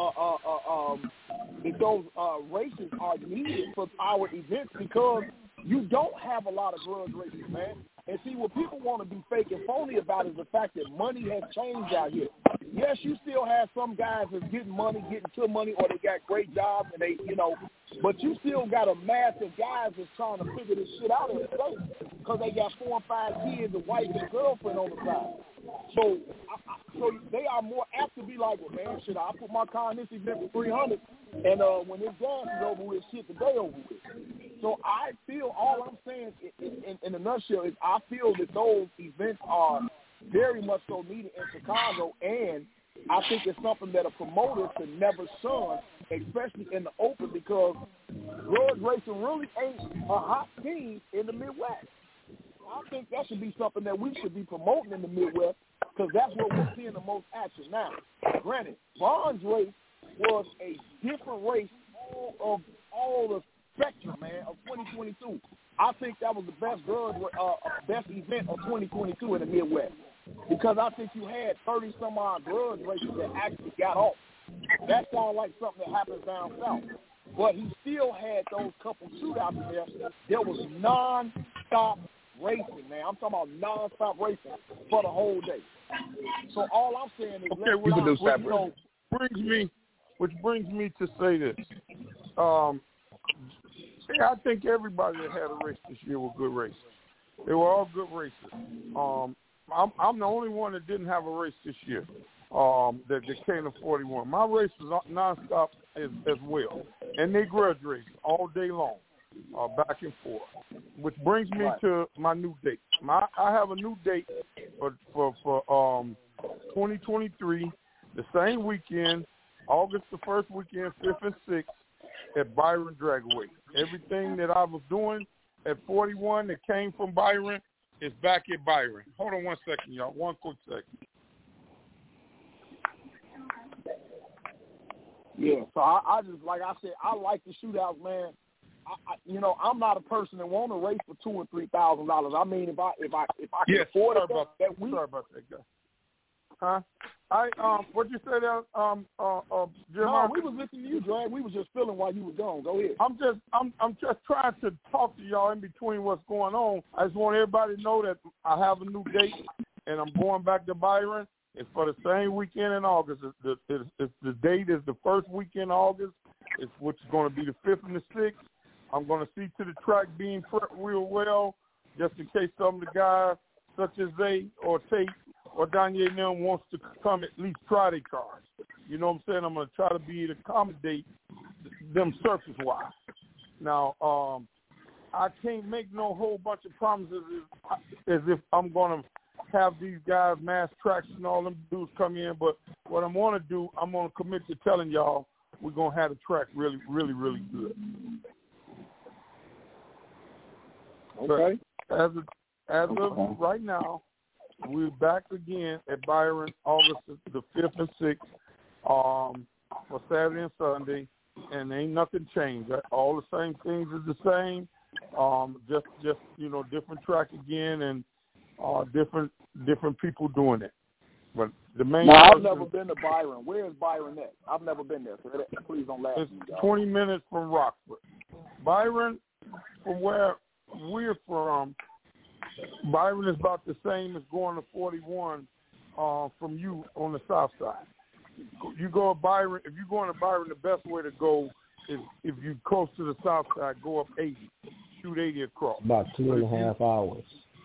If those races are needed for our events, because you don't have a lot of grudge races, man. And see, what people want to be fake and phony about is the fact that money has changed out here. Yes, you still have some guys that's getting to money, or they got great jobs, and they, but you still got a mass of guys that's trying to figure this shit out every day because they got 4 or 5 kids, a wife and a girlfriend on the side. So they are more apt to be like, well, man, shit, I put my car in this event for $300, and when this gas is over with, shit, the day over with. So I feel, all I'm saying in a nutshell is I feel that those events are very much so needed in Chicago, and I think it's something that a promoter should never shun, especially in the open, because grudge racing really ain't a hot thing in the Midwest. I think that should be something that we should be promoting in the Midwest, because that's where we're seeing the most action now. Granted, Bond's race was a different race of all the spectrum, man, of 2022. I think that was the best best event of 2022 in the Midwest, because I think you had 30-some-odd grudge races that actually got off. That sounds like something that happens down south. But he still had those couple shootouts in there. There was non-stop racing, man. I'm talking about non-stop racing for the whole day. So all I'm saying is, which brings me to say this. I think everybody that had a race this year were good racers. They were all good racers. I'm the only one that didn't have a race this year. That came to 41. My race was nonstop as well, and they grudge race all day long, back and forth. Which brings me to my new date. I have a new date for 2023, the same weekend, August the 1st weekend, 5th and 6th, at Byron Dragaway. Everything that I was doing at 41 that came from Byron is back at Byron. Hold on one second, y'all. One quick second. Yeah, so I just, like I said, I like the shootouts, man. I'm not a person that want to race for $2,000 or $3,000. I mean, if I can afford it that week. Sorry about that, guy. Huh? What'd you say there, Jim? No, we was listening to you, Drag. We was just feeling while you were gone. Go ahead. I'm just trying to talk to y'all in between what's going on. I just want everybody to know that I have a new date, and I'm going back to Byron. It's for the same weekend in August. The date is the first weekend in August, which is going to be the 5th and the 6th. I'm going to see to the track being prepped real well, just in case some of the guys, such as Zay or Tate or Danye and them, wants to come at least try their cars. You know what I'm saying? I'm going to try to be to accommodate them surface-wise. Now, I can't make no whole bunch of promises as if I'm going to have these guys mass tracks and all them dudes come in, but what I'm going to do, I'm going to commit to telling y'all we're going to have the track really, really, really good. Okay. But as of right now, we're back again at Byron August the 5th and 6th for Saturday and Sunday, and ain't nothing changed. All the same things is the same, just different track again, and different people doing it. But the main. Now, I've never been to Byron. Where is Byron at? I've never been there, so please don't laugh at me. It's 20 minutes from Rockford. Byron, from where we're from, Byron is about the same as going to 41 from you on the south side. You go to Byron. If you're going to Byron, the best way to go is if you're close to the south side, go up 80, shoot 80 across. About 2.5 hours.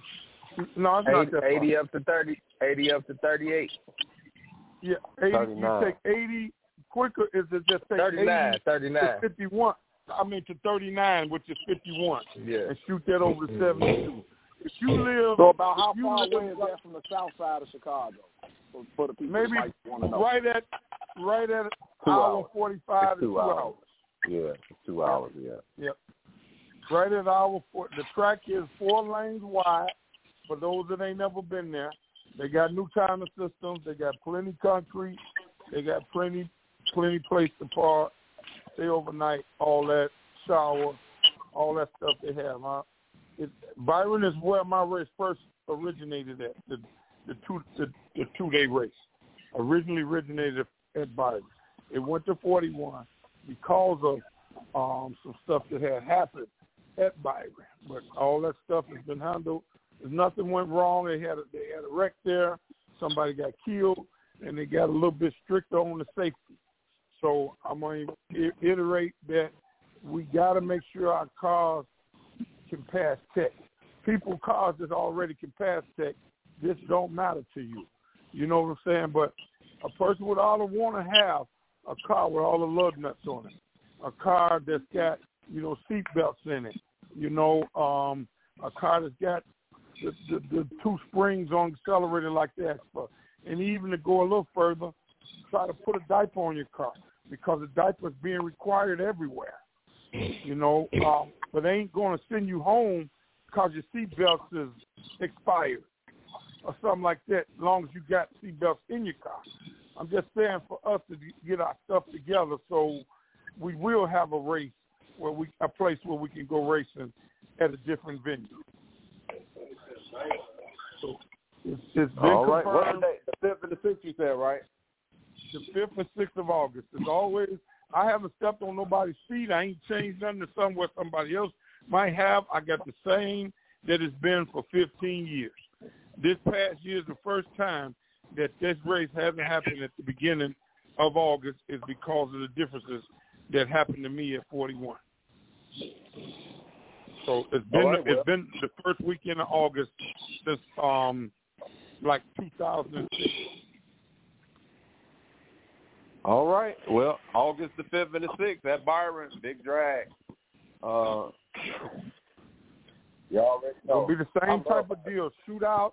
No, it's not that far. 80 up to 30, 80 up to 38. Yeah, 80. 39. You take 80 quicker. Is it just take 39? 39 to 51. I mean to 39, which is 51. Yeah, and shoot that over to 72. If you live, so about how far away is that from the south side of Chicago? For the people maybe who might want to know. right at hour 45 to 2 hours. Yeah, 2 hours. Yeah. Yep. Right at hour 4. The track is 4 lanes wide. For those that ain't never been there, they got new timing systems. They got plenty concrete. They got plenty place to park, stay overnight, all that, shower, all that stuff they have. Byron is where my race first originated at. The 2-day race originally originated at Byron. It went to 41 because of some stuff that had happened at Byron, but all that stuff has been handled. Nothing went wrong. They had a wreck there. Somebody got killed, and they got a little bit stricter on the safety. So I'm going to iterate that we got to make sure our cars can pass tech. People cars that already can pass tech, this don't matter to you. You know what I'm saying? But a person would ought to want to have a car with all the lug nuts on it, a car that's got seat belts in it. A car that's got the 2 springs on the accelerator like that. And even to go a little further, try to put a diaper on your car because the diaper is being required everywhere. But they ain't going to send you home because your seatbelt is expired or something like that, as long as you got seatbelts in your car. I'm just saying for us to get our stuff together so we will have a race a place where we can go racing at a different venue. So it's been all right. confirmed. What day? The 5th and the 6th, you said, right? The 5th and 6th of August. As always, I haven't stepped on nobody's feet. I ain't changed nothing to somewhere somebody else might have. I got the same that it's been for 15 years. This past year is the first time that this race hasn't happened at the beginning of August is because of the differences that happened to me at 41. So it's been the first weekend of August since like 2006. All right. Well, August the 5th and the 6th at Byron, big drag. Y'all already know. It'll be the same type of deal. Shootouts,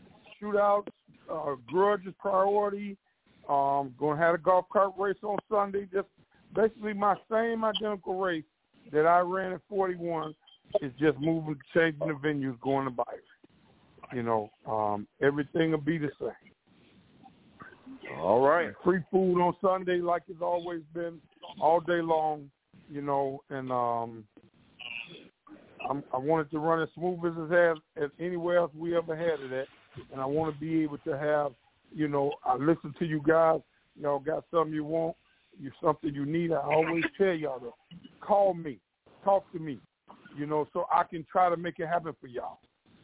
grudge is priority. Going to have a golf cart race on Sunday. Just basically my same identical race that I ran at 41 is just moving, changing the venues, going to Byron. You know, everything will be the same. All right. Free food on Sunday like it's always been all day long, you know, and I wanted to run as smooth as it has as anywhere else we ever had it at, and I want to be able to have, you know, I listen to you guys. Y'all got something you want, something you need. I always tell y'all to call me, talk to me, you know, so I can try to make it happen for y'all.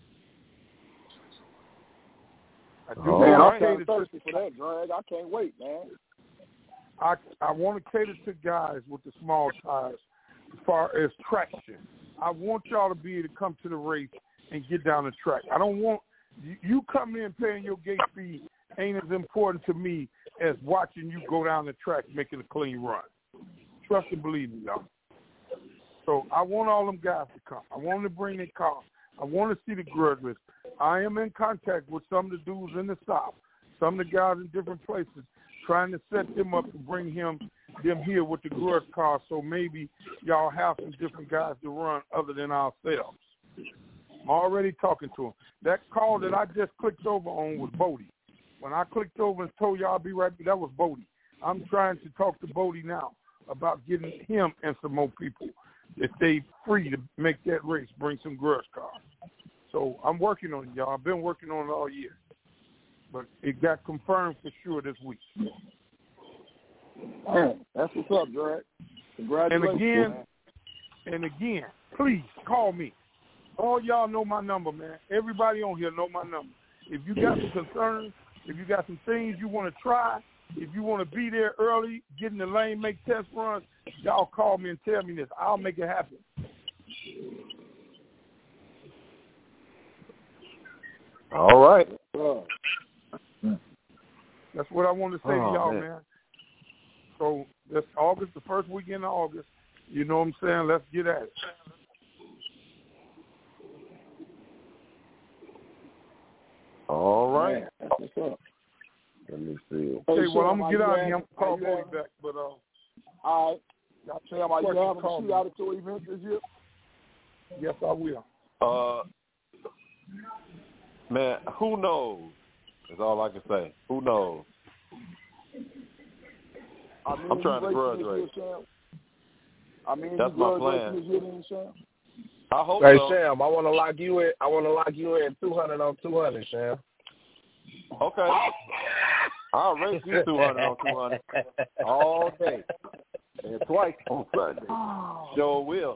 I'm thirsty for that, Drag. I can't wait, man. I want to cater to guys with the small tires as far as traction. I want y'all to be able to come to the race and get down the track. I don't want you coming in paying your gate fee ain't as important to me as watching you go down the track making a clean run. Trust and believe me, y'all. So I want all them guys to come. I want them to bring their cars. I want to see the grudge race. I am in contact with some of the dudes in the South, some of the guys in different places, trying to set them up to bring them here with the grudge car, so maybe y'all have some different guys to run other than ourselves. I'm already talking to them. That call that I just clicked over on was Bodie. When I clicked over and told y'all I'll be right back, that was Bodie. I'm trying to talk to Bodie now about getting him and some more people if they free to make that race, bring some grudge cars. So I'm working on it, y'all. I've been working on it all year. But it got confirmed for sure this week. Man, that's what's up, Drake. Congratulations. And again, please call me. All y'all know my number, man. Everybody on here know my number. If you got some concerns, if you got some things you want to try, if you want to be there early, get in the lane, make test runs, y'all call me and tell me this. I'll make it happen. All right. That's what I want to say to y'all, man. So that's August, the first weekend of August. You know what I'm saying? Let's get at it. All right. That's what's up. Let me see. Okay, well, I'm going to get out of here. I'm going to call Bodie back. But, all right. Y'all tell me, are you having a shootout at your event this year? Yes, I will. Man, who knows? That's all I can say. Who knows? I'm trying to grudge race. That's my plan. I hope hey, so. Sham, I want to lock you in. I want to lock you in 200 on 200, Sham. Okay. I'll race you 200 on 200 all day. And twice on Sunday. Sure will.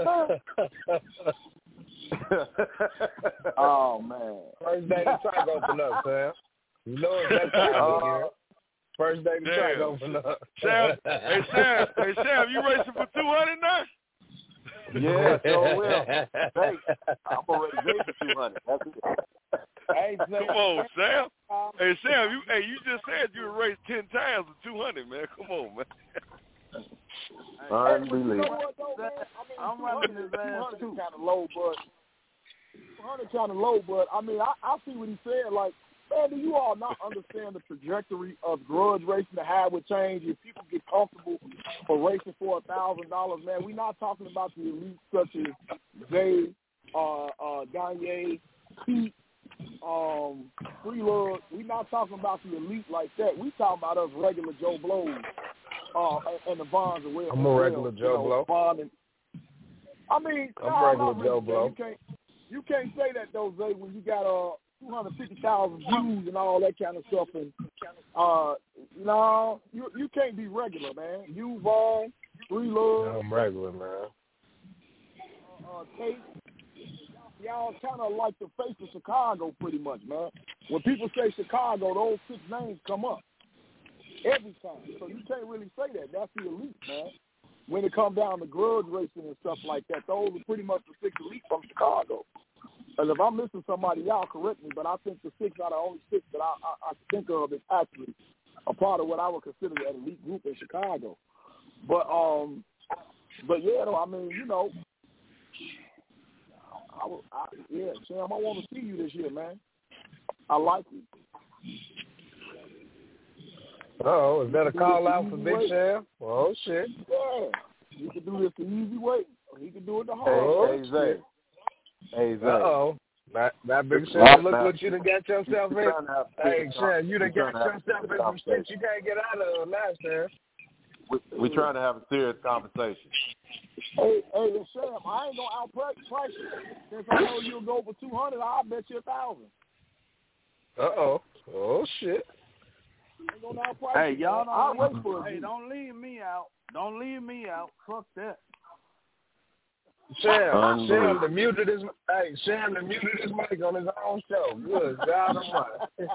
Oh, man. First day the track open up, Sam. You know it's that time of year. First day the track open up. Sam, Sam, you racing for 200 now? Yeah, sure will. Hey, I'm already racing 200. That's it. Hey, come on, Sam. Hey, Sam, you just said you would race 10 times with 200, man. Come on, man. Unbelievable. I'm running his ass too. Kind of low, but 200 kind of low, but I mean, I see what he said. Like, man, do you all not understand the trajectory of grudge racing, the how it would change if people get comfortable for racing for $1,000? Man, we're not talking about the elite such as Zay, Gagne, Pete, Freelug. We're not talking about the elite like that. We talking about us regular Joe Blows. And the Vons as well. I'm a regular Joe Blow. I'm regular Joe Blow. You can't say that though, Zay, when you got 250,000 views and all that kind of stuff. And no, you can't be regular, man. You, Vaughn, Freelug. I'm regular, man. Tate, y'all kind of like the face of Chicago, pretty much, man. When people say Chicago, those 6 names come up every time. So you can't really say that. That's the elite, man. when it comes down to grudge racing and stuff like that, those are pretty much the 6 elite from Chicago. And if I'm missing somebody, y'all correct me, but I think the 6 are the only 6 that I think of is actually a part of what I would consider an elite group in Chicago. But yeah, though, I mean, you know, Sam, I want to see you this year, man. I like you. Oh, is that a call out for Big Sam? Oh, shit. Yeah. He can do this the easy way, or he can do it the hard way. Hey, Zay. Uh-oh. That Big Sam, look what you done got yourself in. Hey, Sam, you done got yourself in some shit you can't get out of last time. We're trying to have a serious conversation. Hey, Sam, I ain't gonna outprice you. Since I know you'll go for 200, I'll bet you 1,000. Uh-oh. Oh, shit. Hey, y'all I'll wait for it. Hey, don't leave me out. Don't leave me out. Fuck that. Sam muted his mic on his own show. Good God Almighty.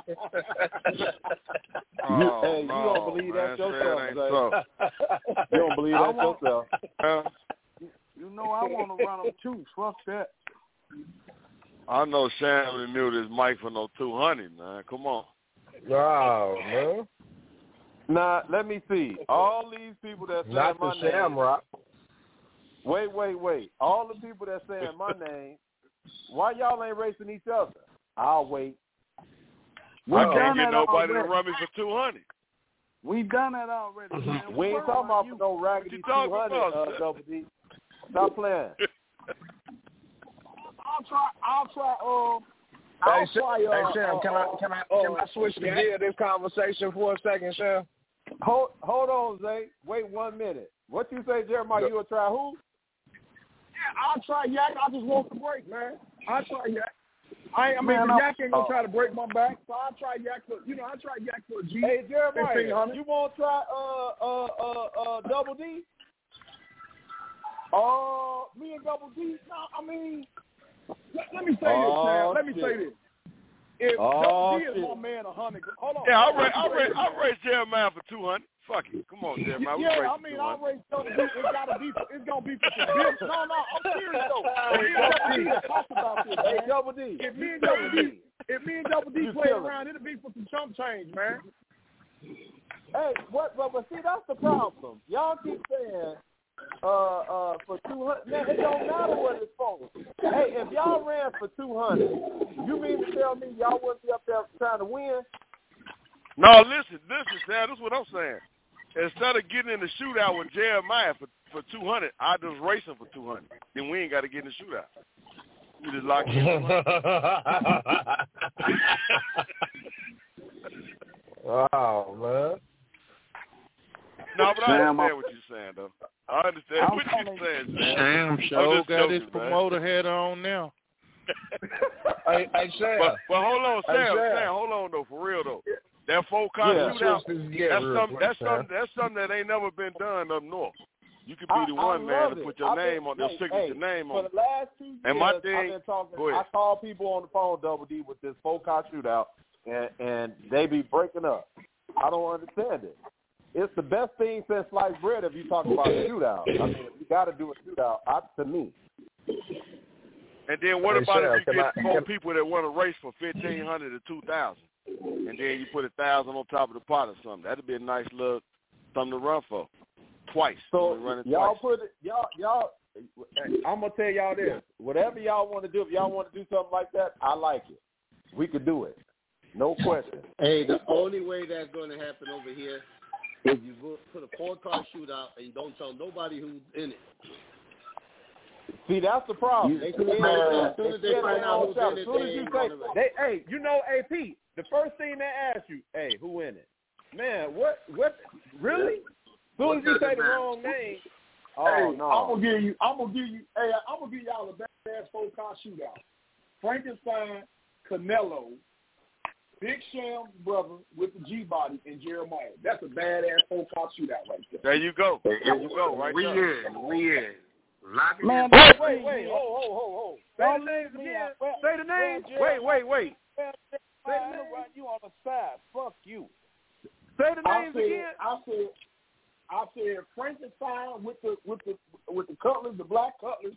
You don't believe that yourself, Zay. You don't believe that yourself. You know I want to run them too. Fuck that. I know Sam didn't mute his mic for no 200, man. Come on. Oh, man. Now, let me see. All these people that say not my the name. Shamrock. Wait. All the people that saying my name, why y'all ain't racing each other? I'll wait. I can't get nobody to run me for 200. We done that already, man. We ain't talking about no raggedy 200, Double D. Stop playing. I'll try. Hey, Sam, can I switch the gear of this conversation for a second, Sam? Hold on, Zay. Wait 1 minute. What you say, Jeremiah? You will try who? Yeah, I'll try Yak. I just want the break, man. I'll try Yak. Yak ain't gonna try to break my back, so I'll try Yak for. I try Yak for a G. Hey, Jeremiah, you want to try Double D? Me and Double D. No, I mean. Let me say this, Sam. Let me say this. If Double D is my man 100, hold on. Yeah, I'll raise Jeremiah for 200. Fuck it. Come on, Jeremiah. Yeah, I'll raise Double D. It's gonna be for some bills. No, I'm serious though. Me and Double D talk about this, man. Hey, Double D. If me and Double D play around, it'll be for some chump change, man. Hey, what? But see, that's the problem. Y'all keep saying. For 200, man, it don't matter what it's for. Hey, if y'all ran for 200, you mean to tell me y'all wouldn't be up there trying to win? No, listen, Sam, this is what I'm saying. Instead of getting in the shootout with Jeremiah for 200, I just race him for 200. Then we ain't got to get in the shootout. We just lock in. Wow, man. No, but I understand what you're saying, though. I understand what you're saying, Sam show got his promoter hat on now. Hey, Sam. But hold on, Sam, hold on, though, for real, though. That 4-car shootout, that's something that ain't never been done up north. You could be the one, man, to put your name on, your signature name on it. For the last 2 years, I've been talking, I call people on the phone, Double D, with this 4-car shootout, and they be breaking up. I don't understand it. It's the best thing since sliced bread if you talk about a shootout. I mean, you got to do a shootout, to me. And then what about if you get 4 people that want to race for $1,500 to $2,000, and then you put $1,000 on top of the pot or something? That'd be a nice little something to run for. Twice. So y'all put it, y'all. I'm gonna tell y'all this. Whatever y'all want to do, if y'all want to do something like that, I like it. We could do it. No question. Hey, the only way that's going to happen over here. If you put a 4-car shootout and you don't tell nobody who's in it. See, that's the problem. As soon as they find out who's in it, hey, you know, AP, the first thing they ask you, hey, who in it? Man, what, really? As soon as you say the wrong name, no. I'm gonna give y'all a badass 4-car shootout. Frankenstein, Canelo, Big Sham's brother with the G-body, and Jeremiah. That's a badass 4-car shootout right there. There you go. Right we there. We in. Man, wait. Hold. Say the names again. Say the names. Wait. Say the names. You on the side. Fuck you. Say the names again. I said I said Frankenstein with the Cutlers, the black Cutlers.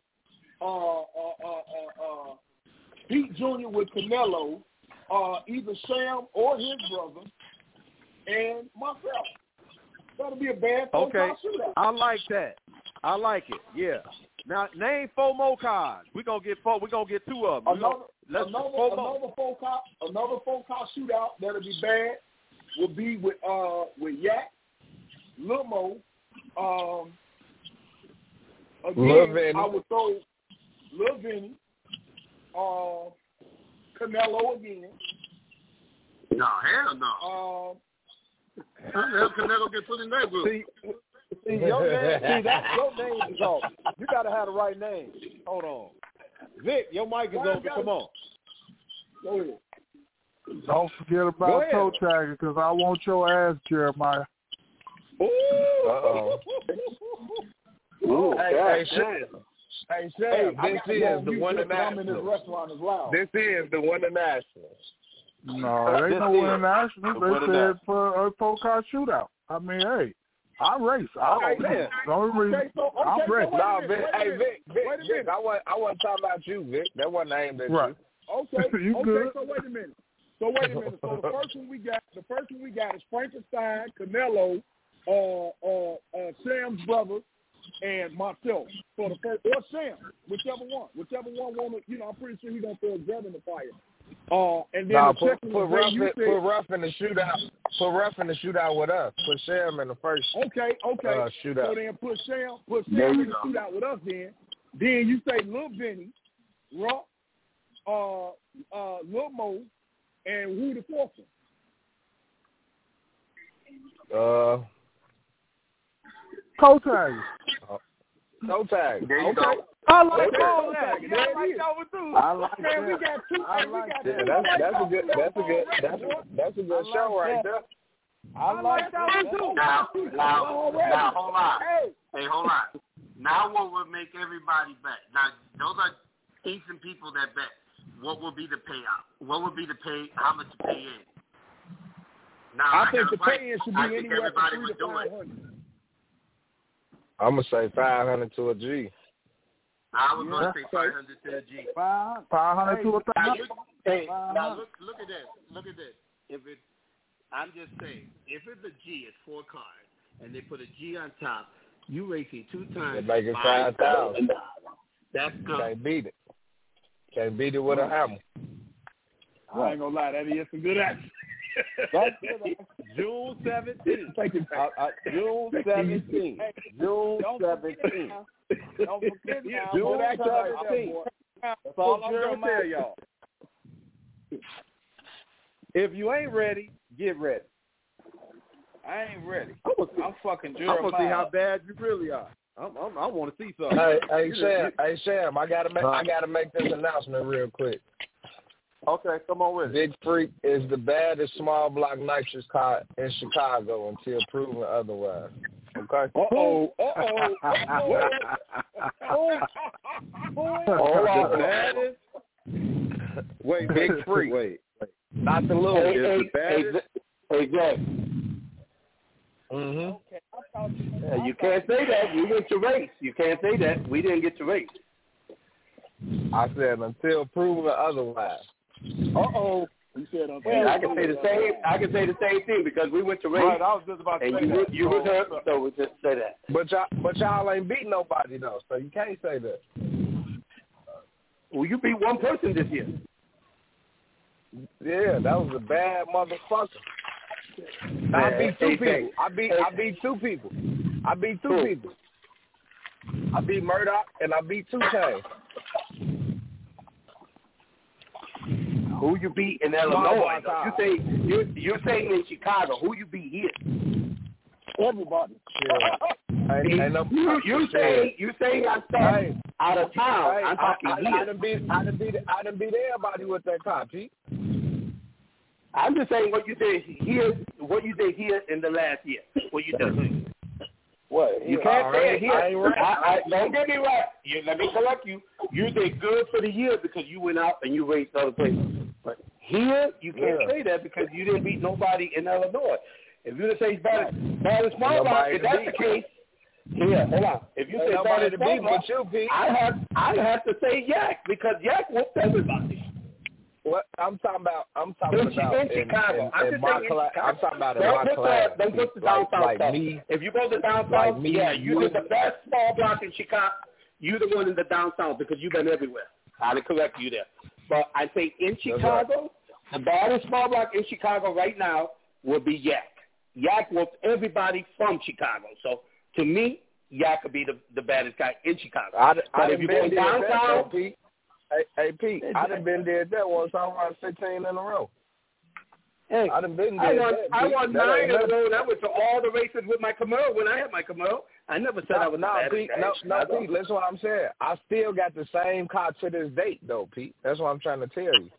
Pete Jr. with Canelo, either Sam or his brother, and myself. That'll be a bad shootout. I like that. I like it. Yeah. Now name 4 more cards. We're gonna get 2 of them. Another 4-car shootout that'll be bad will be with Yak, Lil Mo. Again, I would throw Lil Vinny, Canelo again. No, hell no. How the hell Canelo get put in that group? See, your name is off. You got to have the right name. Hold on. Vic, your mic is open. Come on. Go ahead. Don't forget about toe tagging because I want your ass, Jeremiah. Uh-oh. Hey, Sam, this is the one international. This is the one international. No, they ain't no international. They said for a 4-car shootout. I mean, hey, I race. I'm ready. No, Vic, Vic, I wasn't talking about you, Vic. That wasn't aimed at you. Okay, good. So wait a minute. So the first one we got is Frankenstein, Canelo, Sam's brother, and myself. So the first, or Sam, whichever one wanna, I'm pretty sure he's gonna throw a gun in the fire. And then put Ruff in the shootout. Put Ruff in the shootout with us. Put Sam in the first. Okay. Shootout. So then put Sam in the shootout with us. Then you say Lil Vinny, Ruff, Lil Mo, and who the fourth one? Toe tag. Toe tag. There you go. I like that. I like that. We got two. That's a good show right there. I like that one too. Now, hold on. Hey, hold on. Now, what would make everybody bet? Now, those are decent people that bet. What will be the payout? What would be the pay? How much to pay in? Now, I think the pay-in should be anywhere from $300 to $500. I'm gonna say 500 to a G. I was gonna say 500 to a G. 500 to a 1,000. Hey, now look at this. I'm just saying, if it's a G, it's 4 cards, and they put a G on top, you racing 2 times. They make it 5,000. That's good. Can't beat it. Can't beat it with a hammer. I ain't gonna lie, that is some good action. That's June 17th. June 17th. June 17th. Don't forget now. June 17th. That's all I'm going to tell y'all. If you ain't ready, get ready. I ain't ready. I'm fucking Jeremiah. I'm going to see how bad you really are. I want to see something. Hey Sam, I gotta make this announcement real quick. Okay, come on with it. Big Freak is the baddest small block nitrous car in Chicago until proven otherwise. Okay. The baddest. Wait, Big Freak. Wait. Not the little. It's the baddest. Hey, Jack. Mm-hmm. Yeah, you can't say that. You get to race. You can't say that. We didn't get to race. I said until proven otherwise. You said well, I can say the same thing because we went to race. Right, I was just about to say that. You was hurt, so we just say that. But y'all ain't beat nobody though, so you can't say that. Well, you beat one person this year. Yeah, that was a bad motherfucker. I beat 2 people. I beat 2 people. I beat Murdoch and I beat 2K. Who you beat in Illinois? You're saying in Chicago. Who you beat here? Everybody. You saying I said out of town. I'm talking here. I done beat everybody with that car, Pete. I'm just saying what you did here. What you did here in the last year. What you done? What? You can't say it here. Don't get me right. Let me correct you. You did good for the year because you went out and you raced other places. But here, you can't say that because you didn't beat nobody in Illinois. If you say he's bad as small block, if that's the case, here, hold on. If you say bad as small block, I have to say Yak because Yak whooped everybody. What I'm talking about in Chicago. I'm talking about in my class. Don't put the down south like stuff. me. If you go to down south, you're the best small block in Chicago. You're the one in the down south because you've been everywhere. I'll correct you there. But I think in Chicago, the baddest small block in Chicago right now would be Yak. Yak whooped everybody from Chicago. So to me, Yak could be the baddest guy in Chicago. But if you go downtown, Hey Pete, I done been there that once. I won 16 in a row. Hey, I done been there. I won 9 in a row. And I went to all the races with my Camaro when I had my Camaro. I never said I was Pete. Pete, listen what I'm saying. I still got the same car to this date, though, Pete. That's what I'm trying to tell you.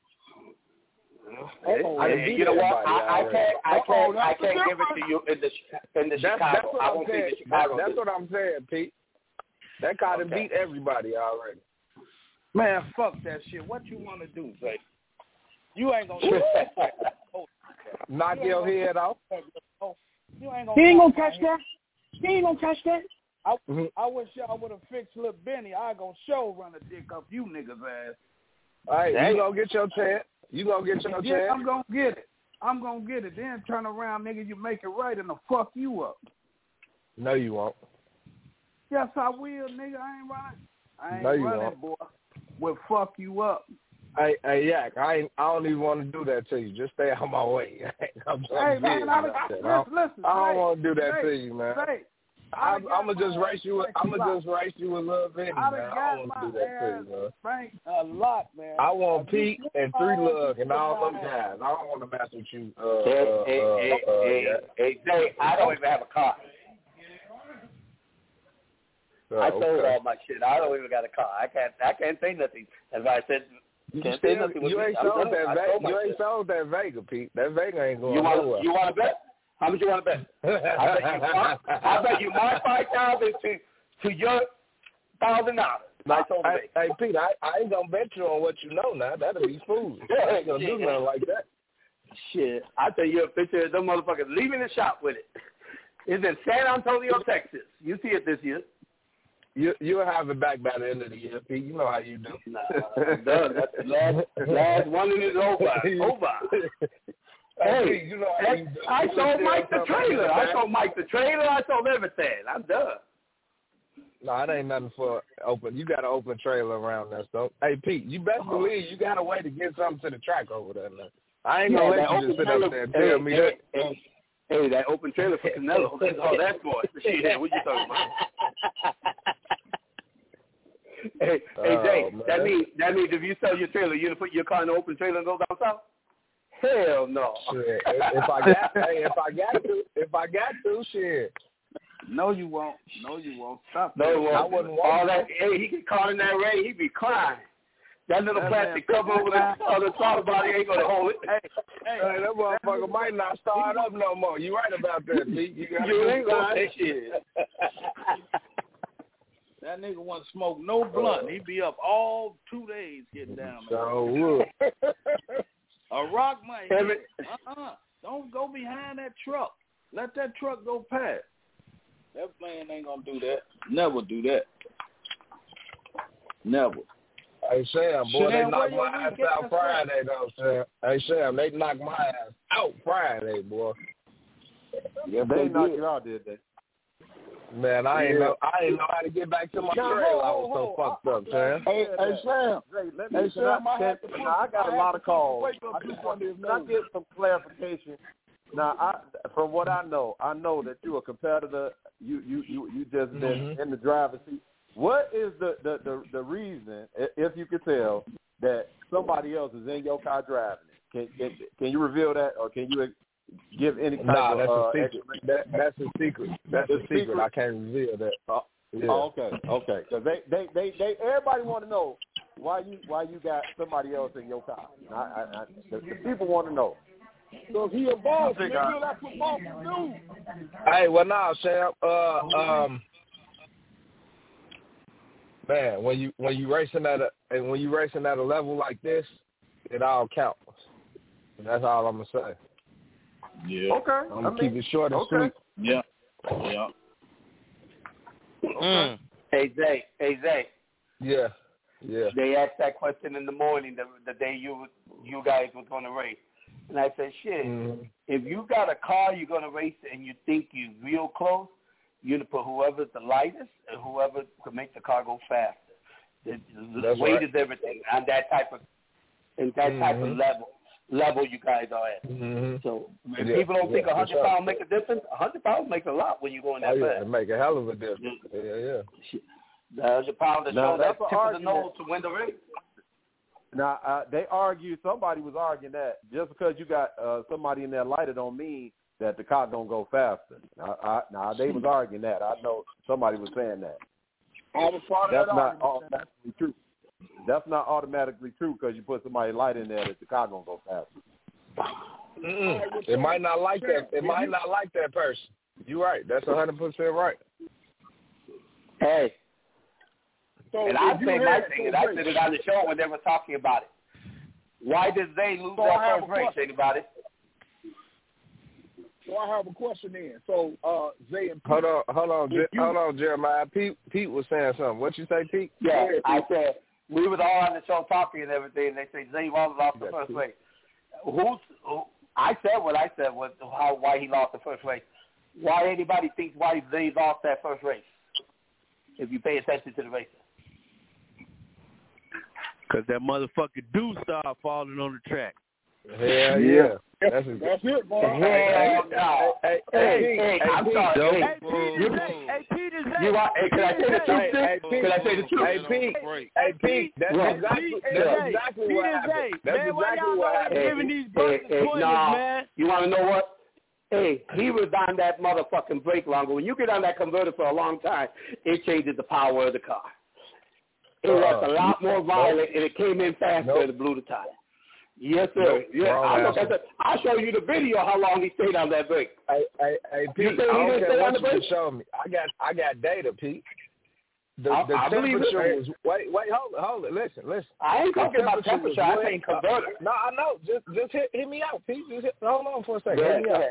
You know what? I can't give it to you in the Chicago. I won't say the Chicago. That's what I'm saying, Pete. That car done beat everybody already. Man, fuck that shit. What you want to do, baby? You ain't gonna do that. Knock your head off. He ain't gonna catch that. He ain't gonna catch that. I wish y'all would have fixed Lil Benny. I gonna show run a dick up you niggas' ass. All right, you gonna get your chance. Yeah, I'm gonna get it. I'm gonna get it. Then turn around, nigga, you make it right and I'll fuck you up. No, you won't. Yes, I will, nigga. I ain't running. No, you running, won't. boy. Will fuck you up. Hey, Yak, I don't even want to do that to you. Just stay out my way. Hey, man, listen. I don't want to do that to you, man. I'm gonna just race you. I'm gonna just race you a little bit, man. I don't want to do that to you, man. Frank, a lot, man. I want Pete and 3 Lug and all them guys. I don't want to mess with you. Hey, Jay, I don't even have a car. I sold all my shit. I don't even got a car. I can't say nothing. As I said, can't say nothing. You ain't sold that Vega, Pete. That Vega ain't going nowhere. You want to bet? How much you want to bet? I bet you my $5,000 to your $1,000. Hey, Pete, I ain't gonna bet you on what you know now. That'll be foolish. I ain't gonna do nothing like that. Shit, I tell you a picture of them motherfuckers leaving the shop with it. It's in San Antonio, Texas. You see it this year. You'll have it back by the end of the year, Pete. You know how you do. Nah, done. That's the last one and it's over. Hey, you know how you do. I sold Mike the trailer. I sold everything. I'm done. No, it ain't nothing for open. You got an open trailer around that stuff. Hey, Pete, you best believe you got a way to get something to the track over there now. I ain't gonna let you just sit up there and tell me that. Hey, that open trailer for Canelo. That's all that's for. Shit, what you talking about? Hey, Jay, that means if you sell your trailer, you gonna put your car in the open trailer and go down south? Hell no. Shit. If I got to, shit. No, you won't. Stop. No, you won't. I wouldn't want all that. Hey, he get caught in that rain, he be crying. That little plastic cover over the throttle body ain't gonna hold it. Hey, that motherfucker might not start up no more. You right about that, Pete. You ain't lying. Shit. That nigga won't smoke no blunt. He be up all 2 days getting down. So a rock might hit. Don't go behind that truck. Let that truck go past. That man ain't gonna do that. Never do that. Never. Hey, Sam, boy, they knocked my ass out Friday, though, Sam. Hey, Sam, they knocked my ass out Friday, boy. Yeah, they knocked you out, did they? Man, I ain't know how to get back to my trailer. I was so fucked up, Sam. Hey, Sam. I got a lot of calls. I get some clarification. Now, from what I know that you're a competitor. You just been in the driver's seat. What is the reason, if you could tell, that somebody else is in your car driving it? Can you reveal that, or can you give any kind of? That's a secret. That's a secret. That's a secret. I can't reveal that. Yeah. Oh, okay. Because they everybody want to know why you got somebody else in your car. The people want to know. So if he a boss, nigga, that's what bosses do. Hey, well, now, Sam, man, when you racing at a level like this, it all counts. And that's all I'm gonna say. Yeah. Okay. I'm gonna keep it short and sweet. Yeah. Yeah. Okay. Hey Zay. Yeah. They asked that question in the morning, the day you guys was going to race. And I said, shit, if you got a car you're going to race and you think you're real close, you're going to put whoever's the lightest and whoever can make the car go faster. The weight is everything on that type of level you guys are at. So if people don't think 100 pounds make a difference, 100 pounds makes a lot when you go in that fast. It make a hell of a difference. Yeah. The 100 pounds that shows that tip of the nose to win the race. Now, somebody was arguing that just because you got somebody in there lighter don't mean that the car don't go faster. Now, they was arguing that. I know somebody was saying that. That's not automatically true. That's not automatically true because you put somebody light in there that the car gonna go faster. It might not like that. It might not like that person. You're right. That's 100% right. Hey. So and I say my thing, and I said it on the show when they were talking about it. Why did they lose that first race? Anybody? So I have a question then. So Zay and Pete. Hold on, Jeremiah. Pete was saying something. What you say, Pete? Yeah, I said we was all on the show talking and everything. And they say Zay lost the first race. I said what I said was why he lost the first race. Why anybody thinks why Zay lost that first race? If you pay attention to the race. Because that motherfucker do start falling on the track. Hell yeah. That's it, boy. Hey, I'm sorry. Hey, Pete is can I say the truth? Can I say the truth? Hey, Pete. That's exactly what happened. That's exactly what happened. Giving these buckets pointers, man. You want to know what? Hey, he was on that motherfucking brake longer. When you get on that converter for a long time, it changes the power of the car. It was a lot more violent, and it came in faster and it blew the tire. Yes, sir. I'll show you the video how long he stayed on that brake. Hey, Pete, I don't care what you show me. I got data, Pete. The temperature was wait, hold it. Listen. I ain't talking about temperature. I ain't converter. No, I know. Just hit me out, Pete. Hold on for a second. Hit me out.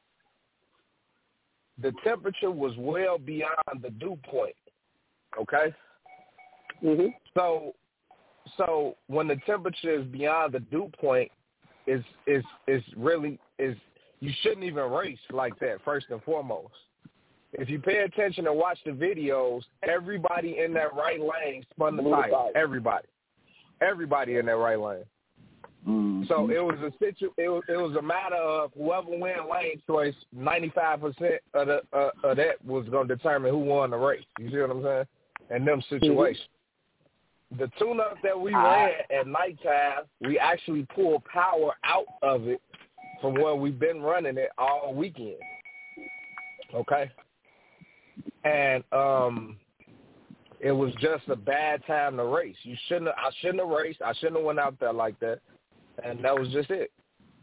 The temperature was well beyond the dew point. Okay. Mm-hmm. So when the temperature is beyond the dew point, is really you shouldn't even race like that. First and foremost, if you pay attention and watch the videos, everybody in that right lane spun the tire. Everybody in that right lane. Mm-hmm. So it was a matter of whoever win lane choice. 95% of that was going to determine who won the race. You see what I'm saying? And them situations. Mm-hmm. The tune-up that we ran at nighttime, we actually pulled power out of it from where we've been running it all weekend. Okay? And it was just a bad time to race. I shouldn't have raced. I shouldn't have went out there like that. And that was just it.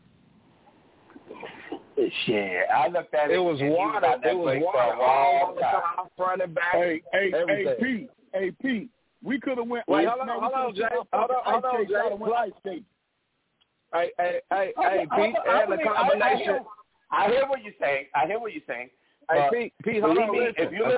Shit, I looked at it. It was water. It was water all the time, front and back. Hey, Pete. We could have went. Wait, hold on, Jay. Hold on, Jay. Hey, Pete, and the combination. I hear what you're saying. Hey, Pete, hold on. If you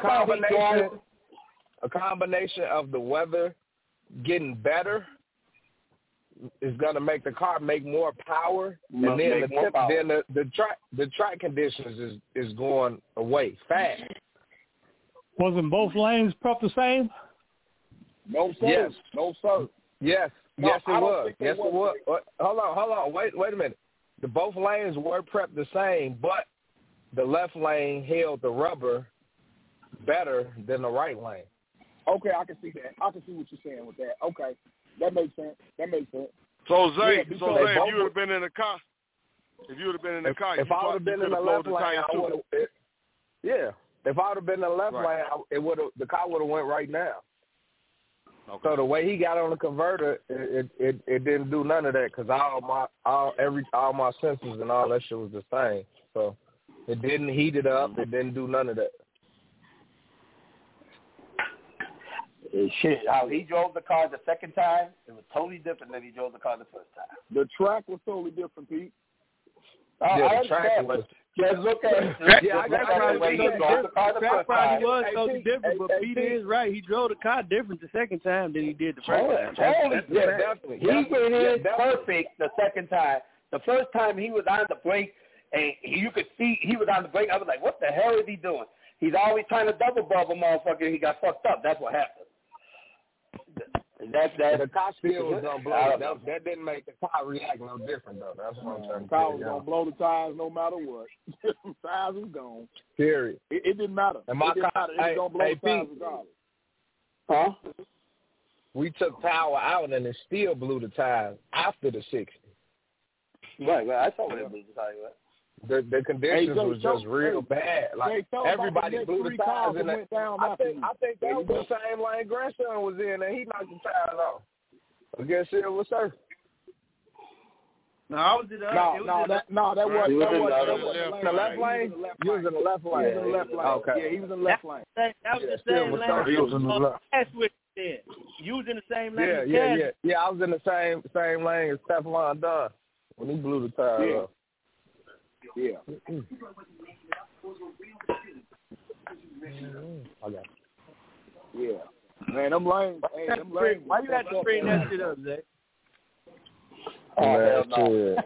a combination of the weather getting better is going to make the car make more power, and then the track conditions is going away fast. Wasn't both lanes prepped the same? No, sir. Yes. No, sir. Yes. No, yes, it was. Yes, it was. Hold on. Wait a minute. Both lanes were prepped the same, but the left lane held the rubber better than the right lane. Okay, I can see that. I can see what you're saying with that. Okay, that makes sense. So Zay, if you would have been in the car, if I would have been in the left lane, I would have. Yeah. If I would have been in the left lane, the car would have went right now. Okay. So the way he got on the converter, it didn't do none of that because all my sensors and all that shit was the same. So it didn't heat it up. It didn't do none of that. Shit, how he drove the car the second time, it was totally different than he drove the car the first time. The track was totally different, Pete. Yeah, the track was. Just look at the way he drove the car the first time. He was totally different, but Peter is right. He drove the car different the second time than he did the first time. Definitely. He went in perfect the second time. The first time he was on the brake, and you could see he was on the brake. I was like, what the hell is he doing? He's always trying to double bubble, motherfucker. He got fucked up. That's what happened. The car still was gonna blow. That didn't make the car react no different though. That's what I'm trying to The car was gonna blow the tires no matter what. The tires was gone. Period. It didn't matter. And my car, it was gonna blow the tires regardless. Huh? We took power out and it still blew the tires after the 60. Right. I saw what it blew the tires. The conditions was just real bad. Like everybody blew the tires in that. I think that was the same lane grandson was in, and he knocked the tires off against Silver Surfer. No, I was in the that wasn't the left lane. You was in the left lane. He was in the left lane. Okay. Yeah, he was in the left lane. That was the same lane. He was in the left. You was in the same lane. Yeah. I was in the same lane as Teflon Don when he blew the tires off. Yeah. Yeah. Man, them lanes. Why you have to bring that shit up, Zach? Oh, no.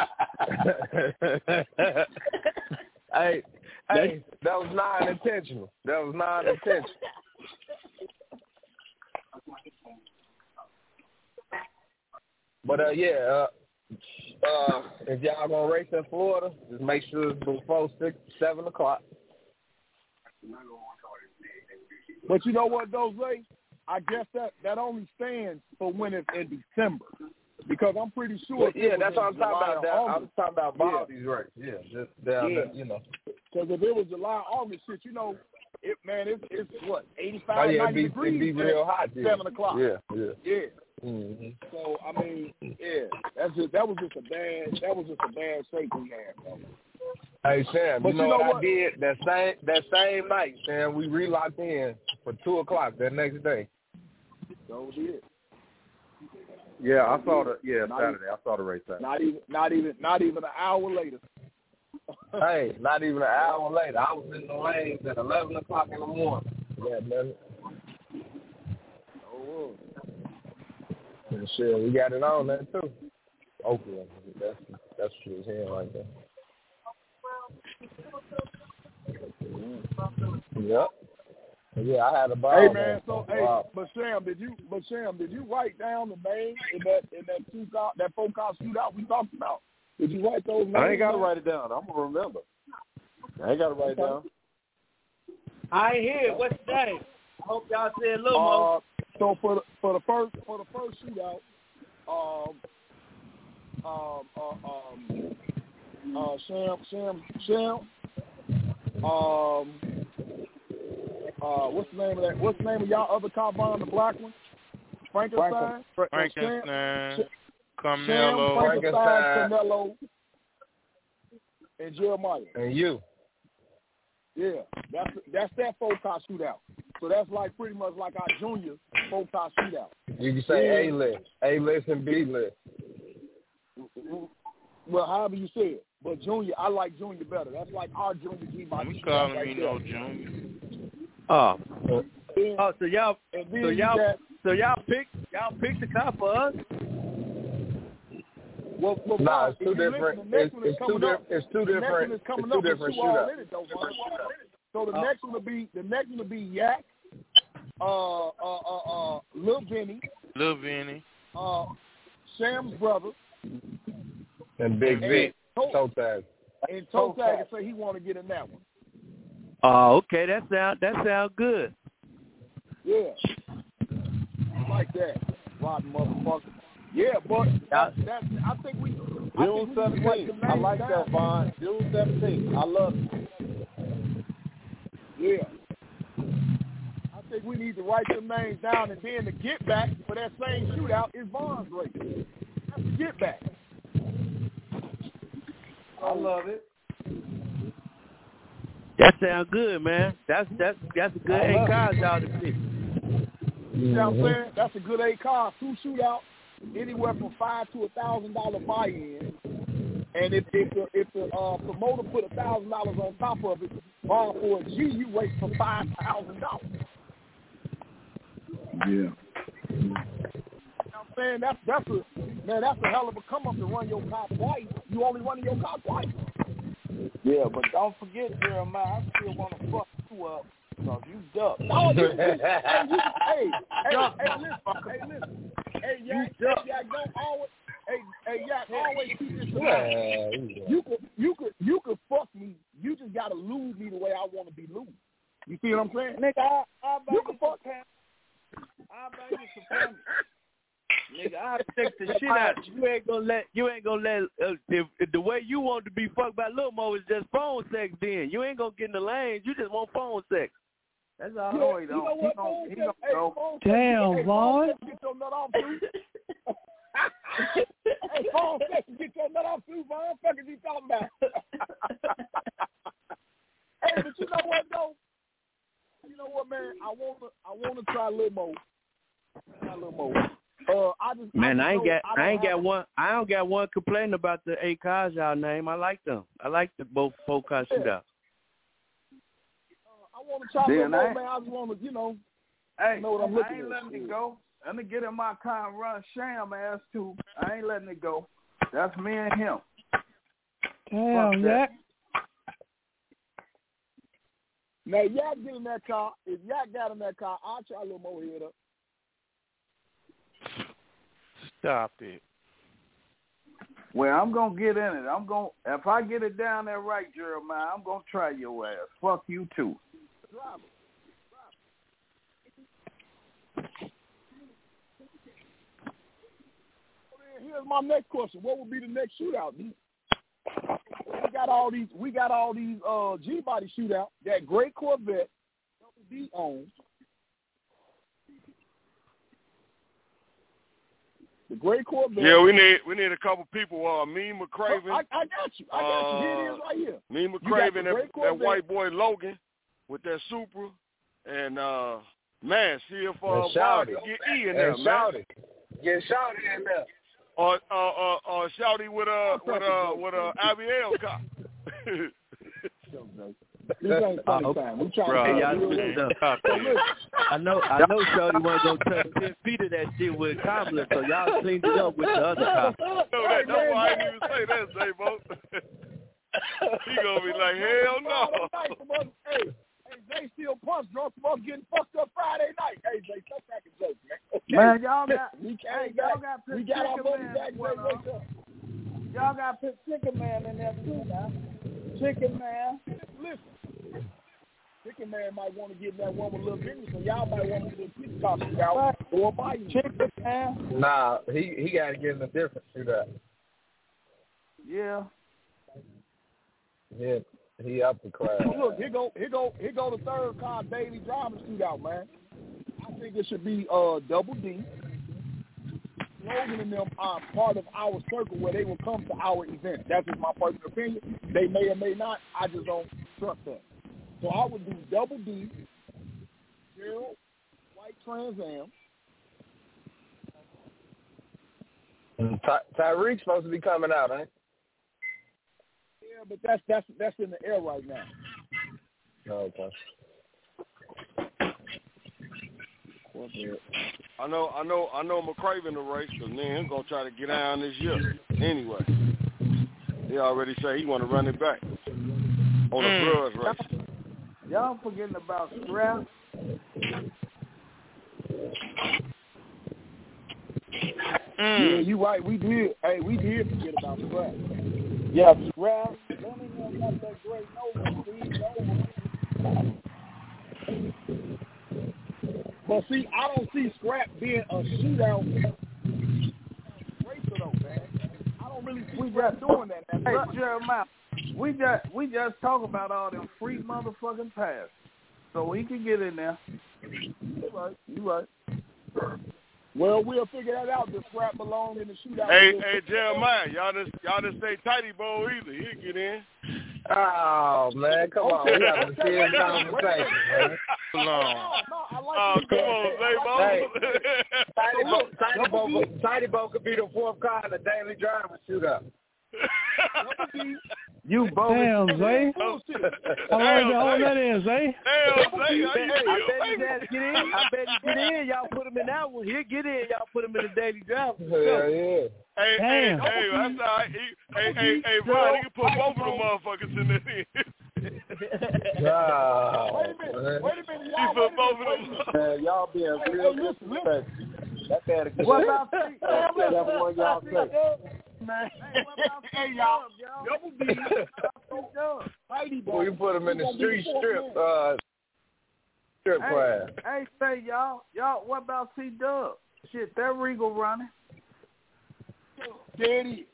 Hey, that was non-intentional. But if y'all gonna race in Florida, just make sure it's before 7 o'clock. But you know what, though, Zay? I guess that only stands for when it's in December, because I'm pretty sure. That's what I'm talking about. I'm talking about Baldy's race. Yeah, just down there, you know. Because if it was July, August, shit, you know, it's what 85, 90 degrees. It'd be real hot. 7 o'clock. Yeah. Mm-hmm. So I mean, that was just a bad shape we had, bro. Hey Sam, but you know what I did that same night, Sam? We re-locked in for 2 o'clock that next day. So did. Yeah, I saw Saturday. I saw the race Saturday. Not even an hour later. Hey, not even an hour later. I was in the lanes at 11 o'clock in the morning. Yeah, man. Oh. And shit, we got it on there too. Oakland, that's what was here right there. Yep. Yeah, I had a ball. Hey man, but Sam, did you write down the names in that 4-car shootout we talked about? Did you write those names? I ain't got to write it down. I'm gonna remember. I ain't got to write it down. I ain't hear it. What's the name? I hope y'all say a little more. So for the first shootout, what's the name of that? What's the name of y'all other car bond, the black one? Frankenstein. Carmelo. Carmelo, and Jeremiah. And you. Yeah, that's that 4-car shootout. So that's like pretty much like our junior 4-car shootout. You can say A-list and B-list. Well, however you say it. But junior, I like junior better. That's like our junior G-Box. I'm calling me no junior. So y'all picked the car for us? Well, it's two different. It's two different shootouts. So the next one will be Yak, Lil Vinny, Sam's brother, and Big Vic, Toe Tag. And Toe Tag say he want to get in that one. Oh, okay, that sound good. Yeah, like that, rotten motherfucker. Yeah, but I think we. June 17th. I like that, Vaughn. June 17th. I love it. Yeah. I think we need to write them names down, and then the get back for that same shootout is Vaughn's race. That's the get back. I love it. That sounds good, man. That's a good 8 cars out to pick. You know what I'm saying? That's a good 8 cars. 2 shootouts, anywhere from $500 to $1,000 buy-in, And if the promoter put $1,000 on top of it, for a G, you race for $5,000. Yeah. You know what I'm saying? That's a hell of a come up to run your car twice. You only running your car twice. Yeah, but don't forget, Jeremiah, I still want to fuck you up because you duck. No, listen. Hey, Yak, don't always. Hey, Yak, always keep this in mind. You could fuck me. You just gotta lose me the way I want to be lose. You see what I'm saying? Nigga, I'll buy you you can fuck. I'll buy you some family. Nigga, I'll check the shit out. You ain't gonna let if the way you want to be fucked by Lil Mo is just phone sex, then you ain't gonna get in the lanes. You just want phone sex. That's all. No, he don't. He don't go. Damn, Vaughn. Get your nut off, too. Hey, phone sex, get your nut off, too, Vaughn. What the fuck is he talking about? Hey, but you know what, though? You know what, man? I wanna try Lil Mo. I don't got one complaining about the 8 cars y'all name. I like them. I like the both 4 car shootouts. I want to try Lil Mo, man. I just want to, hey, know what I'm looking I ain't at. letting it go. Let me get in my car and run Sham ass too. I ain't letting it go. That's me and him. Damn, Yak. Now, Yak get in that car. If Yak got in that car, I'll try Lil Mo head up. Stop it. Well, I'm going to get in it. If I get it down there right, Jeremiah, I'm going to try your ass. Fuck you, too. Here's my next question. What would be the next shootout? We got all these G-body shootouts. That great Corvette, Double D owns. The great Corvette. Yeah, we need a couple people. Me, McCraven. I got you. Here it is right here. Me, McCraven, and white boy Logan with that Supra, and man, see if Bob can get E in there, man. Get Shouty in there. Or Shouty with Abiel car. This ain't funny time. We trying to I know Shorty wasn't gonna touch 10 feet of that shit with Cobbler, so y'all cleaned it up with the other car. That's why I didn't even say that, J-Bo. He gonna be like, hell no. Hey, Jay still punch drunk from us getting fucked up Friday night. Hey, Jay, stop cracking jokes, man. Man, y'all got our money back, Jay. Y'all got to put Chicken Man in there too now. Chicken Man. Listen. Chicken Man might want to get that one with Lil Benny, so y'all might want to get a piece costume out or buy you. Chicken Man. Nah, he got to get in a different shootout. Yeah. Yeah, he up the class. Look, here go the third car daily driving shootout, man. I think it should be Double D. Logan and them are part of our circle where they will come to our event. That's just my personal opinion. They may or may not. I just don't trust that. So I would do Double D, Gerald, White Trans Am. Tyreek's supposed to be coming out, ain't? Yeah, but that's in the air right now. Okay. I know McCraven the race, but man, he's gonna try to get down this year. Anyway, he already said he want to run it back on the grudge race. Y'all forgetting about Scrap? Yeah, you right. We did. Hey, we did forget about Scrap. Yeah, Scrap. Don't even got that great Nova. Steve Nova. But see, I don't see Scrap being a shootout racer though, man. I don't really see Scrap doing that. Hey, Jeremiah, we just talk about all them free motherfucking passes, so he can get in there. You right. Well, we'll figure that out. Does Scrap belong in the shootout? Hey, Jeremiah, y'all just stay tighty bowl either. He'll get in. Oh man, come on, we got a serious conversation, man. Come on, Tidy Bo could be the fourth car in the daily driver shootout. You both. Damn, Zay. How long you hold that in, Zay? I bet he get in. Y'all put him in that one. He'll get in. Y'all put him in the daily driver. Yeah. Hey, that's all right. Hey, Brian, you can put both of them motherfuckers in there. Wait a minute. He put both of them. Man, y'all being real disrespectful. That man What about that's one y'all say. Man. Hey, y'all. Double D. We put him in the strip class. Hey, say y'all, what about C-Dub? Shit, that Regal running. There it is.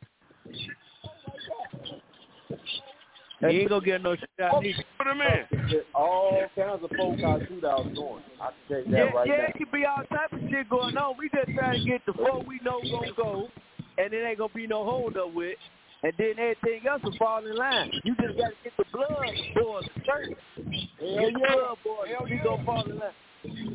He ain't gonna get no shot. Put him in. All kinds of folk got shootouts going. I can tell you that right now. Yeah, it could be all type of shit going on. We just trying to get the four we know gonna go, and it ain't gonna be no hold up with, and then everything else will fall in line. You just gotta get the blood boys first. Get the blood boys, we gonna fall in line.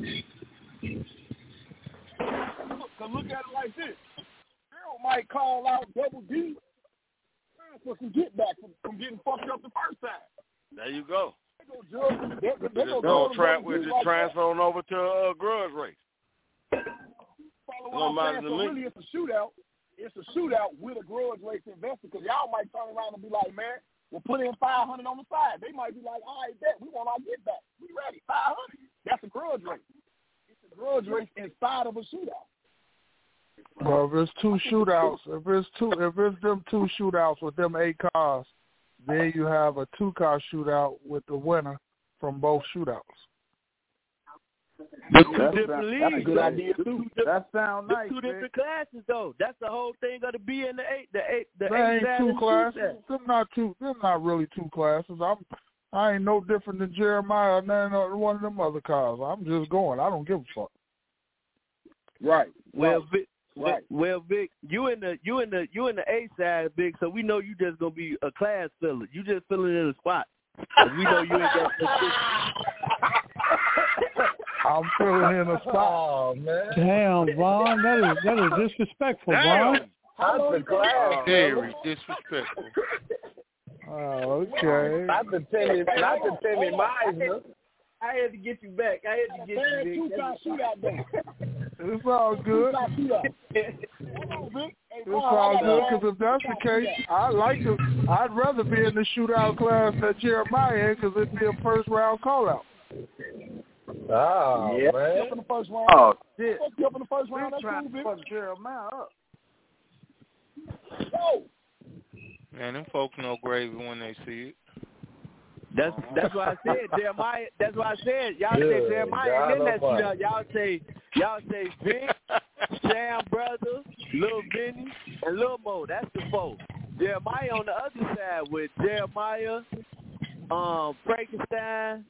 Look at it like this. Harold might call out Double D for some get back from getting fucked up the first time. There you go. They just transfer on over to grudge race. Follow what I'm saying. So really, it's a shootout. It's a shootout with a grudge race investor, because y'all might turn around and be like, man, we'll put in 500 on the side. They might be like, all right, bet we want our get back. We ready, 500. That's a grudge race. It's a grudge race inside of a shootout. Well, if it's two shootouts, if it's them two shootouts with them 8 cars, then you have a 2-car shootout with the winner from both shootouts. That's a good idea too. That sounds nice. Two different classes though. That's the whole thing of the B and the 8. The 8. They ain't 2 classes. Them not really 2 classes. I ain't no different than Jeremiah or none of one of them other cars. I'm just going. I don't give a fuck. Right. Well, Vic, right. Well, Vic, you in the A side, Vic. So we know you just gonna be a class filler. You just filling in a spot. We know you ain't got no I'm filling in a spot. Oh, man. Damn, Vaughn, that is disrespectful, Vaughn. That's the class. Very disrespectful. Oh, okay. Not the Timmy Meisner. I had to get you back. It's all good. It's all good, because if that's the case, I'd rather be in the shootout class that Jeremiah in, because it'd be a first round call out. Oh, yeah. Man. Up in the first round. Oh, shit. Up in the first round. That's trying cool, to fuck Jeremiah up. Yo. Man, them folks know gravy when they see it. That's why I said Jeremiah. That's why I said y'all say Jeremiah, and then that shootout. Y'all say Vic, Sam Brother, Lil Vinny, and Lil Mo. That's the four. Jeremiah on the other side with Jeremiah, Frankenstein,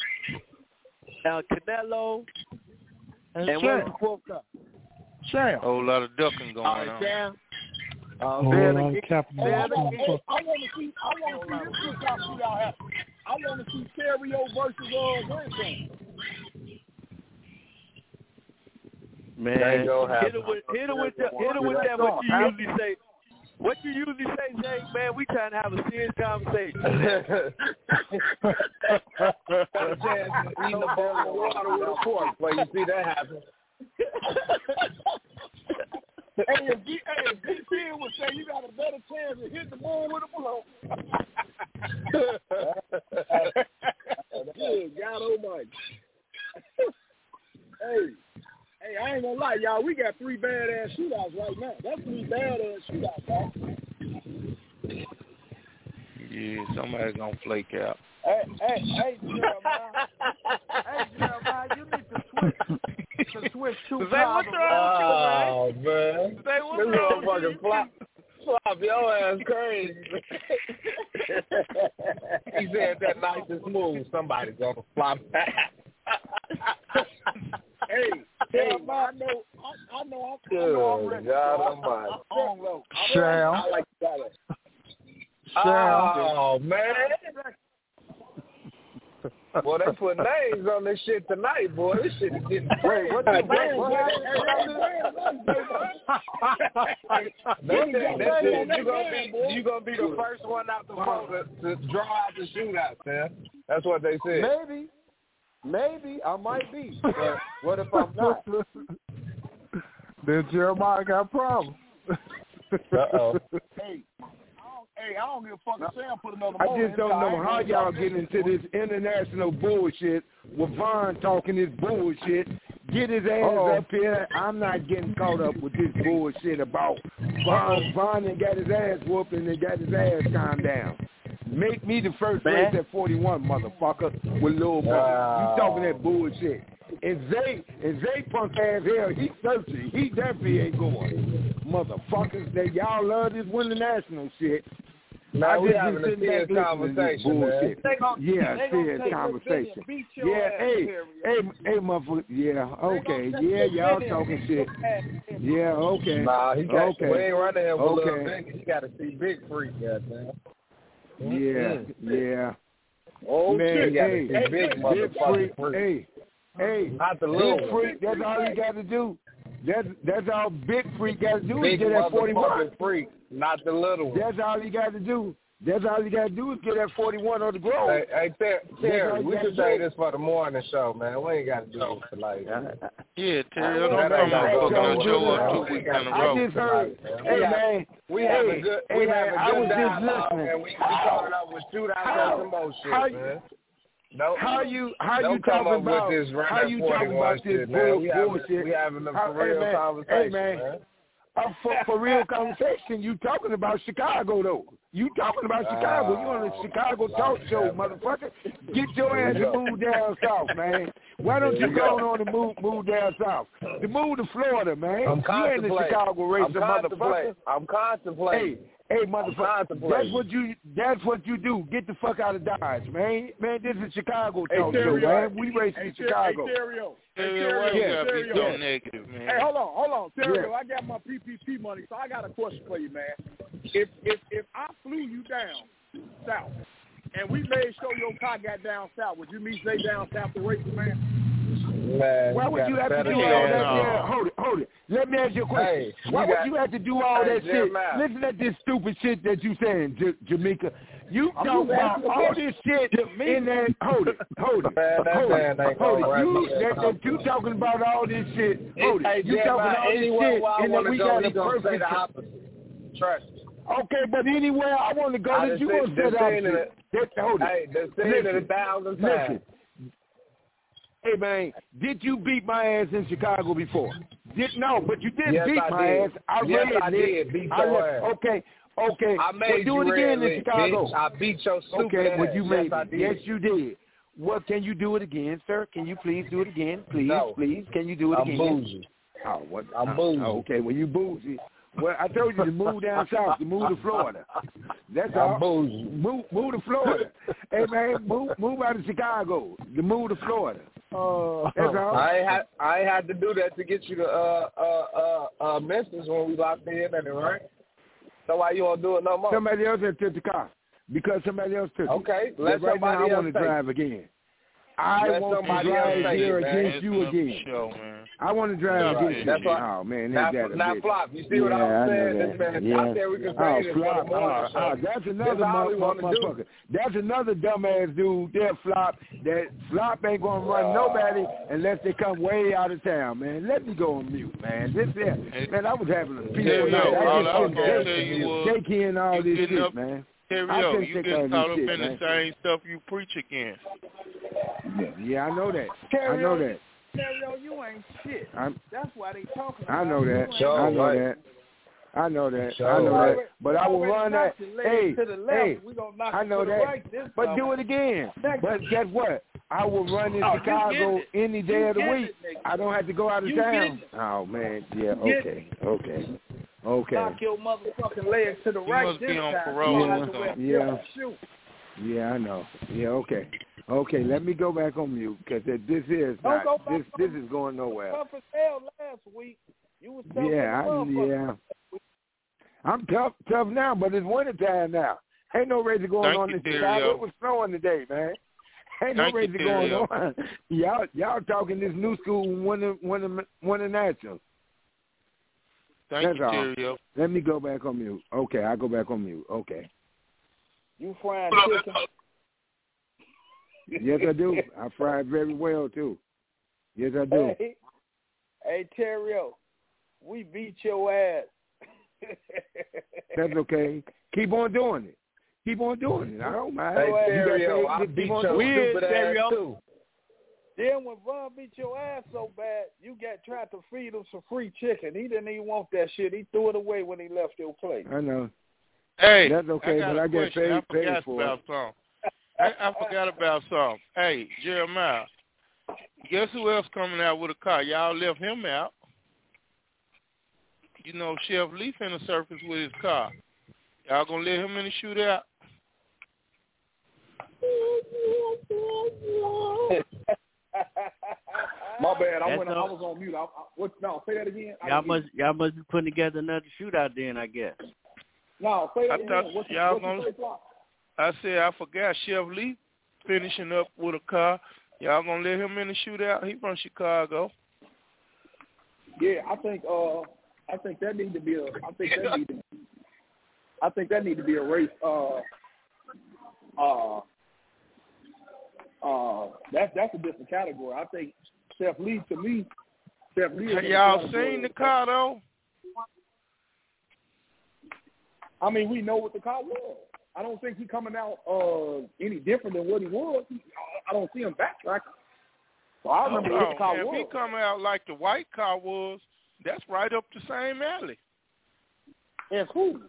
Canelo, and where's the fourth guy? Sam. Whole lot of ducking going on. Sam. I want to see Stereo versus Grandson. Man, hit it with that. What you usually say? What you usually say, Jay? Man, we trying to have a serious conversation. Eating the ball of water with a fork, but you see that happen. Hey, if DC would say you got a better chance of hitting the ball with a blow. Good God Almighty. Hey, I ain't gonna lie, y'all. We got 3 badass shootouts right now. That's 3 badass shootouts, y'all. Yeah, somebody's gonna flake out. Hey, Jeremiah. You need to switch 2 cars. Oh, man. Say what's this motherfucker flop your ass crazy. He said that nice and smooth. Somebody's gonna flop that. Hey, I know. I'm ready. God Almighty. I'm low. Sam. I like that. Oh, man. Boy, they put names on this shit tonight, boy. This shit is getting crazy. What you gonna be the first one out the vote to draw out the shootout, man. That's what they said. Maybe I might be, but what if I'm not? Then Jeremiah got problems. Uh-oh. Hey, I don't give a fuck if Sam put another I vote just in. don't know how y'all get into this international bullshit with Von talking this bullshit. Get his ass up here. I'm not getting caught up with this bullshit about Von. Von and got his ass whooped and got his ass calmed down. Make me the first race at 41, motherfucker, with Lil Bo. You talking that bullshit. And Zay punk ass hell, he searching. He definitely ain't going. Motherfuckers, that y'all love this win the national shit. Now we having a serious conversation, man. Serious conversation. Yeah, hey, motherfucker. Yeah, okay. Yeah, y'all talking shit. Yeah, okay. Nah, he got. Okay. We ain't running him with Lil Big. He got to see Big Freak, goddamn. Yeah. Oh, man, he got to see Big motherfucking Freak. Hey, not the little Big Freak. That's all he got to do. That's all Big Freak got to do Big is get that 41. Freak, not the little one. That's all he got to do. That's all you got to do is get that 41 on the Grove. Hey, Terry, we can say this for the morning show, man. We ain't got to do this for like that. Yeah, Terry, don't come on fucking no show up 2 weeks in a row. I just heard, hey, man. We have a good dialogue, man. We caught it up with shootouts and some more shit, man. How you talking about this how you talking about this bullshit? We having a for real conversation, man. For real conversation, you talking about Chicago though. You talking about Chicago. You on the Chicago talk show, motherfucker. Get your ass to move down south, man. Why don't you go on and move down south? To move to Florida, man. I'm you ain't the Chicago racer, motherfucker. I'm contemplating. Hey, motherfucker, that's what you do. Get the fuck out of Dodge, man. Man, this is Chicago talk show, man. We racing in Chicago. Terrio, why you gotta be so negative, man? Hey, hold on, Terrio. I got my PPP money, so I got a question for you, man. If I flew you down south and we made sure your car got down south, would you meet Zay down south to race, man? Man, why would you have to do all that? Yeah, hold it. Let me ask you a question. Why would you have to do all that shit? Listen to this stupid shit that you saying, Jamaica. You talk about all this shit in that. Hold it. You talking about all this shit. Hold it. You talking all this shit, and then we got a perfect. Trust me. Okay, but anywhere I want to go, that you gonna set up. Hold it. Hey, they've seen it 1,000 times. Hey man, did you beat my ass in Chicago before? No, but you didn't beat my ass. I did. Beat your ass. Okay. I made do it again in Chicago. Bitch. I beat your stupid ass. Well, you made it. Yes, you did. Well, can you do it again, sir? Can you please do it again? Please. Can you do it again? I'm bougie. Oh, what? I'm bougie. Okay, well, you bougie. Well, I told you to move down south, to move to Florida. That's all. I'm bougie. Move to Florida. Hey, man, move out of Chicago to move to Florida. That's all. I ain't had to do that to get you the message when we locked in, right? So why you won't do it no more? Somebody else had took the car because somebody else took it. Okay, let right somebody now, else I want to drive again. I want to drive here against you again. I want to drive against you. Oh, man, now Flop, you see what I'm saying? I said we can say this Flop. That's another motherfucker. That's another dumbass dude there, Flop. That Flop ain't going to run nobody unless they come way out of town, man. Let me go on mute, man. Man, I was having a peaceful night. I just take in all this shit, man. Terrio, you get caught up in the same stuff you preach against. Yeah, I know that. Terrio, you ain't shit. That's why they talking about I know that. I know that. But I will run that. Hey, I know that. But do it again. But guess what? I will run in Chicago any day of the week. I don't have to go out of town. Oh, man. Yeah, okay. Knock your motherfucking legs to the right. You must be on parole or something. Yeah, I know. Yeah, okay. Okay, let me go back on mute because this is going nowhere. Tough as hell last week. You was tough. I'm tough now, but it's winter time now. Ain't no race going on in Chicago. It was snowing today, man. Ain't no race going on. Y'all talking this new school winning national. Thank That's you, all. Terrio. Let me go back on mute. Okay, I go back on mute. Okay. You frying chicken? Yes, I do. I fry it very well too. Yes, I do. Hey, Terrio, we beat your ass. That's okay. Keep on doing it. Keep on doing it. I don't mind. Hey, Terrio, I beat your stupid ass too. Then when Von beat your ass so bad, you tried to feed him some free chicken. He didn't even want that shit. He threw it away when he left your place. I know. Hey, that's okay, but I get paid for it. I forgot about something. Hey, Jeremiah, guess who else coming out with a car? Y'all left him out. You know, Chef Lee finna surface with his car. Y'all gonna let him in the shootout? My bad. I was on mute. No, say that again. Y'all must be putting together another shootout then, I guess. No, say that again. I said I forgot Chef Lee finishing up with a car. Y'all gonna let him in the shootout? He from Chicago. Yeah, I think that need to be a. I think that need to be a race. That's a different category. I think Chef Lee, to me, Chef Lee. Have y'all seen the car though? I mean, we know what the car was. I don't think he's coming out any different than what he was. I don't see him backtracking. So I remember what the car was. If he come out like the white car was, that's right up the same alley. And who?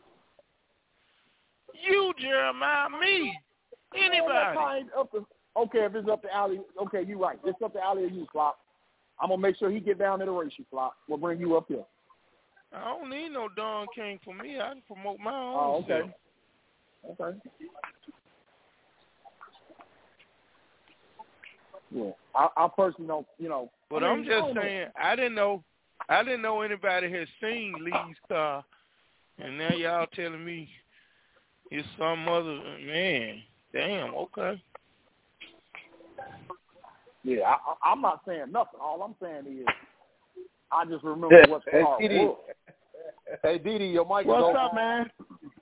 You, Jeremiah, me, anybody. Okay, if it's up the alley, okay, you're right. It's up the alley of you, Flop. I'm going to make sure he get down to the race, you, Flop. We'll bring you up here. I don't need no Don King for me. I can promote my own. Oh, okay. Self. Okay. Yeah, I personally don't, But I'm just saying, I didn't know anybody had seen Lee's car, and now y'all telling me it's some other man. Damn. Okay. Yeah, I'm not saying nothing. All I'm saying is, I just remember what the car was. Hey, Didi, your mic is open. What's up, man?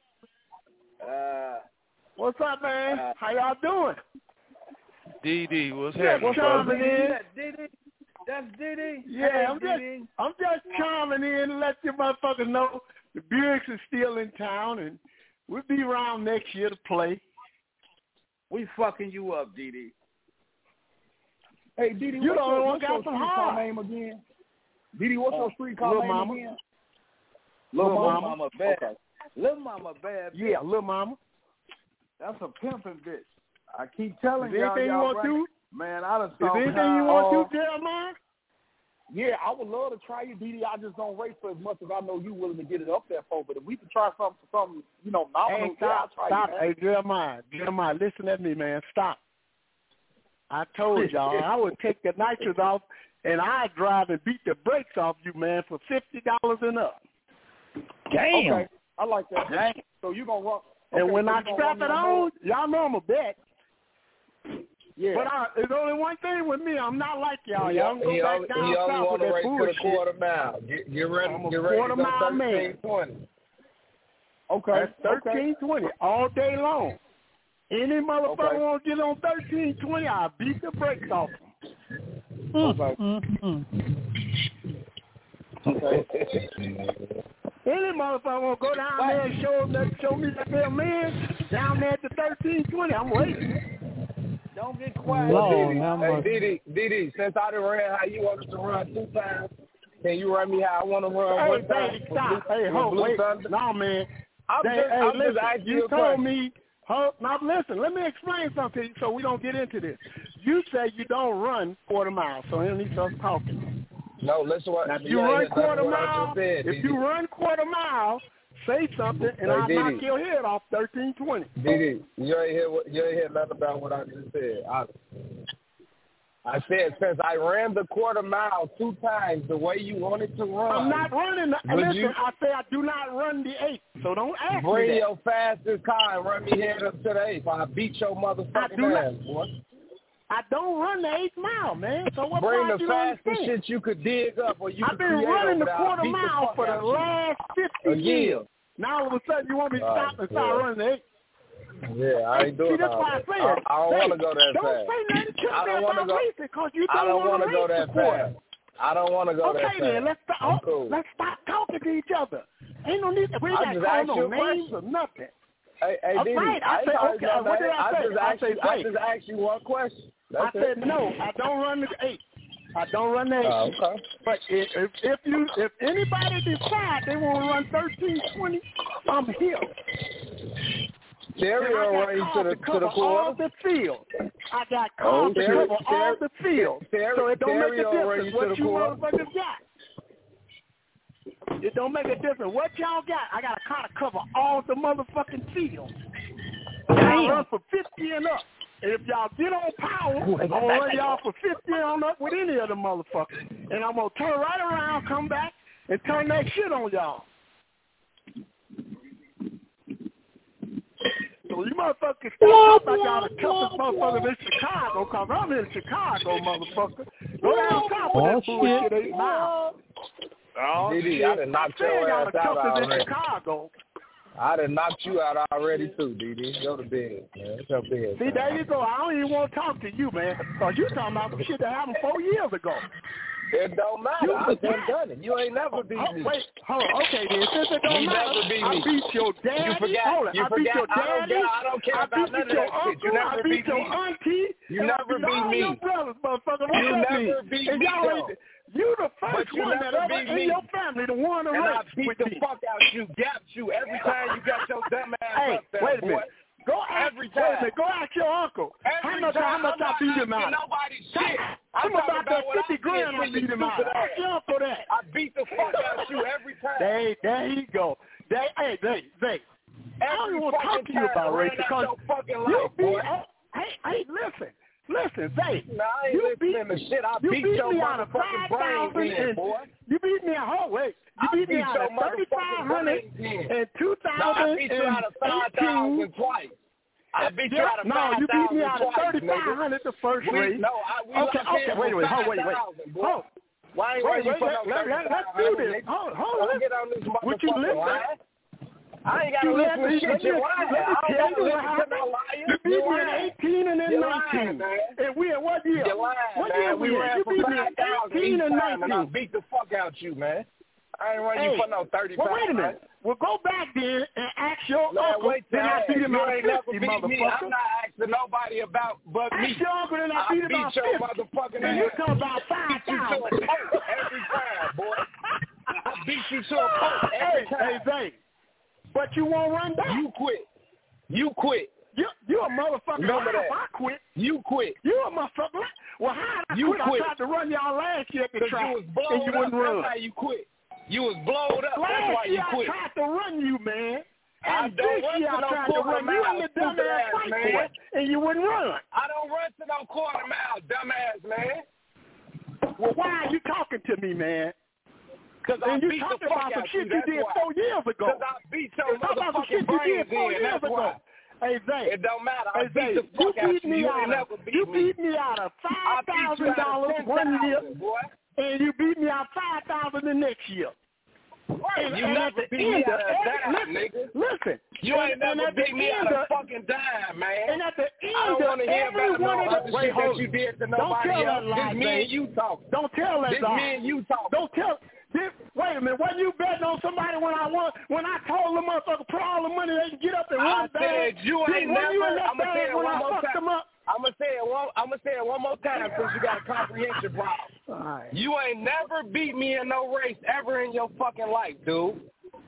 What's up, man? How y'all doing? Didi, what's happening? What's chiming in? That's Didi. Yeah, I'm just chiming in to let you motherfuckers know the Buicks is still in town and we'll be around next year to play. We fucking you up, Didi. Hey, Didi, you don't want to got some hard name again? Didi, what's your street car name Mama. again? Lil Mama bad. Okay. Lil Mama bad. Bitch. Yeah, Lil Mama. That's a pimping bitch. I keep telling y'all. Anything you want to? Man, I done saw. Is anything you want to, Jeremiah? Yeah, I would love to try you, Didi. I just don't race for as much as I know you willing to get it up there for. But if we can try something, nominal, hey, stop. You, hey, Jeremiah, listen at me, man. Stop. I told y'all I would take the nitrous off and I'd drive and beat the brakes off you, man, for $50 and up. Damn. Okay, I like that. Dang. So you gonna run? And okay, when so I strap it on, y'all know I'm a bet. Yeah. But there's only one thing with me. I'm not like y'all. Y'all go back down He only south want with to that race for bullshit. the quarter mile. Get ready. I'm a get ready quarter to go mile man. 13:20. Okay. That's 13:20 all day long. Any motherfucker want to get on 13:20, I'll beat the brakes off them. Any motherfucker want to go down there and show me that they're man down there at the 13:20, I'm waiting. Don't get quiet. Hey, Didi, since I done ran how you want us to run 2 times, can you run me how I want to run one time? Hey, stop. Hey, hold, wait. No, man. I'm just asking you told me. Now, listen, let me explain something so we don't get into this. You say you don't run quarter mile, so you need to start talking. No, listen what. Now, if you run quarter mile, you run quarter mile, say something, and I'll knock your head off 13:20. Didi, you ain't hear nothing about what I just said. I said since I ran the quarter mile 2 times the way you wanted to run. I'm not running. Listen, I say I do not run the 8, so don't ask me Bring that. your fastest car and run me head up to the 8. I beat your motherfucking ass, boy. I don't run the 8 mile, man. So what Bring part the you don't fastest understand? shit you could dig up, or you I've could been create running the over there. quarter Beat the mile fuck for the out you. last 50 years. Now all of a sudden you want me to stop and start running the 8? Yeah, I ain't doing See, that's all why I that. said, I don't want to go that don't fast. say nothing to I me don't want to about go. racing because you I don't want to go that fast. I don't want to go that fast. Okay, then let's stop. Cool. Let's stop talking to each other. Ain't no need. We ain't got to call no names or nothing. Hey, Didi, right. I said okay. What did I say? I just asked you one question. I said no. I don't run the 8. I don't run the 8. Okay. But if anybody decides they want to run 13:20, I'm here. Stereo range to the quarter. All the field. I got called to cover all the field. So it don't make a difference what you motherfuckers got. It don't make a difference what y'all got. I got a car to cover all the motherfucking field. I run for 50 and up. And if y'all get on power, I'm going to run y'all for 50 on up with any of the motherfuckers. And I'm going to turn right around, come back, and turn that shit on y'all. So you motherfuckers stop talking about y'all the toughest motherfuckers in Chicago, because I'm in Chicago, motherfucker. Go down top of that bullshit 8 miles. Oh, Didi, I done knocked your ass out already. Chicago. I done knocked you out already too, Didi. Go to bed, man. Go to bed. See, there you go. I don't even want to talk to you, man, because you talking about some shit that happened 4 years ago. It don't matter. I done done it. You ain't never beat me. Wait, hold on. Okay, then. Since it don't matter, never beat me. I beat your daddy. You forgot. Hold on. You I beat your daddy. I don't care about none of that shit. You never beat me. I beat your auntie. You never beat me. Your brothers, motherfucker. You never beat me. You the first one that ever in your family to want to race. And I beat the fuck out you, gapped you every time you got your dumb ass up there, wait a boy. minute. Go every time. Wait a minute. Go ask your uncle. How much I beat him out? Nobody's shit. I'm about that 50 grand I beat him out. Ask your uncle that. I beat the fuck out you every time. There you go. Zay. I don't even want to talk to you about racing because you beat. Hey, listen, Zay. Nah, I ain't listening to shit. I beat your motherfucking brain in, boy. You beat me out. Hold wait. You beat me out of 3,500 and 2,000. I beat you out of 5,000 twice. I beat you out of 5,000 No, you beat me out of 3,500 the first race. No, okay, wait. Hold. Why ain't you put up 35,000? Let's do this. Hold on. Get on this Would you listen? Line. I ain't got to listen to shit you lying. I don't got to listen to no liar. You beat me in 18 and then 19. And we in what year? You're lying, what man. year We ran for 5,000 18 and 19. and I beat the fuck out you, man. I ain't run you for no 35. Well, wait a minute. Well, go back then and ask your uncle. Then I beat him out of 50, motherfucker. I'm not asking nobody about but me. Ask your uncle, then I beat him out of 50. Motherfucking and you talk about 5,000. Every time, boy. I beat you to a post every time. Hey, Zay. But you won't run back. You quit. You a motherfucker. Remember that. I quit. You quit. You a motherfucker. Well, how did I quit? I tried to run y'all last year at the track, and you wouldn't run. That's how you quit. You was blowed up. That's why you quit. I tried to run you, man. I don't run to no quarter mile, dumbass, man. And you wouldn't run. I don't run to no quarter mile, dumbass, man. Well, why are you talking to me, man? Because you talking about some shit you did 4 years ago. Because I beat your motherfucking brains in, that's why. Hey, Zay. It don't matter. I beat the fuck out you. You beat me out of $5,000 1 year, and you beat me out $5,000 the next year. Right. You never beat me out of a dime, nigga. Listen. You ain't never beat me out of fucking dime, man. And at the end I don't want to hear about no other shit that you did to nobody else. This me and you talk. Don't tell that This me and you talk. Don't tell. Wait a minute. Wasn't you betting on somebody when I told the motherfucker put all the money they can get up and run back? I said you ain't never. I'm gonna say it one more time. I'm gonna say it one more time since you got a comprehension problem. Right. You ain't never beat me in no race ever in your fucking life, dude.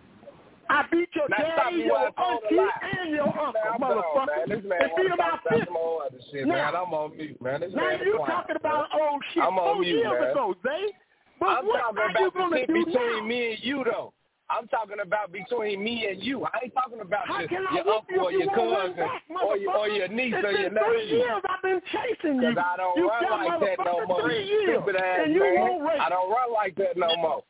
I beat your daddy, your auntie, and your uncle, motherfucker. This man and beat about 50. Some more other shit, man. I'm on mute, man. This now man you talking about old shit I'm on 4 mute, years man. ago, Zay. But I'm what talking are you going to do between me and you, though. I'm talking about between me and you. I ain't talking about your uncle or your cousin or your niece or your nephew. 3 years I've been chasing you. Because I don't run like that no more. 3 years. Stupid ass and you man. won't race. I don't run like that no more.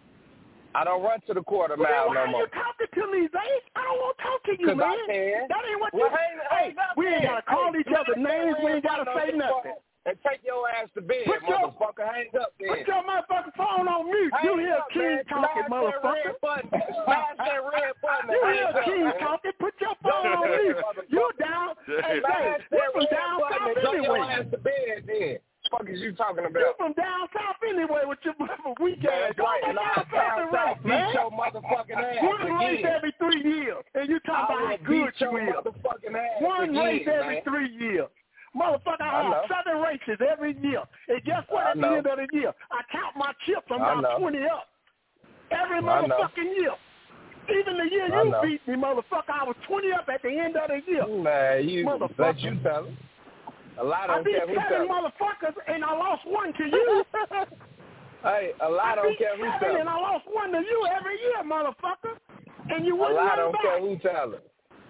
I don't run to the quarter mile no more. Why are you talking to me, Zay? I don't want to talk to you, man. I can. That ain't what you... Hey, we ain't got to call each other names. We ain't got to say nothing. and take your ass to bed, motherfucker. Hang up there. Put your motherfucking phone on mute. You hear King talking, motherfucker. Smash that red button. You hear King talking. Put your phone on mute. You down. Hey, you from down south anyway. Take your ass to bed then. What the fuck is you talking about? You from down south anyway with your weak ass. Right. Down south, man. Beat your motherfucking ass. One race every 3 years. And you talking about how good you is. One race every 3 years. Motherfucker, I have 7 races every year. And guess what? At the end of the year, I count my chips. I'm about 20 up. Every motherfucking year. Even the year you beat me, motherfucker, I was 20 up at the end of the year. Man, let you tell him. A lot don't care who tell him. I beat 7 motherfuckers, and I lost 1 to you. Hey, a lot don't care who tell him. And I lost 1 to you every year, motherfucker. And you wouldn't A lot run don't back. care who tell him.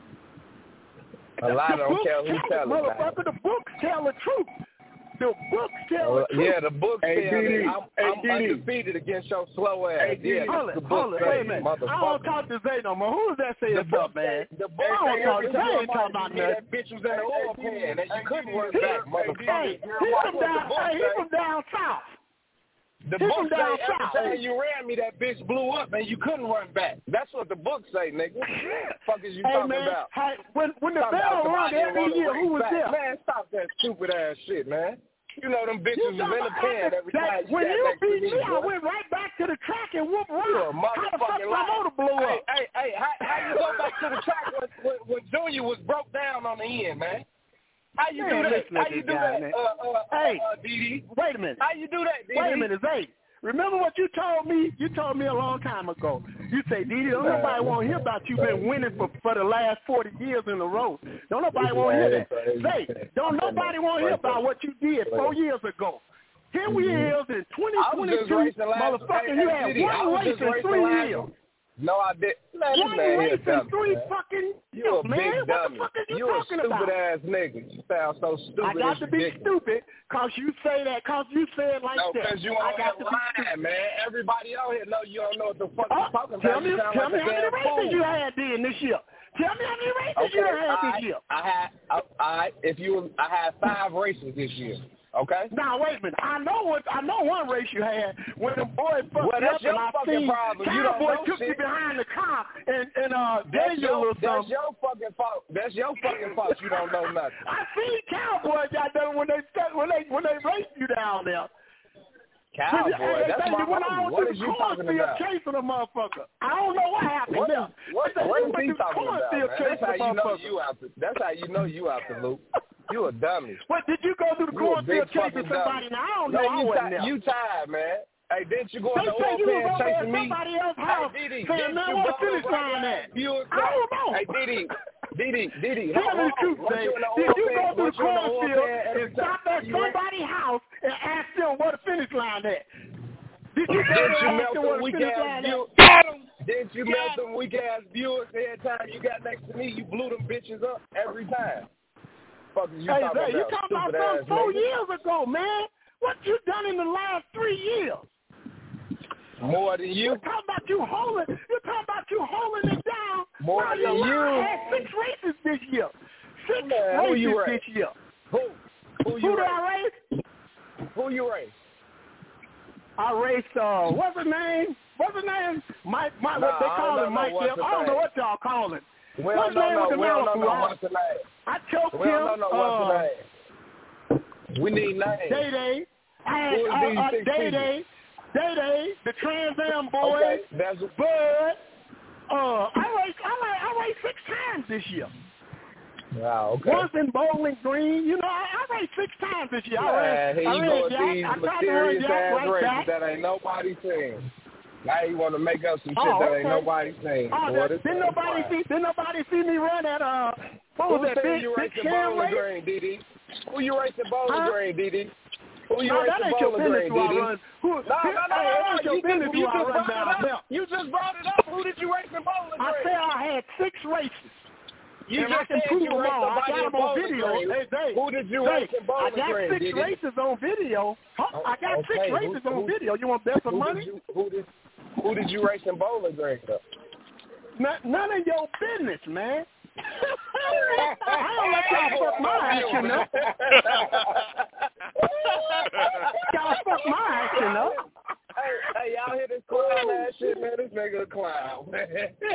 A lot don't care who tell him. Motherfucker, the books tell the truth. The books tell the truth. Yeah, the books tell it. I'm undefeated against your slow ass. Hold it. Wait a minute. I don't talk to Zay no more. Who is that saying something, man? The book I don't talk to Zay. I ain't talking about nothing. That bitch was in an oil pan and you couldn't work back, motherfucker. He's from down south. The book say every time you ran me, that bitch blew up and you couldn't run back. That's what the book say, nigga. What the fuck is you talking about? Hey, when the bell rung every year, who was there? Man, stop that stupid ass shit, man. You know them bitches was in the pen every time. When you beat me, I went right back to the track and whooped around. How the fuck my motor blew up? Hey, how you go back to the track when Junior was broke down on the end, man? How you do that? How you do that, hey, DD? Wait a minute. How you do that, DD? Wait a minute, Zay. Remember what you told me? You told me a long time ago. You say, DD, don't nobody want to hear about you been winning for the last 40 years in a row. Don't nobody want to hear that. Zay, don't nobody want to hear about what you did 4 years ago. Here we is in 2022, motherfucker, you had 1 race in 3 years. No, I didn't. One race in 3 fucking You a man. big dummy. What the fuck are you a talking stupid about? ass nigga. You sound so stupid. I got to be stupid because you say that, because you say it like that. No, because you I on got that to line, man. Everybody out here know you don't know what the fuck you're talking Tell about. me how many races you had then this year. Tell me how many races you had this year. I had 5 races this year. Okay. Now wait a minute. I know one race you had when the boy fucked that's up your and I fucking seen problem. You don't Cowboy know took shit. you behind the car and That's Daniel or something. That's your fucking fault. That's your fucking fault. You don't know nothing. I seen Cowboy got done when they raced you down there. Cowboy, that's my homie. What is you talking about? Chasing a motherfucker. I don't know what happened. What is he talking about, man? That's how you know you out the loop. You a dummy. What, did you go through the cornfield chasing somebody? Now, I don't know. I wasn't there. You tired, man. Hey, didn't you go in the oil pan chasing me? Somebody else's house. Hey, saying, man, what the finish line at? I don't know. Hey, Didi. Tell me the truth, Dave. Did you go through the cornfield and stop at somebody's house and ask them what the finish line at? Did you melt them weak ass viewers? Didn't you melt them weak ass viewers every time you got next to me? You blew them bitches up every time. Fuck you talking about? You talking about something 4 years ago, man. What you done in the last 3 years? More than you. You're talking about you holding it down. More than you. I had 6 races this year. 6 races this year. Who you did I race? Who you race? I raced, what's his name? Mike, what they call him, Mike. I don't know what y'all call him. We don't know what's the name. I choked him. We don't know what's the name. We need names. Day-Day. Day-Day, the Trans Am boy. Okay, that's Bud. I raced 6 times this year. Wow, okay. Once in Bowling Green. You know, I raced 6 times this year. Here you go with these mysterious ass races that ain't nobody seen. Now you want to make up some shit that ain't nobody seen. Didn't nobody see me run at what was that big Sham race? Green, DD? Who you racing Bowling Green, DD? Who you that racing ain't your Bowling business Green, who I DD? run. You just brought it up. Who did you race in Bowling Green? I said I had 6 races. You and just I can said prove you them raced all. I somebody got in them on Bowling video. Green. Hey, Dave, Who did you race in Bowling I got Green, 6 DD? races on video. I got 6 races on video. You want to bet some money? Who did you race in Bowling Green? None of your business, man. I don't let y'all fuck my ass, you know. Y'all fuck my action up. Hey, y'all hear this clown ass shit, man? This nigga a clown, man.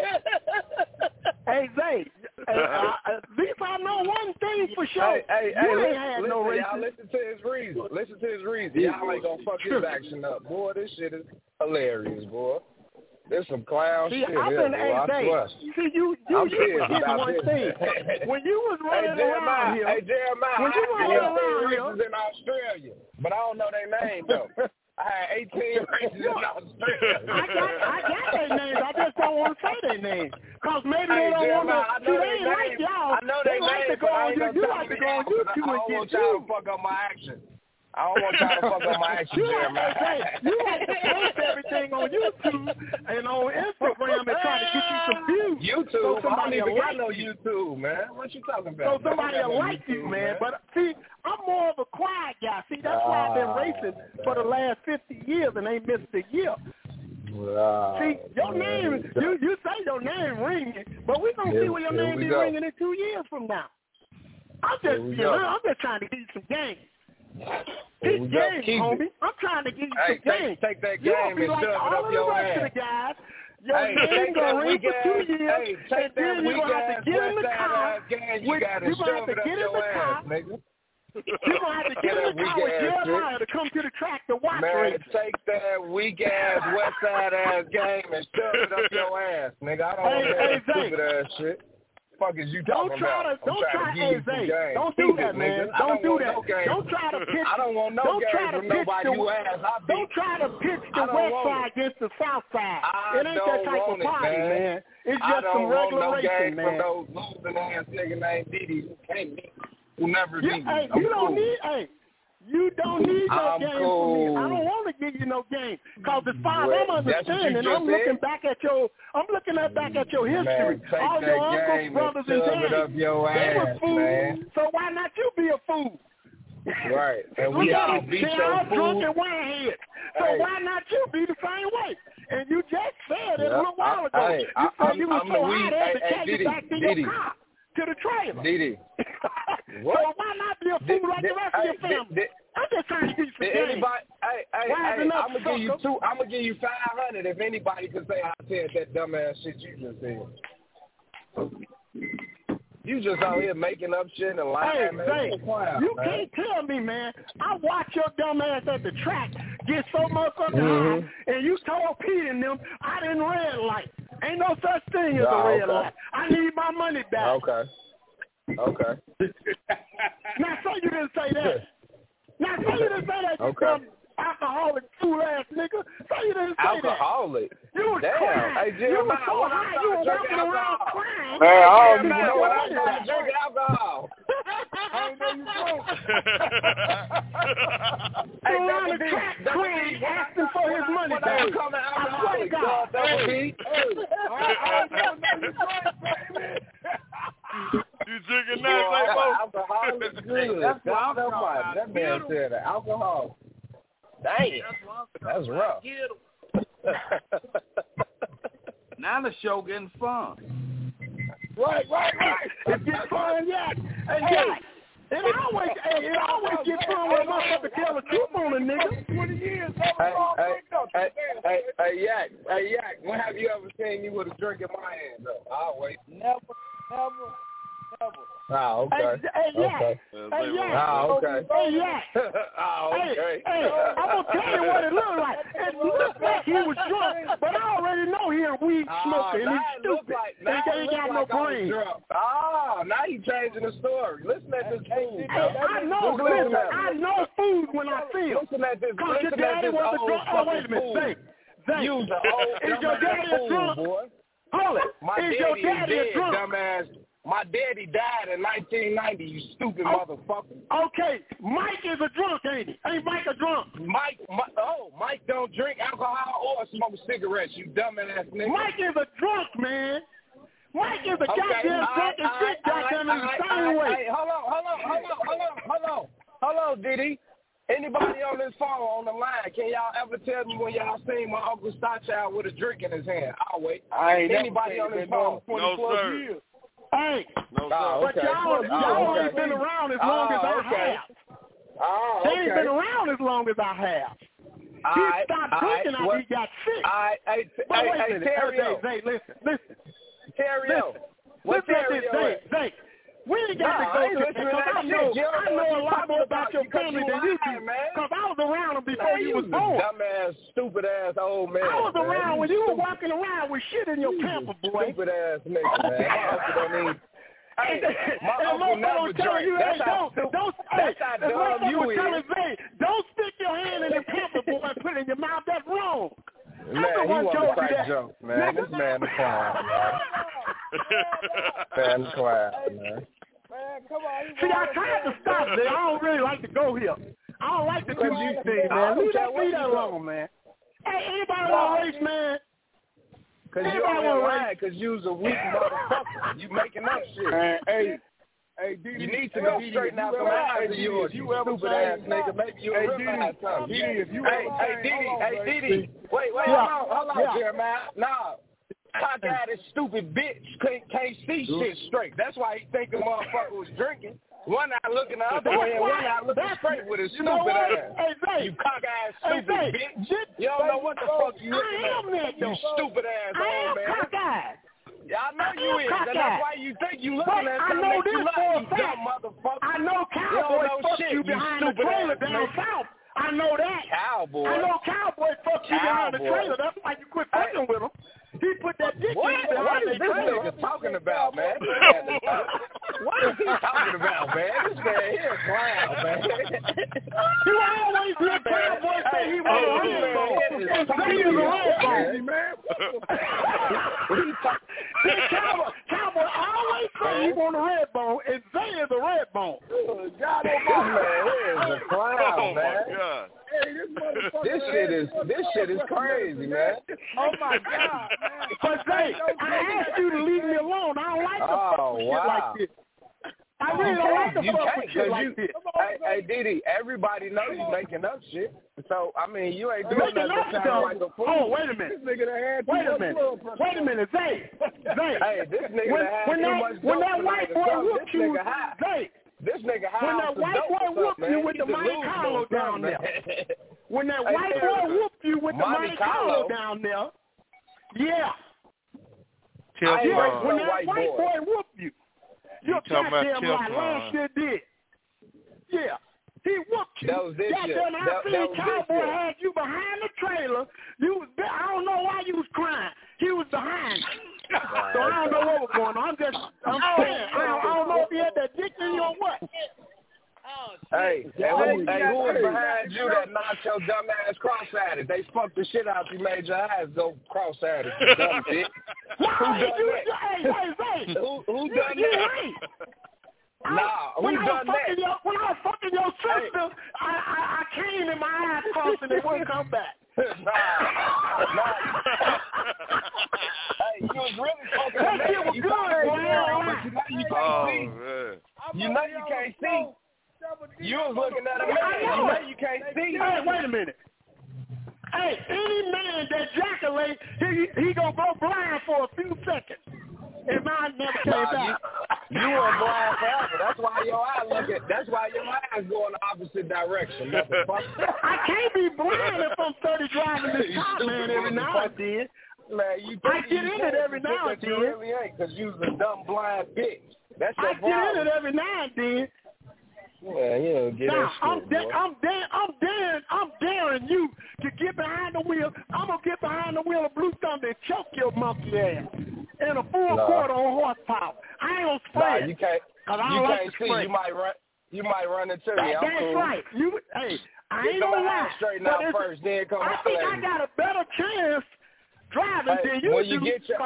Hey, Zay, at least I know one thing for sure. Hey, you ain't had no listen, racism. y'all listen to his reason. Y'all ain't gonna fuck his action up. Boy, this shit is hilarious, boy. There's some clown shit here, boy. I swear. See, you forget one thing. When you was running around here. Hey, Jeremiah, when you running around here. In Australia, but I don't know their name, though. I had 18 races in Australia. I got their names. I just don't want to say their names. Because maybe they don't want to. See, they ain't like y'all. I know they their like names, to go on YouTube. You like to go on YouTube and get you. Fuck up my action. I don't want y'all to fuck up my action, Jeremiah. You like to post everything on YouTube and on Instagram and try to get you some views. YouTube? So I don't even got like no YouTube, man. What you talking about? So somebody will like you, man. But see, I'm more of a quiet guy. See, that's why I've been racing for the last 50 years and ain't missed a year. See, your name, you say your name ringing, but we're going to see where your name be ringing in 2 years from now. I'm just trying to get you some games. This game, homie. I'm trying to get you some games. Take that game and shove it up your ass. Guys, your name going to ring for 2 years, and then you're going to have to get in the car. You're going to have to get in the car. You're going to have to get in the car with Jeremiah to come to the track to watch man, race. Take that weak-ass, west-side-ass game and shove it up your ass, nigga. I don't want that stupid-ass shit. Fuck is you talking about? Don't do that, man. Don't do that. Don't try to pitch. I don't want no game from nobody who ass. Don't try to pitch the west side against the south side. It ain't that type of party, man. It's just some regular racing, man. I don't want no game from those losing ass nigga named Didi who can't beat, who never beat me. You don't need no game from me. I don't want to give you no game because as far as I'm understanding, I'm looking back at your history. All your uncles, brothers, and daddies, they were fools. So why not you be a fool? Right, and we all beat your fool. Drunk and winehead. So why not you be the same way? And you just said it a little while ago. You said you were so hot as to carry you back to your car, to the trailer. Didi. So why not be a fool like the rest of your family? I'm just trying to get you some games. I'm gonna give you 500 if anybody can say I said that dumbass shit you just said. You just out here making up shit and lying, man. Hey, you can't tell me, man. I watch your dumb ass at the track get so motherfucking high, and you told Pete and them I didn't red light. Ain't no such thing as a red light. I need my money back. Okay. Now, so you didn't say that. Now, so you didn't say that, you dumb alcoholic fool-ass nigga. So you didn't say alcoholic? That. You was crying. Hey, Jeremiah, you were so high, you were walking around crying. Man, I don't even know when I started drinking alcohol. I ain't know you drunk. Hey, around the track crying, asking for his money back. I swear to God. You drinking that, like, alcohol is good. That man said alcohol. Damn, that's rough. Now the show getting fun. Right. It's getting fun, yeah. It always gets fun when a motherfucker tell the truth on a nigga. 20 years. Hey, Yak, when have you ever seen me with a drink in my hand, though? I'll wait. Never. Oh, okay. Hey, okay. Oh, okay. Hey, I'm going to tell you what it looked like. It looked like he was drunk, but I already know he a weed smoker, and he's stupid. He ain't got no brain. Oh, now you changing the story. Listen at this food. I know food when I see him. Listen at this. Because your daddy was a drunk. Oh, wait a minute. Zay. Is your daddy a drunk? Hold it. Is your daddy a drunk? Dumbass. My daddy died in 1990, you stupid motherfucker. Okay, Mike is a drunk, ain't he? Ain't Mike a drunk? Mike don't drink alcohol or smoke cigarettes, you dumbass nigga. Mike is a drunk, man. Mike is a goddamn drunk and sick goddamn in the same way. Hey, hold on, Diddy. Anybody on this phone on the line, can y'all ever tell me when y'all seen my Uncle Starchild with a drink in his hand? I'll wait. Anybody on this phone? No, sir. Years. Hey, but y'all ain't been around as long as I have. Oh, okay. He ain't been around as long as I have. He stopped drinking after he got sick. Hey, Terrio. Zay, listen. Terrio. What's this, Zay? We ain't got to go to because I know a lot more about your family than you do. Because I was around him before you was born. Dumbass, stupid ass old man. I was around when you were walking around with shit in your pamper, boy. Stupid ass nigga, man. My uncle don't need. Hey, my uncle never drank. That's how dumb you is. Don't stick your hand in the pamper, boy, and put it in your mouth. That's wrong. Man, he want to crack jokes, man. This man the clown, man. Man the clown, man. See, I tried to stop it. I don't really like to go here. I don't like to do these things, man. Leave that alone, man. Hey, anybody want to race, man? Because you don't lie, because you's a weak motherfucker. You making up shit. Man, hey, you need to go straighten out the eyes of yours, you stupid ass nigga. Maybe you realize something. Hey, Diddy. Wait, hold on, Jeremiah. Nah. Cockeyed this stupid bitch can't see shit straight. That's why he think the motherfucker was drinking. One eye looking the other way and one eye looking straight with his stupid ass. You cockeyed stupid bitch. You don't know what the fuck you looking at. You stupid ass old man. Cockeyed. Yeah, I know you is, and that's why you think you looking at something that you like, you dumb motherfucker. I know Cowboy fucked you behind the trailer down south. I know that. Cowboy. I know Cowboy fucked you behind the trailer. That's why you quit fucking with him. He put that dick in behind What is the this trailer. nigga talking about, man? What is he talking about, man? This man here a clown, man. You always hear Cowboy say he was a Rambo. And Zay is a Rambo, man. See, Cowboy always say he want a red bone, and Zay is a red bone. God, this man here is a clown, man. God. Hey, this shit is crazy, man. Oh my God, man. But Zay, I asked you to leave me alone. I don't like the fuck with shit like this. I really don't like the fuck with shit like this. Hey, Diddy, everybody knows you making up shit. So, I mean, you ain't doing nothing to sound like a fool. Oh, wait a minute. Wait a minute, Zay. Hey, this nigga had too much when that white boy whooped you, Zay. This nigga when that white boy whooped you with the Monte Carlo down there. When that white boy whooped you with the Monte Carlo down there. Yeah. When that white boy whooped you. You're goddamn right. Last year did. Yeah. He whooped you. Goddamn, I seen Cowboy had you behind the trailer. I don't know why you was crying. He was behind you. So I don't know what was going on. I'm saying, I don't know if he had that dick in you or what. Hey, who was behind you that knocked your dumb ass cross-eyed? They fucked the shit out you, made your eyes go cross-eyed, you dumb bitch. Who done that? Who done that? Nah, who done that? When I was fucking your sister, I came and my eyes crossed and they wouldn't come back. Nah. Hey, you was really fucking that shit was good, boy. You know you can't see. You was looking at a man. You know you can't see. Hey, wait a minute. Hey, any man that ejaculates, he gonna go blind for a few seconds. And mine never came back. You were blind forever. That's why your eyes go in the opposite direction, motherfucker. I can't be blind if I'm 30 driving this car, man, every now and then. Man, I get in it every now and then. You really ain't, because you's a dumb blind bitch. That's your problem. I get in it every now and then. Yeah, you don't get I'm daring you to get behind the wheel. I'm gonna get behind the wheel of Blue Thunder and choke your monkey ass in a full quarter on horsepower. I ain't gonna spray you can't. You can't see. You might run into me. That's right. I ain't gonna lie. Straighten out first, then come I think I got a better chance driving than you when do. You get your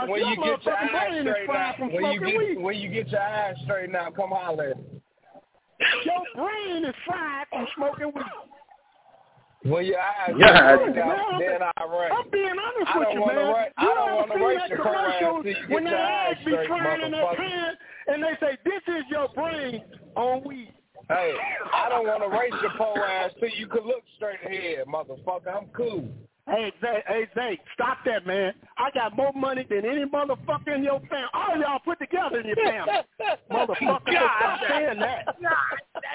eyes straightened out, come holler at me. Your brain is fried from smoking weed. When your eyes straightened out, then I run. I'm being honest with you, man. I don't want to race your commercials when the eyes be trying in their pants and they say, this is your brain on weed. Hey, I don't want to race your poor ass till you can look straight ahead, motherfucker. I'm cool. Hey, Zay, stop that, man. I got more money than any motherfucker in your family. All y'all put together in your family. Motherfucker, stop saying that.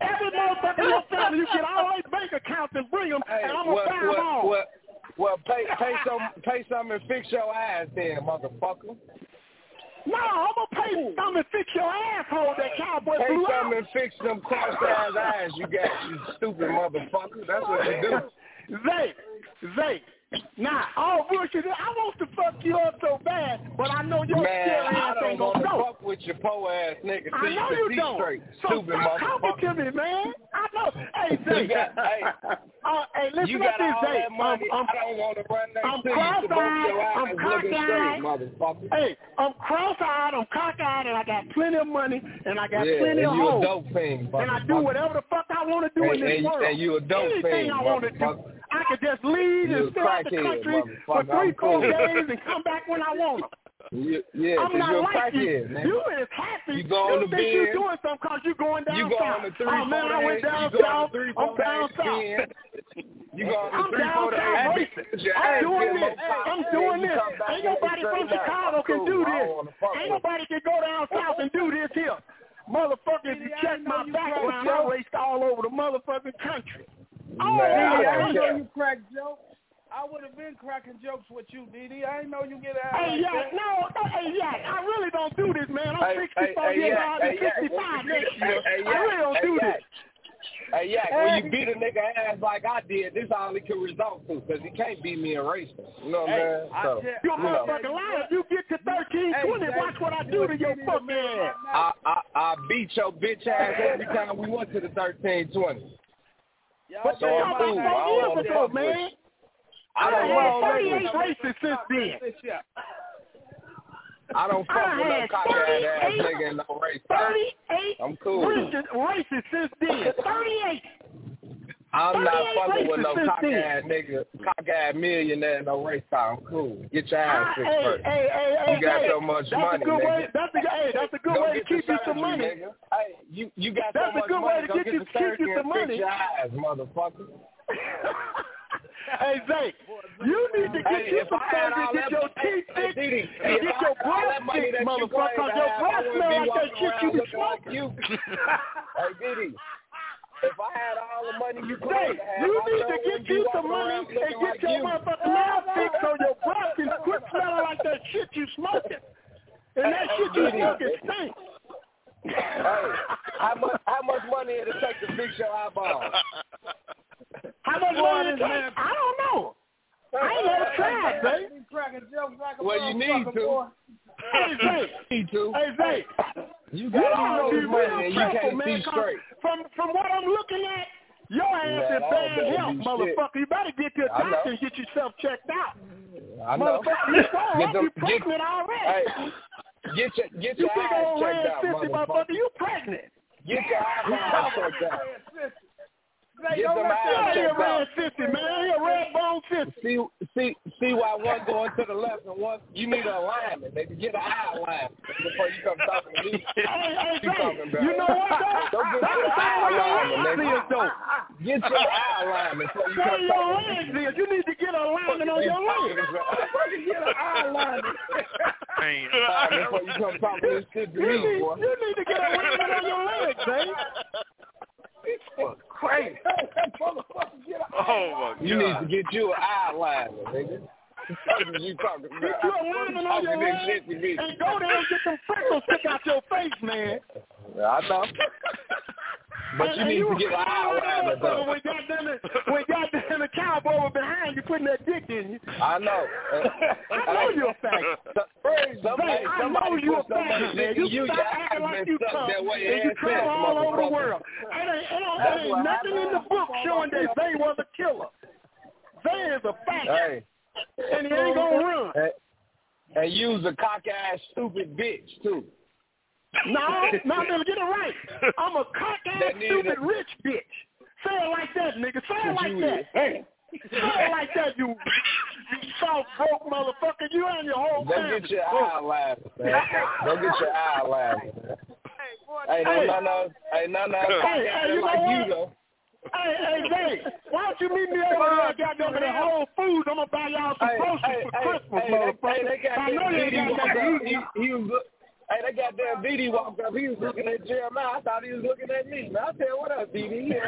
Every motherfucker in your family, you get all their bank accounts and bring them, and I'm going to buy them all. Well, pay some and fix your ass then, motherfucker. No, I'm going to pay some and fix your asshole that cowboy Pay blew some out. and fix them cross-ass eyes you got, you stupid motherfucker. That's what you do. Zay. Nah, all bullshit. I want to fuck you up so bad, but I know your scary ass ain't gonna know. know. Fuck with your po ass nigga. I know you don't. Straight, so stupid stop motherfucker. talking to me, man. I know. Hey, Zay. Hey, listen you to got this, all Zay. that money. I don't want to run next to you. I'm cockeyed. Motherfucker. Hey, I'm cross-eyed. I'm cockeyed, and I got plenty of money, and I got plenty of and you hoes. a dope fiend, and I do whatever the fuck I want to do in this world. And you a dope Anything fiend, I want to do. I could just leave and stay out the country for 3-4 days and come back when I want them. I'm not like you. Man. You is happy. You go on the think you're bed. doing something because you're going down you go south. on the 3-4 oh, man, I went days. down You go south. on the 3-4 I'm down days. south. You go on the 3-4 days. I'm doing this. I'm doing this. Ain't nobody from Chicago can do this. Ain't nobody can go down south and do this here. Motherfucker, if you check my background, I raced all over the motherfucking country. I know you crack jokes. I would have been cracking jokes with you, Didi. I didn't know you get out. Hey, I really don't do this, man. I'm 64 years old and 65 next year. I really don't do this. Hey, when you beat a nigga ass like I did, this all he can result to, because he can't beat me in racing. You know what I'm saying? You're a motherfucking liar. If you get to 13-20, watch what I do to your fucking ass. I beat your bitch ass every time we went to the 13-20. But so I'm cool. 4 years ago, man. I done had 38 races since then. I don't fuck with no cockeyed ass nigga in no race. 38 I'm cool. races since then. 38. I'm not fucking with no cockeyed nigga, cockeyed millionaire in no race car. I'm cool. Get your ass fixed first. You got so much money, nigga. That's a good way to keep you some money. Hey, you got so much money. Go get the surgery and fix your eyes, motherfucker. Hey, Zay, you need to get you some surgery, get your teeth fixed, and get your breath fixed, motherfucker. Your breath smell like that shit you be smoking. Hey, Didi, if I had all the money you could have, you need to get you some money and get your motherfucking mouth fixed so your breath can quit smelling like that shit you smoking. And that shit you smoking stinks. Hey, how much money it'll take to fix your eyeballs? How much money it takes? I don't know. I ain't never tried, baby. Well, you need to. Hey, Zay. You got all this money and you can't see straight. From what I'm looking at, your ass is bad health, motherfucker. You better get to a doctor and get yourself checked out. I know. Motherfucker, you pregnant already. Hey, get your eyes checked out, motherfucker. You pregnant. Get your eyes checked out. Get them eyes checked out. 50, man. You're red bone 50. See why one going to the left and one, you need an alignment. They can get an eye alignment before you come talking to me. Hey, you know what, though? Don't get your eye alignment, nigga. Get your eye alignment before you come talking to me. You need to get an alignment on your legs. Get an eye alignment. Before you come talking this shit to me, boy. You need to get an alignment on your legs, man. Crazy. You need to get you an eye alignment, nigga. What you talking about? Get you a alignment on your legs and go there and get some freckles stick out your face, man. I know. But you need to get an eye alignment, though. When goddamn the cowboy was behind you putting that dick in you. I know. I know you're a faggot. I know you're a faggot, man. You stop acting like you come and you travel all over the world. Ain't nothing in the book showing that Zay was a killer. Zay is a faggot. And he ain't gonna run. And you's a cock-ass stupid bitch, too. No, nigga, get it right. I'm a cock-ass stupid rich bitch. Say it like that, nigga. Say it like that. Hey. Say it like that, you soft broke motherfucker. You and your whole family. Go get your eye alignment, man. Go get your eye alignment, man. Hey, no, you like know you, though. Hey, Zay, why don't you meet me over there, goddamn, at Whole Foods? I'm going to buy y'all some groceries for Christmas, motherfucker. I know you ain't got nothing to eat. Hey, that goddamn DD walked up. He was looking at Jeremiah. I thought he was looking at me. Man, I tell you what up, DD. Hey,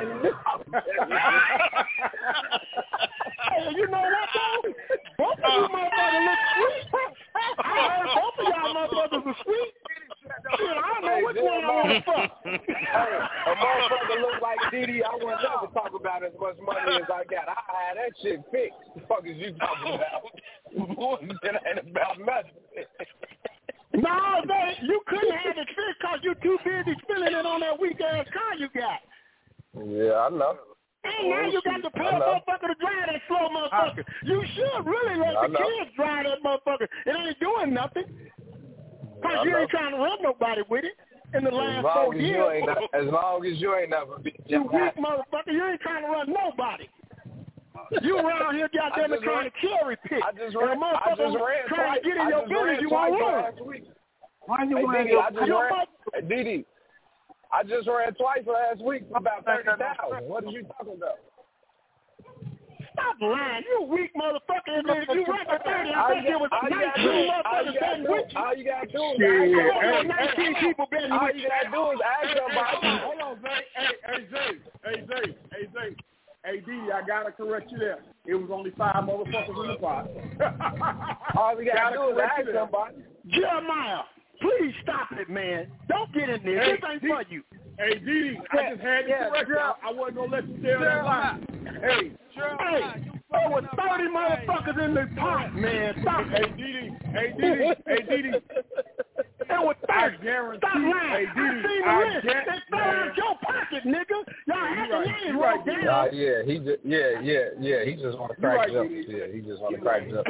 you know what, though? Both of you motherfuckers look sweet. I heard both of y'all motherfuckers were sweet. Shit, I don't know which one I want to fuck. Hey, a motherfucker look like DD, I wouldn't never talk about as much money as I got. I had that shit fixed. What the fuck is you talking about? Boy, it ain't about nothing. No, you couldn't have it fixed because you too busy spilling it on that weak-ass car you got. Yeah, I know. And now you got to pay a motherfucker to drive that slow motherfucker. You should really let the kids drive that motherfucker. It ain't doing nothing. Because you ain't trying to run nobody with it in the last 4 years. As long as you ain't never been. You weak motherfucker, you ain't trying to run nobody. You around here goddamn it trying to cherry pick. I just ran trying to get in your business, you won't run. Why you ran Didi, I just ran twice last week for about 30,000. What are you talking about? Stop lying. You weak motherfucker. And if you ran for 30, I think it was 19 motherfuckers betting with you. All you got to do is 19 people betting with you. All you got to do is ask somebody. Hold on, Zay. Hey, Zay. Hey, Didi, I got to correct you there. It was only 5 motherfuckers in the pot. All we got to do is ask somebody. Jeremiah, please stop it, man. Don't get in there. This ain't for you. Hey, Didi, I just had to correct you. I wasn't going to let you tell that lie. Hey, there were 30 motherfuckers in the pot, man. Stop it. Hey, Didi. There were 30. Stop lying. I seen the list. They fell out your pocket, nigga. Y'all had the name right down. He just want to crack it up. Yeah, he just want to crack it up.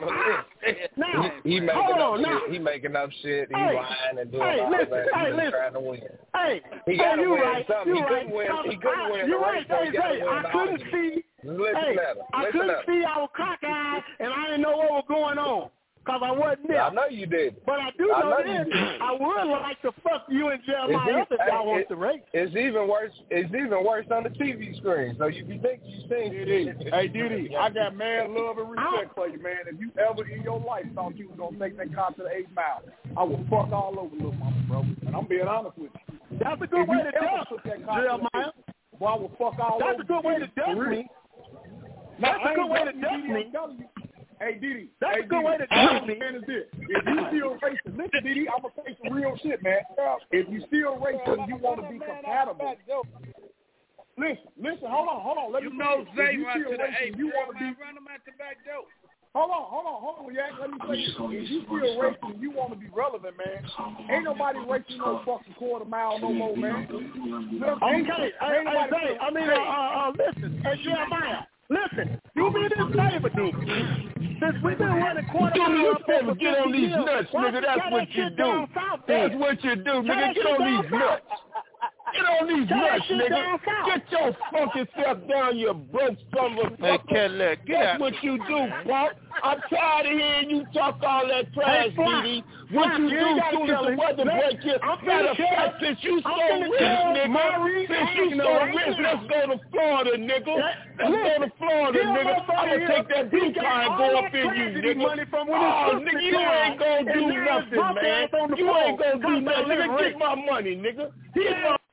He making up shit. He making up shit. He lying and doing all that. He's trying to win. He got to win something. He couldn't win. You're right, Jay. I couldn't see. I couldn't see our cockeyed, and I didn't know what was going on. Because I wasn't there. I know you did. But I do know this. I would like to fuck you and Jeremiah up if y'all want to race. It's even worse on the TV screen. So you think you seen it. Hey, Didi, I got mad love and respect for you, man. If you ever in your life thought you was going to make that car to the 8 Mile, I would fuck all over little mama, bro. And I'm being honest with you. That's a good way to duck, Jeremiah. Well, I would fuck all over. That's a good way to duck me. That's a good way to duck me. Hey, Didi. That's a good way to tell me. If you still racing, listen, Didi, I'm going to say some real shit, man. If you still racing, you want to be compatible. Listen, hold on. Let me know Zay run to the 8. You want to be run them at the back door. Hold on, Yak. Let me say this. If you still racing, you want to be relevant, man. Ain't nobody racing no fucking quarter mile no more, man. Okay. Listen. Hey, Jeremiah. Listen, do me this favor, dude. Since we've been running quarter mile up over get on these nuts, nigga. That's what you do. That's what you do, nigga. Get on these nuts. Get on these nuts, nigga. Get your fucking self down, you broke son of a fucker. That's what you do, punk. I'm tired of hearing you talk all that trash, Didi. What you do soon as the weather break here. Matter of fact, since you so rich, nigga. Since you so rich, let's go to Florida, nigga. Let's go to Florida, nigga. I'm going to take that blue car and go up in you, nigga. Oh, nigga, you ain't going to do nothing, man. You ain't going to do nothing. Nigga, get my money, nigga. Get my